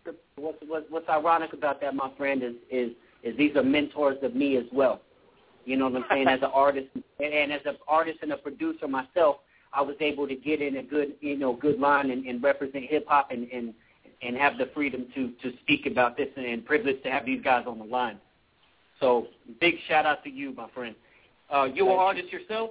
ironic about that, my friend, is these are mentors of me as well. You know what I'm saying? As an artist, and as an artist and a producer myself, I was able to get in a good line and represent hip hop and have the freedom to speak about this, and privileged to have these guys on the line. So big shout out to you, my friend. You an artist yourself?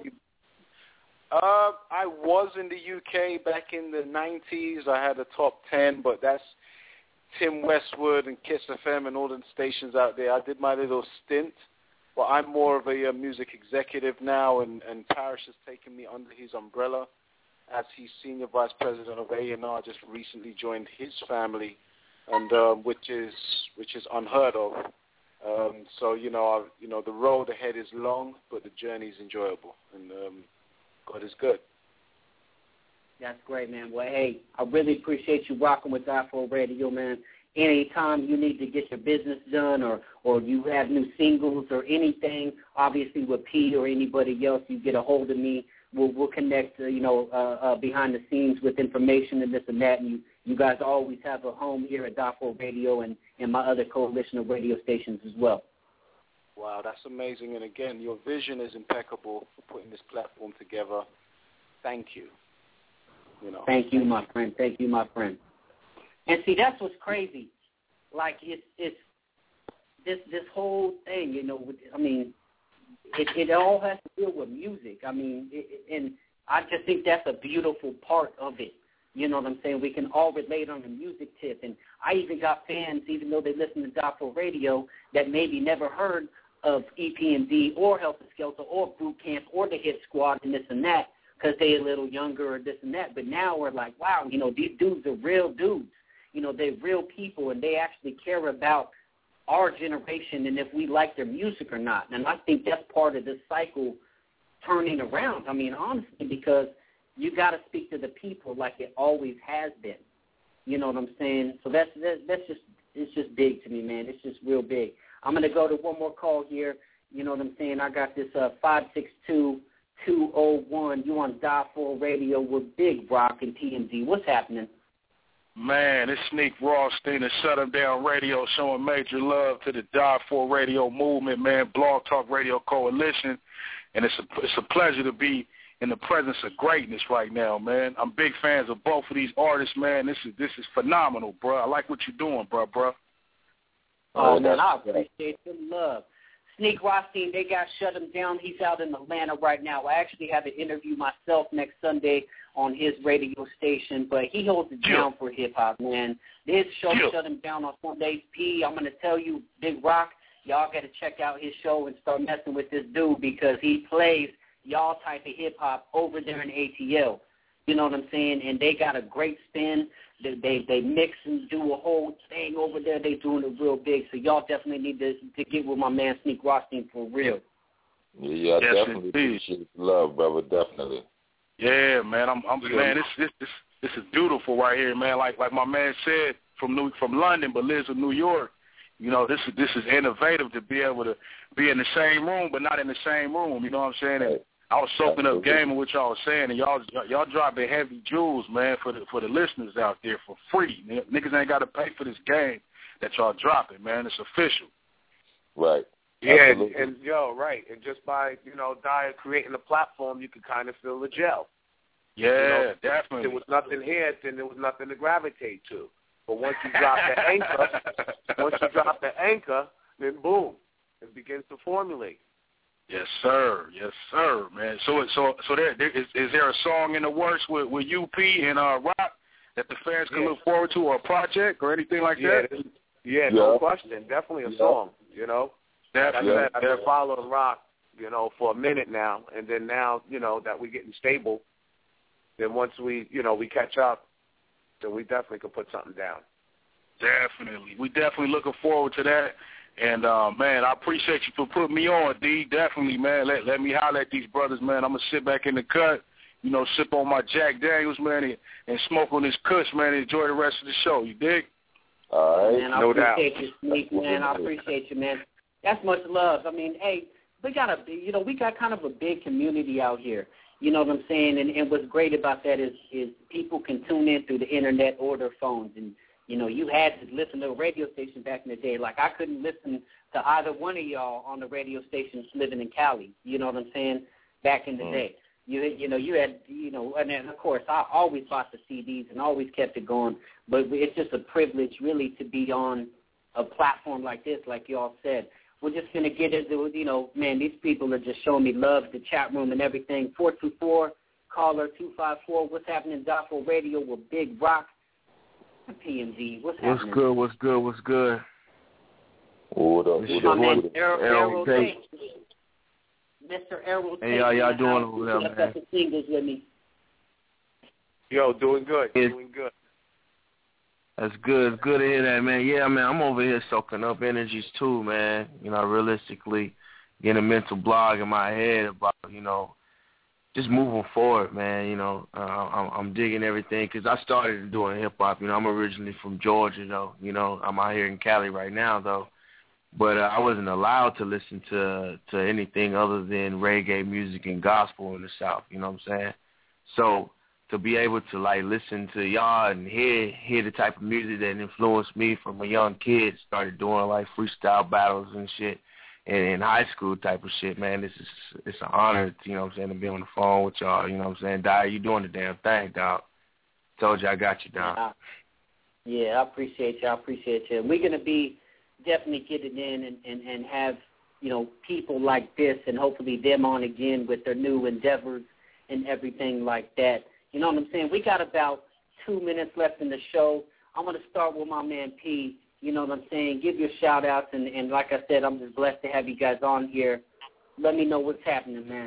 I was in the UK back in the 90s. I had a top 10, but that's Tim Westwood and Kiss FM and all the stations out there. I did my little stint, but I'm more of a music executive now, and Parrish has taken me under his umbrella as he's Senior Vice President of A&R. Just recently joined his family, and which is unheard of. So the road ahead is long, but the journey is enjoyable, and God is good. That's great, man. Well, hey, I really appreciate you rocking with Darfur Radio, man. Anytime you need to get your business done or you have new singles or anything, obviously with P or anybody else, you get a hold of me. We'll connect, behind the scenes with information and this and that. And you guys always have a home here at Darfur Radio and my other coalition of radio stations as well. Wow, that's amazing. And again, your vision is impeccable for putting this platform together. Thank you. Thank you, my friend. Thank you, my friend. And see, that's what's crazy. Like it's this whole thing, it all has to deal with music. And I just think that's a beautiful part of it. You know what I'm saying? We can all relate on the music tip. And I even got fans, even though they listen to Darfur Radio, that maybe never heard of EP&D or Helter Skelter or Boot Camp or the Hit Squad and this and that because they're a little younger or this and that. But now we're like, wow, these dudes are real dudes. They're real people, and they actually care about our generation and if we like their music or not. And I think that's part of this cycle turning around. Honestly, because you got to speak to the people like it always has been. You know what I'm saying? So that's just big to me, man. It's just real big. I'm going to go to one more call here. You know what I'm saying? I got this 562-201. You on Darfur Radio with Big Rock and TMZ. What's happening? Man, it's Sneak Rothstein and Shut 'Em Down Radio, showing major love to the Darfur Radio movement, man, Blog Talk Radio Coalition. And it's a pleasure to be in the presence of greatness right now, man. I'm big fans of both of these artists, man. This is phenomenal, bro. I like what you're doing, bro. Oh, man, I appreciate the love. Sneak Rothstein, they got Shut Him Down. He's out in Atlanta right now. I actually have an interview myself next Sunday on his radio station, but he holds it down for hip-hop, man. His show, Shut Him Down, on Sundays. P, I'm going to tell you, Big Rock, y'all got to check out his show and start messing with this dude because he plays y'all type of hip-hop over there in ATL. You know what I'm saying? And they got a great spin. They mix and do a whole thing over there. They doing it real big. So y'all definitely need to get with my man Sneak Rothstein for real. Yeah, yes, definitely appreciate the love, brother. Definitely. Yeah, man. Man. This is beautiful right here, man. Like my man said, from London, but lives in New York. You know, this is innovative to be able to be in the same room, but not in the same room. You know what I'm saying? And I was soaking up game of what y'all was saying, and y'all dropping heavy jewels, man, for the listeners out there for free. Niggas ain't got to pay for this game that y'all dropping, man. It's official. Right. Yeah, and right. And just by, Dyer creating a platform, you could kind of feel the gel. Yeah, definitely. There was nothing here, then there was nothing to gravitate to. But once you drop the anchor, then boom, it begins to formulate. Yes, sir, man. So there is there a song in the works with UP and Rock that the fans can look forward to, or a project or anything like that? Yeah, no question. Definitely a song, Definitely. I've been following Rock, for a minute now, and then now, that we're getting stable, then once we catch up, then we definitely could put something down. Definitely. We definitely looking forward to that. And, man, I appreciate you for putting me on, D. Definitely, man. Let me holler at these brothers, man. I'm going to sit back in the cut, sip on my Jack Daniels, man, and smoke on this kush, man, and enjoy the rest of the show. You dig? All right. Man, I appreciate you, Sneak, man. I appreciate you, man. That's much love. I mean, hey, we got kind of a big community out here. You know what I'm saying? And what's great about that is people can tune in through the internet or their phones. And, you had to listen to a radio station back in the day. Like, I couldn't listen to either one of y'all on the radio stations living in Cali. You know what I'm saying? Back in the day. You had, and then, of course, I always bought the CDs and always kept it going. But it's just a privilege, really, to be on a platform like this, like y'all said. We're just going to get into, man, these people are just showing me love, the chat room and everything. 424, caller 254, what's happening, Dafo Radio with Big Rock, PMD, what's happening? What's good? What up? Errol Tate. Mr. Errol Tate. Hey, how y'all doing over there, man? Singles with me. Yo, doing good. That's good. It's good to hear that, man. Yeah, man, I'm over here soaking up energies too, man. Realistically, getting a mental blog in my head about, just moving forward, man. I'm digging everything because I started doing hip-hop. I'm originally from Georgia, though. I'm out here in Cali right now, though. But I wasn't allowed to listen to anything other than reggae music and gospel in the South, you know what I'm saying? So to be able to, listen to y'all and hear the type of music that influenced me from a young kid, started doing, freestyle battles and shit in high school type of shit, man, it's an honor, you know what I'm saying, to be on the phone with y'all, you know what I'm saying? Dyer, you doing the damn thing, dog. Told you I got you, dog. Yeah, I appreciate you. We're going to be definitely getting in and have, people like this and hopefully them on again with their new endeavors and everything like that. You know what I'm saying? We got about 2 minutes left in the show. I'm going to start with my man P. You know what I'm saying? Give your shout-outs, and like I said, I'm just blessed to have you guys on here. Let me know what's happening, man.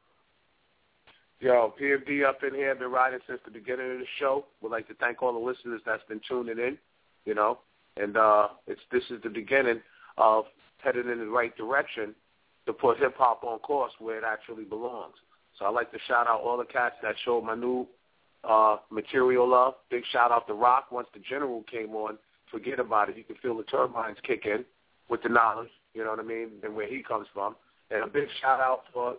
Yo, PMD up in here, been riding since the beginning of the show. Would like to thank all the listeners that's been tuning in, and this is the beginning of headed in the right direction to put hip-hop on course where it actually belongs. So I'd like to shout out all the cats that showed my new material love. Big shout out to Rock. Once the General came on, forget about it. You can feel the turbines kick in with the knowledge, you know what I mean, and where he comes from. And a big shout out for,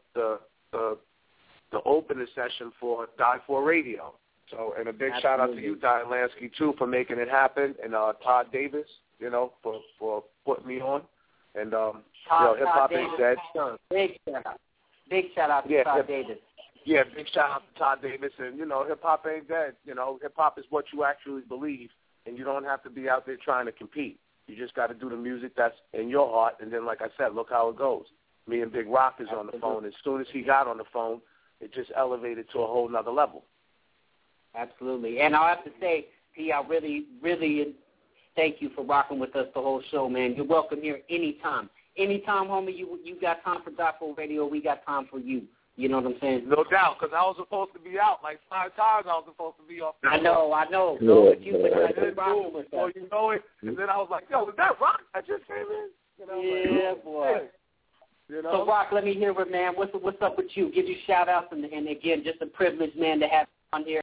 the opening session for Die4 Radio. So, and a big shout out to you, Dyer Lansky, too, for making it happen, and Todd Davis, for putting me on. And Hip Hop Ain't Dead. Big shout out to Todd Davis. Yeah, big shout out to Todd Davis. And, Hip Hop Ain't Dead. Hip Hop is what you actually believe, and you don't have to be out there trying to compete. You just got to do the music that's in your heart, and then, like I said, look how it goes. Me and Big Rock is on the phone. As soon as he got on the phone, it just elevated to a whole nother level. Absolutely. And I have to say, P, I really, really thank you for rocking with us the whole show, man. You're welcome here anytime. Anytime, homie, you got time for Die4 Radio, we got time for you. You know what I'm saying? No doubt, because I was supposed to be out like 5 times. I was supposed to be off. I know. So you before you know it, and then I was like, "Yo, was that Rock? I just came in." You know, yeah, like, boy. You know? So Rock, let me hear it, man. What's up with you? Give you shout outs, and again, just a privilege, man, to have you on here.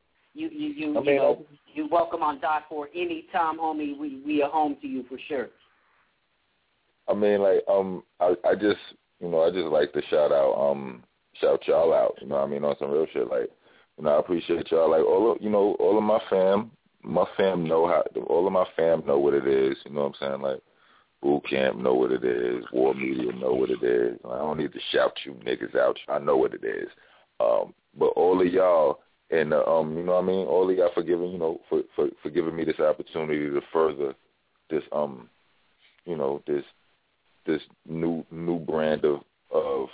You welcome on Die For anytime, homie. We are home to you for sure. I mean, like, I just like to shout y'all out, you know what I mean, on some real shit. Like, you know, I appreciate y'all. Like, all of my fam know all of my fam know what it is, you know what I'm saying? Like, Boot Camp know what it is, War Media know what it is. I don't need to shout you niggas out. I know what it is. But all of y'all and you know what I mean, all of y'all for giving, you know, for giving me this opportunity to further this you know, this new brand of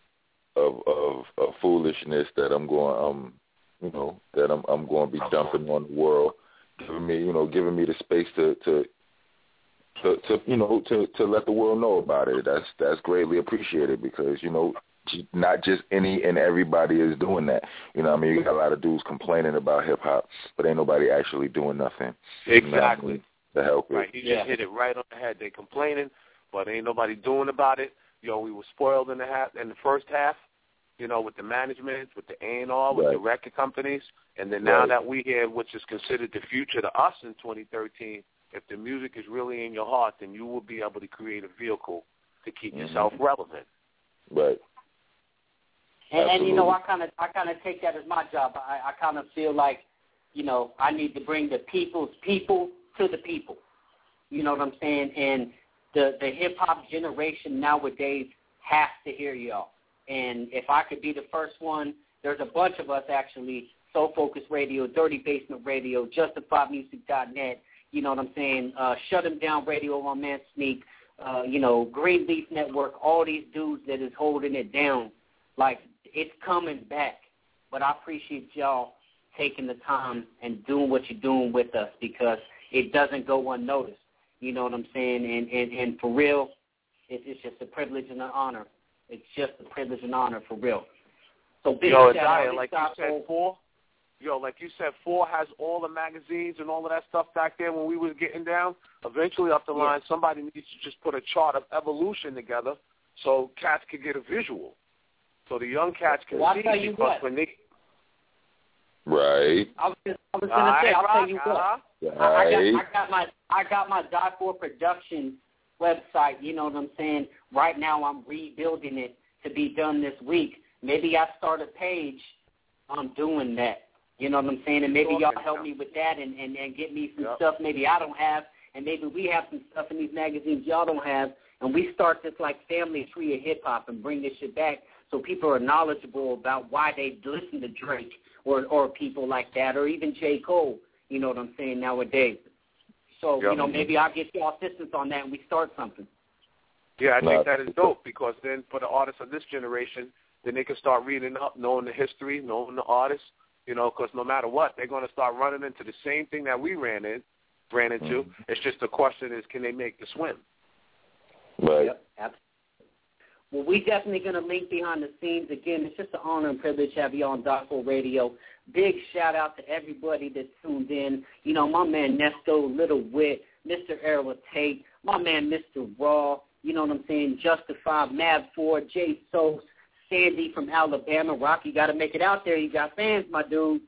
foolishness that I'm going you know, that I'm going to be dumping on the world, giving me the space to you know, to let the world know about it. That's greatly appreciated, because, you know, not just any and everybody is doing that. You know what I mean? You got a lot of dudes complaining about hip hop, but ain't nobody actually doing nothing. Exactly. You know, to help it. Right. You just hit it right on the head. They complaining, but ain't nobody doing about it. You know, we were spoiled in the first half, you know, with the management, with the A&R, with the record companies, and then now that we hear which is considered the future to us in 2013, if the music is really in your heart, then you will be able to create a vehicle to keep yourself relevant. Right. And you know, I kind of take that as my job. I kind of feel like, you know, I need to bring the people's people to the people. You know what I'm saying? And the hip hop generation nowadays has to hear y'all. And if I could be the first one, there's a bunch of us actually. Soul Focus Radio, Dirty Basement Radio, JustifiedMusic.net. You know what I'm saying? Shut 'Em Down Radio, my man Sneak. You know, Greenleaf Network. All these dudes that is holding it down. Like, it's coming back. But I appreciate y'all taking the time and doing what you're doing with us, because it doesn't go unnoticed. You know what I'm saying? And for real, it's just a privilege and an honor. It's just a privilege and honor, for real. So big shout out. Like you said, Four has all the magazines and all of that stuff back there when we was getting down. Eventually, up the line, somebody needs to just put a chart of evolution together so cats can get a visual. So the young cats can see. Tell you what. Right. I was going to say, I'll tell you what. I got my Die For Productions website, you know what I'm saying? Right now I'm rebuilding it to be done this week. Maybe I start a page on doing that. You know what I'm saying? And maybe y'all help me with that and get me some stuff maybe I don't have, and maybe we have some stuff in these magazines y'all don't have, and we start this like family tree of hip-hop and bring this shit back so people are knowledgeable about why they listen to Drake or people like that, or even J. Cole, you know what I'm saying, nowadays. So, you know, maybe I'll get y'all assistance on that and we start something. Yeah, I think that is dope, because then for the artists of this generation, then they can start reading up, knowing the history, knowing the artists, you know, because no matter what, they're going to start running into the same thing that we ran into. Mm-hmm. It's just the question is, can they make the swim? Right. Yep, absolutely. Well, we definitely going to link behind the scenes. Again, it's just an honor and privilege to have you on Die For Radio. Big shout-out to everybody that tuned in. You know, my man Nesto, Little Wit, Mr. Errol Tate, my man Mr. Raw, you know what I'm saying, Justified, Mab Ford, Jay Sos, Sandy from Alabama. Rock, you got to make it out there. You got fans, my dude.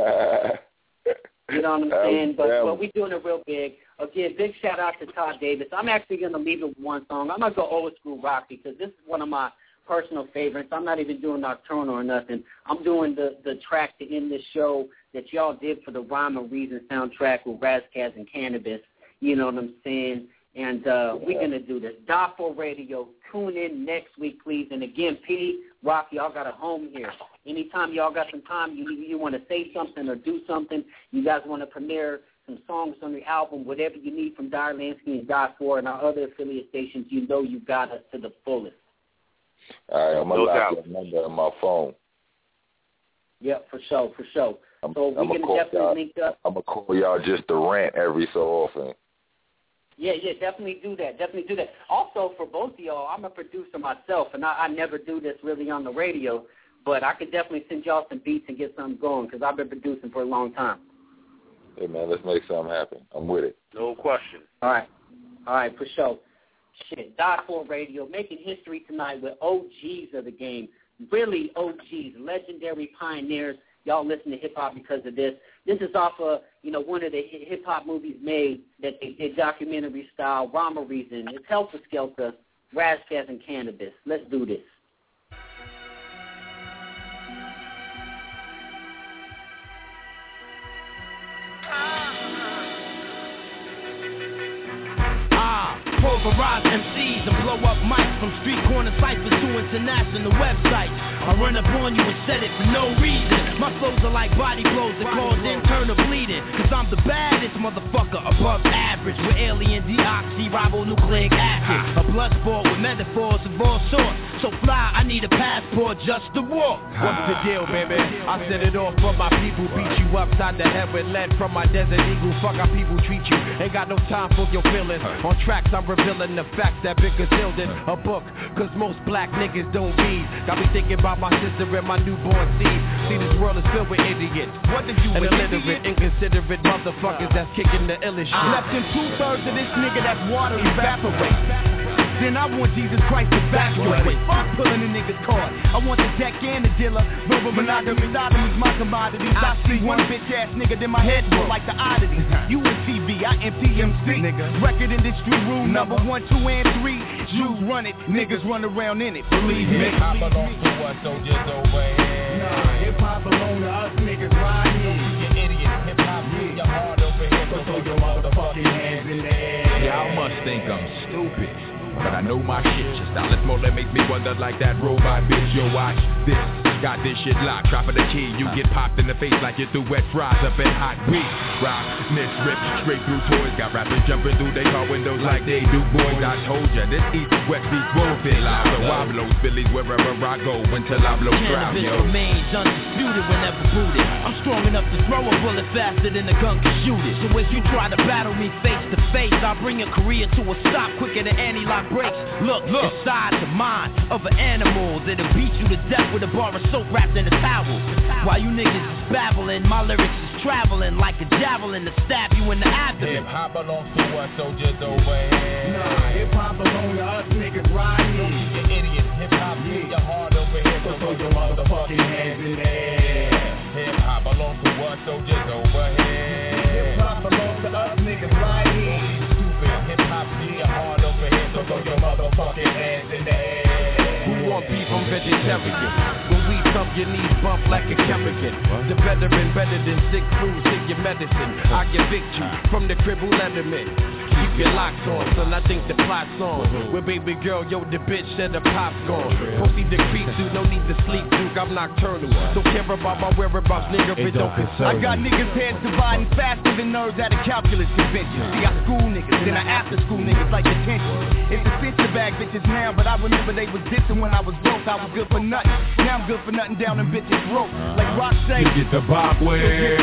You know what I'm saying? But we're doing it real big. Again, big shout-out to Todd Davis. I'm actually going to leave it with one song. I'm going to go old school rock because this is one of my personal favorites. I'm not even doing Nocturnal or nothing. I'm doing the track to end this show that y'all did for the Rhyme and Reason soundtrack with Razzcazz and Cannabis. You know what I'm saying? And we're going to do this. Die For Radio. Tune in next week, please. And again, P, Rock, y'all got a home here. Anytime y'all got some time, you want to say something or do something, you guys want to premiere some songs on the album, whatever you need from Dyer Lansky and Die For and our other affiliate stations, you know you got us to the fullest. All right, I'm going to lock your number on my phone. Yep, for sure. So we're going to definitely link up. I'm going to call y'all just to rant every so often. Yeah, definitely do that. Also, for both of y'all, I'm a producer myself, and I never do this really on the radio, but I could definitely send y'all some beats and get something going because I've been producing for a long time. Hey, man, let's make something happen. I'm with it. No question. All right, for sure. Shit, Die For Radio, making history tonight with OGs of the game. Really OGs, legendary pioneers. Y'all listen to hip-hop because of this. This is off of, one of the hip-hop movies made that they did documentary style, Rhyme or Reason. It's Helter Skelter, Ras Kass and Cannabis. Let's do this. Pulverize MCs and blow up mics from street corner ciphers to international websites. I run up on you and set it for no reason. My flows are like body blows that cause internal bleeding. Cause I'm the baddest motherfucker above average. With alien deoxyribonucleic acid. A blood sport with metaphors of all sorts. So fly, I need a passport just to walk. What's the deal, baby? I set it off for my people. Beat you upside the head with lead from my desert eagle. Fuck how people treat you. Ain't got no time for your feelings. On tracks, I'm revealing the facts that been concealed in a book. Cause most black niggas don't read. Got me thinking about my sister and my newborn seed. See, this world is filled with idiots. What did you and illiterate, inconsiderate motherfuckers that's kicking the illest shit. Less than 2/3 of this nigga that's water evaporate. Then I want Jesus Christ to evacuate. Fuck pulling a nigga's card. I want the deck and the dealer. Verbal monogamy, is my commodity. I see one bitch ass nigga, then my head roll like the oddity. You and TV, I MTMC. Record industry rule number 1, 2, and 3. Jews run it, niggas run around in it. Believe me. Hip-hop belongs to us, so just over here. Nah, hip-hop belongs to us, niggas right here. You idiot, hip-hop, your heart over here. So throw your motherfucking hands in the air. Y'all must think I'm stupid, but I know my shit. Your style is more that makes me wonder like that robot bitch. Yo, watch this. Got this shit locked, drop of the key. You get popped in the face like you threw wet fries up in hot weed. Rock, miss, rip, straight through toys. Got rappers jumping through their car windows like they do boys. I told ya, this east, west, east, won't fit live. So I blow Phillies wherever I go until I blow crowd, yo. Cannabis remains undisputed whenever booted. I'm strong enough to throw a bullet faster than a gun can shoot it. So if you try to battle me face to face, I'll bring your career to a stop quicker than anti-lock brakes. Look, inside the mind of an animal that'll beat you to death with a bar of soap wrapped in a towel. While you niggas is babbling, my lyrics is traveling like a javelin to stab you in the abdomen. Hip-hop belongs to us, so just over here. Nah, hip-hop belongs to us, niggas right here. You idiot, hip-hop, your heart over here. So throw your motherfucking hands in the air. Hip-hop belongs to us, so just over here. Hip-hop belongs to us, niggas right here. Stupid, hip-hop, your heart over here. So throw your motherfucking hands in the air. Who want beef? I'm vegetarian. When we come, your knees bump like a chemical. The veteran better than sick crews, take your medicine. I evict you from the crib who let him in. Keep your locks on, son, I think the plot's on. With baby girl, yo, the bitch said the pop's gone. Proceed to creep through, no need to sleep, Duke, I'm nocturnal. Don't care about my whereabouts, nigga, it don't concern me. I got niggas heads dividing faster than nerds at a calculus convention. See, I school niggas, then I after school niggas like detention. It's offensive bag bitches now, but I remember they was dissing when I was broke. I was good for nothing. Now I'm good for nothing down in bitches' throat. Like Rock say, you get the Bob way.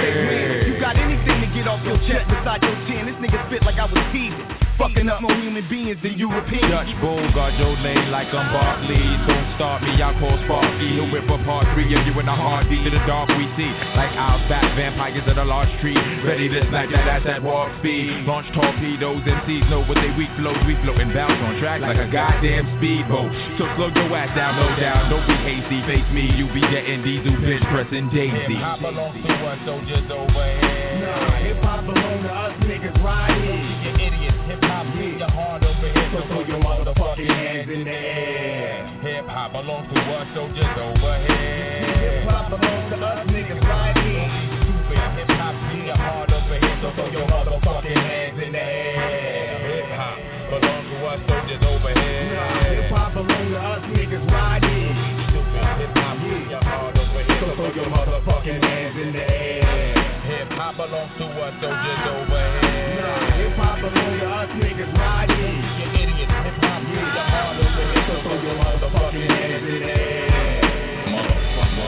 You got anything to get off your chest beside your chin? This nigga spit like I was teasing. Fucking up more human beings than Europeans. Dutch Bull, guard your lane like I'm Barkley. Don't start me, I'll call Sparky. He'll whip apart 3 of you in a heartbeat. To the dark we see, like owls, bat, vampires in a large tree. Ready to snipe that ass at warp speed. Launch torpedoes, MCs know what they weak flows. We float and bounce on track like a goddamn speedboat. So slow your ass down, no down, don't be hasty. Face me, you be getting diesel, bitch, pressing Daisy. Hip-hop belongs to us, so just over here. Nah, hip-hop belongs to us, niggas right here. You idiot, hip-hop, your heart over here. So throw your motherfucking hands in the air. Hip-hop belongs to us, so just over here. Hip-hop belongs to us, niggas right here. Stupid, hip-hop, your heart over here. So throw your motherfucking hands in the air. Hip-hop belongs to us, so just over here. Nah, hip-hop belongs to us, niggas right here. Stupid, hip-hop, your heart over here. So throw your motherfucking hands in the air. Hip-hop belongs to us, so just over here. Nah, hip-hop belongs to us, niggas right here. You idiot, hip-hop, your heart over here. So throw your motherfucking hands in the air. Motherfucker.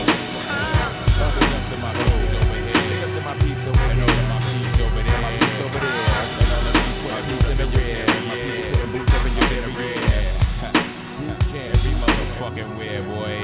Big up to my hoes over here. Big up to my peeps over here. And all of my peeps over there. My peeps over there. And all of my peeps in the rear. fucking with, boy.